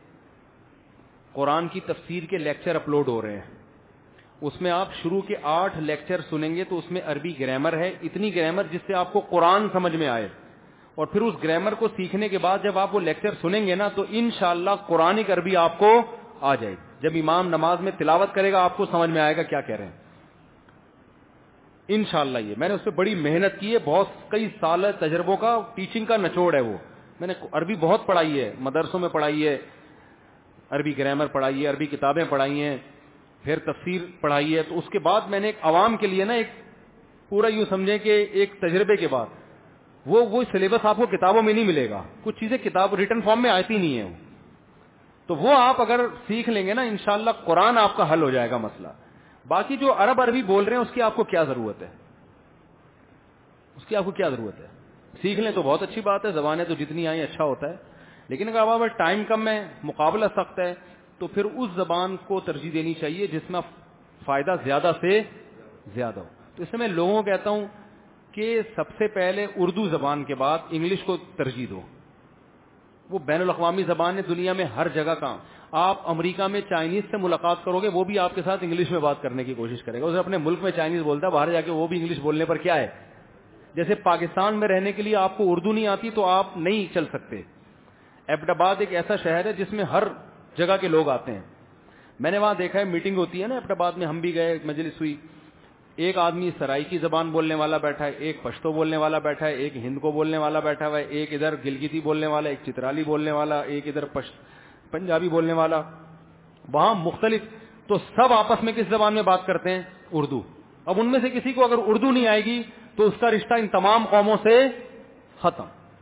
قرآن کی تفسیر کے لیکچر اپلوڈ ہو رہے ہیں. اس میں آپ شروع کے آٹھ لیکچر سنیں گے تو اس میں عربی گرامر ہے, اتنی گرامر جس سے آپ کو قرآن سمجھ میں آئے, اور پھر اس گرامر کو سیکھنے کے بعد جب آپ وہ لیکچر سنیں گے نا تو انشاءاللہ قرآنک عربی آپ کو آ جائے گی. جب امام نماز میں تلاوت کرے گا آپ کو سمجھ میں آئے گا کیا کہہ رہے ہیں انشاءاللہ. یہ میں نے اس پہ بڑی محنت کی ہے, بہت کئی سال تجربوں کا, ٹیچنگ کا نچوڑ ہے وہ. میں نے عربی بہت پڑھائی ہے, مدرسوں میں پڑھائی ہے, عربی گرامر پڑھائی ہے, عربی کتابیں پڑھائی ہیں, پھر تفسیر پڑھائی ہے. تو اس کے بعد میں نے ایک عوام کے لیے نا ایک پورا یوں سمجھیں کہ ایک تجربے کے بعد وہ وہ سلیبس آپ کو کتابوں میں نہیں ملے گا, کچھ چیزیں کتاب ریٹن فارم میں آتی نہیں ہیں, تو وہ آپ اگر سیکھ لیں گے نا انشاءاللہ قرآن آپ کا حل ہو جائے گا مسئلہ. باقی جو عرب عربی بول رہے ہیں اس کی آپ کو کیا ضرورت ہے, اس کی آپ کو کیا ضرورت ہے, سیکھ لیں تو بہت اچھی بات ہے, زبانیں تو جتنی آئیں اچھا ہوتا ہے, لیکن اگر آپ ٹائم کم ہے, مقابلہ سخت ہے, تو پھر اس زبان کو ترجیح دینی چاہیے جس میں فائدہ زیادہ سے زیادہ ہو. تو اس سے میں لوگوں کو کہتا ہوں کہ سب سے پہلے اردو زبان کے بعد انگلش کو ترجیح دو. وہ بین الاقوامی زبان ہے, دنیا میں ہر جگہ کام. آپ امریکہ میں چائنیز سے ملاقات کرو گے, وہ بھی آپ کے ساتھ انگلش میں بات کرنے کی کوشش کرے گا. اسے اپنے ملک میں چائنیز بولتا ہے, باہر جا کے وہ بھی انگلش بولنے پر کیا ہے. جیسے پاکستان میں رہنے کے لیے آپ کو اردو نہیں آتی تو آپ نہیں چل سکتے. ایبٹ آباد ایک ایسا شہر ہے جس میں ہر جگہ کے لوگ آتے ہیں. میں نے وہاں دیکھا ہے, میٹنگ ہوتی ہے نا ایبٹ آباد میں, ہم بھی گئے, مجلس ہوئی, ایک آدمی سرائکی زبان بولنے والا بیٹھا ہے, ایک پشتو بولنے والا بیٹھا ہے, ایک ہند کو بولنے والا بیٹھا ہوا ہے, ایک ادھر گلگتی بولنے والا, ایک چترالی بولنے والا, ایک ادھر پنجابی بولنے والا, وہاں مختلف. تو سب آپس میں کس زبان میں بات کرتے ہیں, اردو. اب ان میں سے کسی کو اگر اردو نہیں آئے گی تو اس کا رشتہ ان تمام قوموں سے ختم.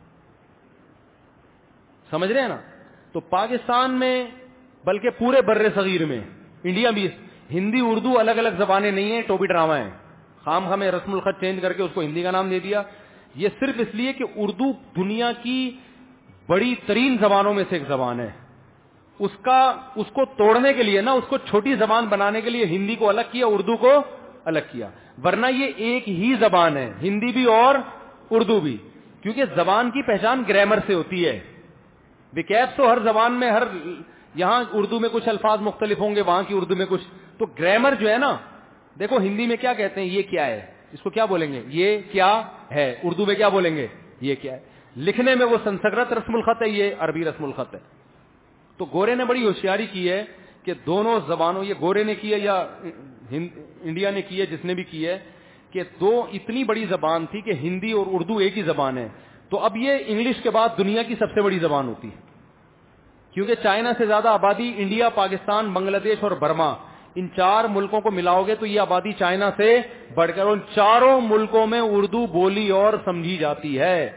سمجھ رہے ہیں نا. تو پاکستان میں بلکہ پورے بر صغیر میں, انڈیا بھی, ہندی اردو الگ الگ زبانیں نہیں ہیں, ٹوپی ڈرامہ ہیں. خام خام رسم الخط چینج کر کے اس کو ہندی کا نام دے دیا. یہ صرف اس لیے کہ اردو دنیا کی بڑی ترین زبانوں میں سے ایک زبان ہے. اس کا اس کو توڑنے کے لیے نا, اس کو چھوٹی زبان بنانے کے لیے ہندی کو الگ کیا, اردو کو الگ کیا, ورنہ یہ ایک ہی زبان ہے, ہندی بھی اور اردو بھی. کیونکہ زبان کی پہچان گرامر سے ہوتی ہے. وکیب تو ہر زبان میں, ہر یہاں اردو میں کچھ الفاظ مختلف ہوں گے, وہاں کی اردو میں کچھ. تو گرامر جو ہے نا, دیکھو ہندی میں کیا کہتے ہیں, یہ کیا ہے, اس کو کیا بولیں گے, یہ کیا ہے. اردو میں کیا بولیں گے, یہ کیا ہے. لکھنے میں وہ سنسکرت رسم الخط ہے, یہ عربی رسم الخط ہے. تو گورے نے بڑی ہوشیاری کی ہے کہ دونوں زبانوں, یہ گورے نے کی ہے یا انڈیا نے کی ہے, جس نے بھی کی ہے, کہ دو اتنی بڑی زبان تھی کہ ہندی اور اردو ایک ہی زبان ہے. تو اب یہ انگلش کے بعد دنیا کی سب سے بڑی زبان ہوتی ہے, کیونکہ چائنا سے زیادہ آبادی انڈیا, پاکستان, بنگلہ دیش اور برما, ان چار ملکوں کو ملاؤ گے تو یہ آبادی چائنا سے بڑھ کر, ان چاروں ملکوں میں اردو بولی اور سمجھی جاتی ہے,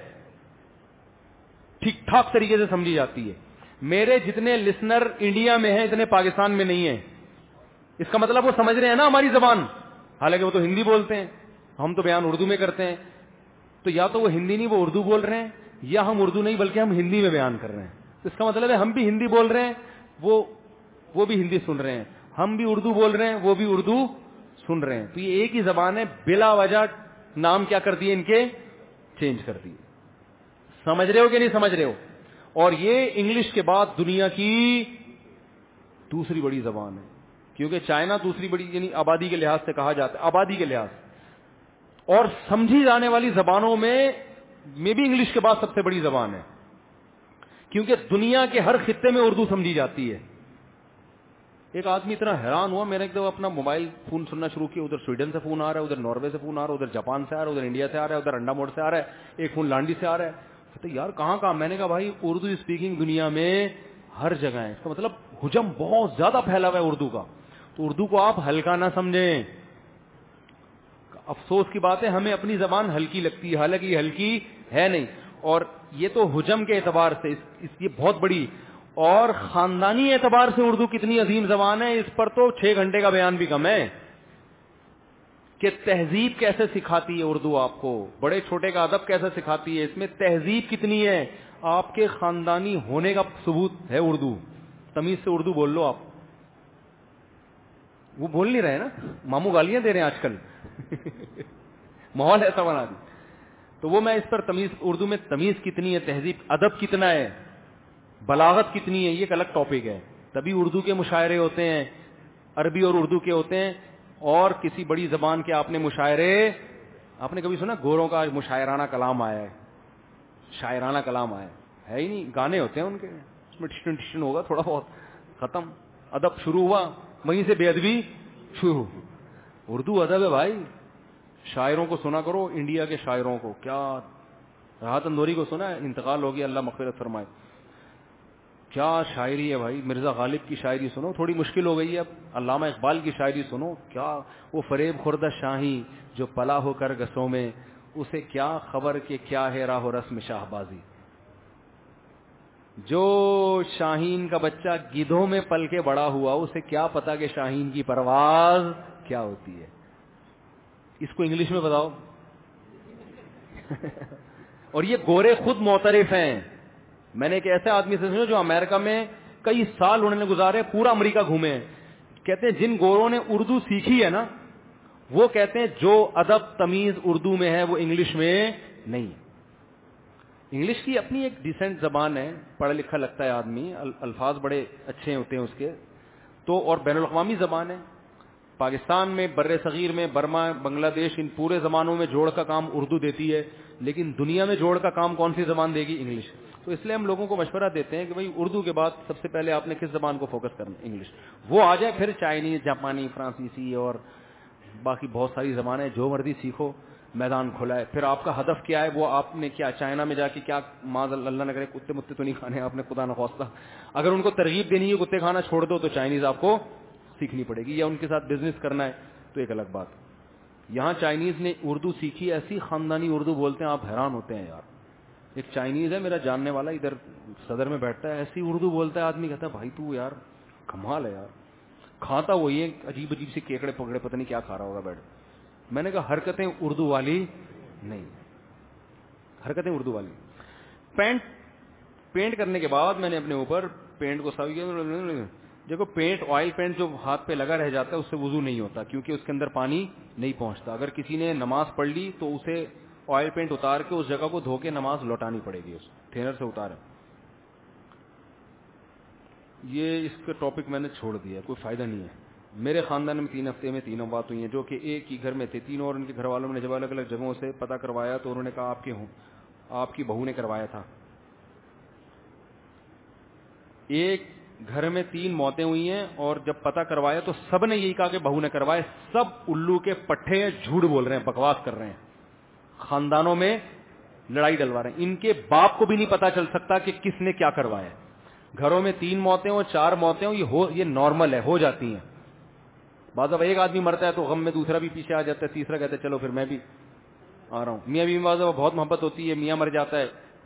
ٹھیک ٹھاک طریقے سے سمجھی جاتی ہے. میرے جتنے لسنر انڈیا میں ہیں اتنے پاکستان میں نہیں ہیں. اس کا مطلب وہ سمجھ رہے ہیں نا ہماری زبان, حالانکہ وہ تو ہندی بولتے ہیں, ہم تو بیان اردو میں کرتے ہیں. تو یا تو وہ ہندی نہیں وہ اردو بول رہے ہیں, یا ہم اردو نہیں بلکہ ہم ہندی میں بیان کر رہے ہیں. اس کا مطلب ہے ہم بھی ہندی بول رہے ہیں, وہ وہ بھی ہندی سن رہے ہیں, ہم بھی اردو بول رہے ہیں, وہ بھی اردو سن رہے ہیں. تو یہ ایک ہی زبان ہے, بلا وجہ نام کیا کر دیے ان کے, چینج کر دیے. سمجھ رہے ہو کہ نہیں سمجھ رہے ہو. اور یہ انگلش کے بعد دنیا کی دوسری بڑی زبان ہے, کیونکہ چائنا دوسری بڑی, یعنی آبادی کے لحاظ سے کہا جاتا ہے, آبادی کے لحاظ, اور سمجھی جانے والی زبانوں میں میں بھی انگلش کے بعد سب سے بڑی زبان ہے, کیونکہ دنیا کے ہر خطے میں اردو سمجھی جاتی ہے. ایک آدمی اتنا حیران ہوا, میں نے ایک دفعہ اپنا موبائل فون سننا شروع کیا, ادھر سویڈن سے فون آ رہا ہے, ادھر ناروے سے فون آ رہا ہے, ادھر جاپان سے آ رہا ہے, ادھر انڈیا سے آ رہا ہے, ادھر انڈا موڑ سے آ رہا ہے, ایک فون لانڈی سے آ رہا ہے. تو یار کہاں کہاں. میں نے کہا بھائی اردو اسپیکنگ دنیا میں ہر جگہ ہے. اس کا مطلب حجم بہت زیادہ پھیلا ہوا ہے اردو کا. تو اردو کو آپ ہلکا نہ سمجھیں. افسوس کی بات ہے ہمیں اپنی زبان ہلکی لگتی ہے, حالانکہ یہ ہلکی ہے نہیں. اور یہ تو حجم کے اعتبار سے اس, اس یہ بہت بڑی, اور خاندانی اعتبار سے اردو کتنی عظیم زبان ہے, اس پر تو چھ گھنٹے کا بیان بھی کم ہے. کہ تہذیب کیسے سکھاتی ہے اردو آپ کو, بڑے چھوٹے کا ادب کیسے سکھاتی ہے, اس میں تہذیب کتنی ہے, آپ کے خاندانی ہونے کا ثبوت ہے اردو. تمیز سے اردو بول لو آپ. وہ بول نہیں رہے نا, ماموں گالیاں دے رہے ہیں آج کل, ماحول ایسا بنا دی. تو وہ میں اس پر تمیز, اردو میں تمیز کتنی ہے, تہذیب, ادب کتنا ہے, بلاغت کتنی ہے, یہ ایک الگ ٹاپک ہے. تبھی اردو کے مشاعرے ہوتے ہیں, عربی اور اردو کے ہوتے ہیں. اور کسی بڑی زبان کے آپ نے مشاعرے, آپ نے کبھی سنا گوروں کا مشاعرانہ کلام آیا ہے, شاعرانہ کلام آیا ہے ہی نہیں. گانے ہوتے ہیں ان کے, اس میں ٹشن ٹشن ہوگا تھوڑا بہت, ختم. ادب شروع ہوا, وہیں سے بے ادبی شروع. اردو ادب ہے بھائی. شاعروں کو سنا کرو, انڈیا کے شاعروں کو. کیا راحت اندوری کو سنا ہے, انتقال ہو گیا, اللہ مغفرت فرمائے. کیا شاعری ہے بھائی. مرزا غالب کی شاعری سنو, تھوڑی مشکل ہو گئی ہے اب. علامہ اقبال کی شاعری سنو, کیا وہ فریب خوردہ شاہی جو پلا ہو کر گسوں میں, اسے کیا خبر کہ کیا ہے راہ و رسم شاہ بازی. جو شاہین کا بچہ گدھوں میں پل کے بڑا ہوا, اسے کیا پتا کہ شاہین کی پرواز کیا ہوتی ہے. اس کو انگلش میں بتاؤ. اور یہ گورے خود معترف ہیں. میں نے ایک ایسے آدمی سے سنا جو امریکہ میں کئی سال انہوں نے گزارے, پورا امریکہ گھومے ہیں. کہتے ہیں جن گوروں نے اردو سیکھی ہے نا, وہ کہتے ہیں جو ادب تمیز اردو میں ہے وہ انگلش میں نہیں. انگلش کی اپنی ایک ڈیسنٹ زبان ہے, پڑھا لکھا لگتا ہے آدمی, الفاظ بڑے اچھے ہوتے ہیں اس کے تو, اور بین الاقوامی زبان ہے. پاکستان میں, بر صغیر میں, برما, بنگلہ دیش, ان پورے زبانوں میں جوڑ کا کام اردو دیتی ہے, لیکن دنیا میں جوڑ کا کام کون سی زبان دے گی؟ انگلش. تو اس لیے ہم لوگوں کو مشورہ دیتے ہیں کہ بھائی اردو کے بعد سب سے پہلے آپ نے کس زبان کو فوکس کرنا؟ انگلش. وہ آ جائے پھر چائنیز, جاپانی, فرانسیسی اور باقی بہت ساری زبانیں, جو مرضی سیکھو, میدان کھلا ہے. پھر آپ کا ہدف کیا ہے, وہ آپ نے کیا چائنا میں جا کے کیا, معاذ اللہ نہ کرے کتے متے تو نہیں کھانے آپ نے, خدا نخواستہ. اگر ان کو ترغیب دینی ہے کتے کھانا چھوڑ دو تو چائنیز آپ کو سیکھنی پڑے گی, یا ان کے ساتھ بزنس کرنا ہے تو ایک الگ بات. یہاں چائنیز نے اردو سیکھی, ایسی خاندانی اردو بولتے ہیں آپ حیران ہوتے ہیں یار. ایک چائنیز ہے میرا جاننے والا, ادھر صدر میں بیٹھتا ہے, ایسی اردو بولتا ہے آدمی کہتا ہے بھائی تو یار کمال ہے یار. کھاتا وہی ہے عجیب عجیب سے کیکڑے پکڑے, پتہ نہیں کیا کھا رہا ہوگا بیٹھ. میں نے کہا حرکتیں اردو والی نہیں, حرکتیں اردو والی. پینٹ پینٹ کرنے کے بعد میں نے اپنے اوپر پینٹ کو صاف کیا. دیکھو پینٹ, آئل پینٹ جو ہاتھ پہ لگا رہ جاتا ہے اس سے وضو نہیں ہوتا, کیونکہ اس کے اندر پانی نہیں پہنچتا. اگر کسی نے نماز پڑھ لی تو اسے آئل پینٹ اتار کے اس جگہ کو دھو کے نماز لوٹانی پڑے گی, اس تھینر سے اتارے. یہ اس کا ٹاپک میں نے چھوڑ دیا, کوئی فائدہ نہیں ہے. میرے خاندان میں تین ہفتے میں تین بات ہوئی ہیں جو کہ ایک ہی گھر میں تھے تینوں, اور ان کے گھر والوں نے جب الگ الگ جگہوں سے پتہ کروایا تو انہوں نے کہا آپ کے ہوں, آپ کی بہو نے کروایا تھا. ایک گھر میں تین موتیں ہوئی ہیں, اور جب پتہ کروایا تو سب نے یہی کہا کہ بہو نے کروایا. سب الو کے پٹھے ہیں, جھوٹ بول رہے ہیں, بکواس کر رہے ہیں, خاندانوں میں لڑائی ڈلوا رہے ہیں. ان کے باپ کو بھی نہیں پتا چل سکتا کہ کس نے کیا کروایا. گھروں میں تین موتیں ہوں, چار موتیں ہوں, یہ ہو یہ نارمل ہے, ہو جاتی ہیں. بعض اب ایک آدمی مرتا ہے تو غم میں دوسرا بھی پیچھے آ جاتا ہے, تیسرا کہتا ہے چلو پھر میں بھی آ رہا ہوں. میاں بیوی بعض بہت محبت ہوتی ہے, میاں مر جاتا ہے,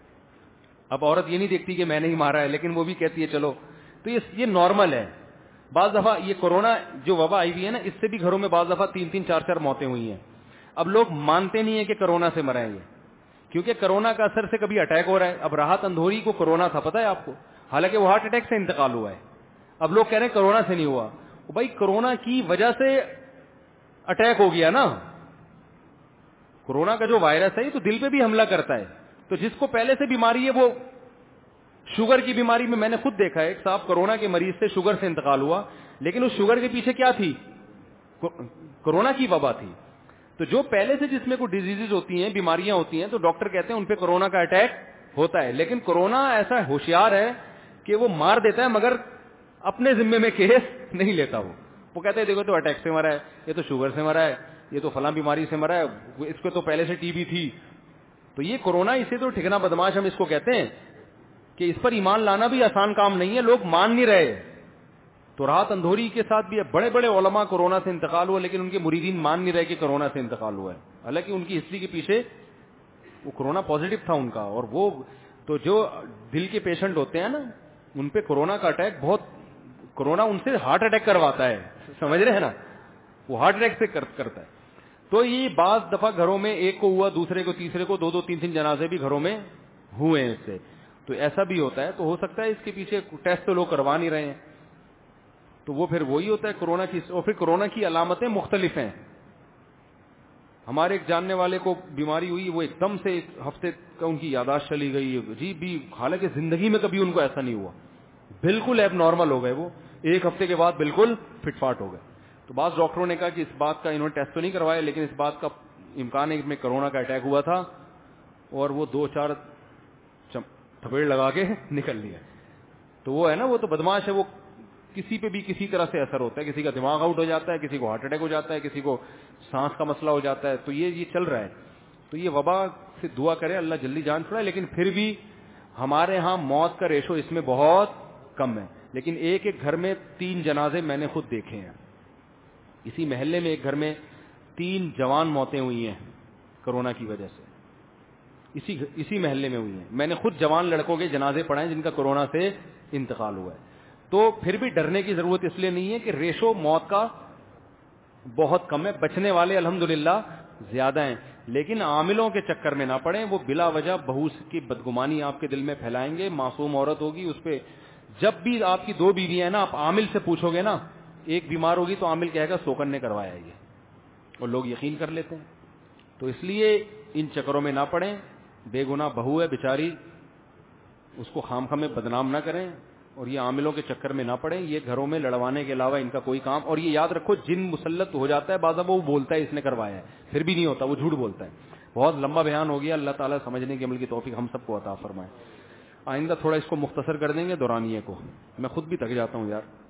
اب عورت یہ نہیں دیکھتی کہ میں نے ہی مارا ہے, لیکن وہ بھی کہتی ہے چلو. تو یہ یہ نارمل ہے. بعض دفعہ یہ کورونا جو وبا آئی ہوئی ہے نا, اس سے بھی گھروں میں بعض دفعہ تین تین چار چار موتیں ہوئی ہیں. اب لوگ مانتے نہیں ہیں کہ کورونا سے مرے ہیں, کیونکہ کورونا کا اثر سے کبھی اٹیک ہو رہا ہے. اب راحت اندھوری کو کورونا تھا, پتہ ہے آپ کو, حالانکہ وہ ہارٹ اٹیک سے انتقال ہوا ہے. اب لوگ کہہ رہے ہیں کورونا سے نہیں ہوا. بھائی کورونا کی وجہ سے اٹیک ہو گیا نا. کورونا کا جو وائرس ہے یہ تو دل پہ بھی حملہ کرتا ہے. تو جس کو پہلے سے بیماری ہے, وہ شوگر کی بیماری میں, میں نے خود دیکھا ہے ایک صاحب کورونا کے مریض سے شوگر سے انتقال ہوا, لیکن اس شوگر کے پیچھے کیا تھی؟ کورونا کی وبا تھی. تو جو پہلے سے جس میں کوئی ڈیزیز ہوتی ہیں, بیماریاں ہوتی ہیں, تو ڈاکٹر کہتے ہیں ان پہ کورونا کا اٹیک ہوتا ہے. لیکن کورونا ایسا ہوشیار ہے کہ وہ مار دیتا ہے مگر اپنے ذمے میں کیس نہیں لیتا. وہ وہ کہتے ہیں دیکھو تو اٹیک سے مرا ہے, یہ تو شوگر سے مرا ہے, یہ تو فلاں بیماری سے مرا ہے, اس کو تو پہلے سے ٹی بی تھی. تو یہ کورونا, اسے تو ٹھکنا بدماش ہم اس کو کہتے ہیں کہ اس پر ایمان لانا بھی آسان کام نہیں ہے, لوگ مان نہیں رہے. تو راحت اندھوری کے ساتھ بھی بڑے بڑے علماء کورونا سے انتقال ہوا, لیکن ان کے مریدین مان نہیں رہے کہ کورونا سے انتقال ہوا ہے, حالانکہ ان کی ہسٹری کے پیچھے وہ کورونا پازیٹو تھا ان کا. اور وہ تو جو دل کے پیشنٹ ہوتے ہیں نا, ان پہ کورونا کا اٹیک بہت, کورونا ان سے ہارٹ اٹیک کرواتا ہے, سمجھ رہے ہیں نا, وہ ہارٹ اٹیک سے کرتا ہے. تو یہ بعض دفعہ گھروں میں ایک کو ہوا, دوسرے کو, تیسرے کو, دو دو تین تین جنازے بھی گھروں میں ہوئے ہیں اس سے. تو ایسا بھی ہوتا ہے. تو ہو سکتا ہے اس کے پیچھے ٹیسٹ تو لوگ کروا نہیں رہے ہیں, تو وہ پھر وہی ہوتا ہے کورونا کی. اور پھر کورونا کی علامتیں مختلف ہیں. ہمارے ایک جاننے والے کو بیماری ہوئی, وہ ایک دم سے ایک ہفتے کا ان کی یادداشت چلی گئی, عجیب بھی, حالانکہ زندگی میں کبھی ان کو ایسا نہیں ہوا, بالکل ایب نارمل ہو گئے. وہ ایک ہفتے کے بعد بالکل فٹ فاٹ ہو گئے. تو بعض ڈاکٹروں نے کہا کہ اس بات کا, انہوں نے ٹیسٹ تو نہیں کروایا, لیکن اس بات کا امکان ہے کہ میں کورونا کا اٹیک ہوا تھا, اور وہ دو چار تھپیڑ لگا کے نکل لیا. تو وہ ہے نا, وہ تو بدماش ہے, وہ کسی پہ بھی کسی طرح سے اثر ہوتا ہے. کسی کا دماغ آؤٹ ہو جاتا ہے, کسی کو ہارٹ اٹیک ہو جاتا ہے, کسی کو سانس کا مسئلہ ہو جاتا ہے. تو یہ یہ چل رہا ہے. تو یہ وبا سے دعا کرے اللہ جلدی جان چھڑائے. لیکن پھر بھی ہمارے ہاں موت کا ریشو اس میں بہت کم ہے. لیکن ایک ایک گھر میں تین جنازے میں نے خود دیکھے ہیں. اسی محلے میں ایک گھر میں تین جوان موتیں ہوئی ہیں کورونا کی وجہ سے, اسی اسی محلے میں ہوئی ہیں. میں نے خود جوان لڑکوں کے جنازے پڑھائے جن کا کورونا سے انتقال ہوا ہے. تو پھر بھی ڈرنے کی ضرورت اس لیے نہیں ہے کہ ریشو موت کا بہت کم ہے, بچنے والے الحمدللہ زیادہ ہیں. لیکن عاملوں کے چکر میں نہ پڑیں, وہ بلا وجہ بہو کی بدگمانی آپ کے دل میں پھیلائیں گے. معصوم عورت ہوگی, اس پہ جب بھی آپ کی دو بیویاں ہیں نا, آپ عامل سے پوچھو گے نا, ایک بیمار ہوگی تو عامل کہے گا سوکن نے کروایا یہ, اور لوگ یقین کر لیتے ہیں. تو اس لیے ان چکروں میں نہ پڑیں. بے گناہ بہو ہے بیچاری, اس کو خام خام میں بدنام نہ کریں, اور یہ عاملوں کے چکر میں نہ پڑیں. یہ گھروں میں لڑوانے کے علاوہ ان کا کوئی کام. اور یہ یاد رکھو, جن مسلط ہو جاتا ہے بعض وہ بولتا ہے اس نے کروایا ہے, پھر بھی نہیں ہوتا, وہ جھوٹ بولتا ہے. بہت لمبا بیان ہو گیا, اللہ تعالیٰ سمجھنے کی عمل کی توفیق ہم سب کو عطا فرمائے. آئندہ تھوڑا اس کو مختصر کر دیں گے دورانیے کو, میں خود بھی تھک جاتا ہوں یار.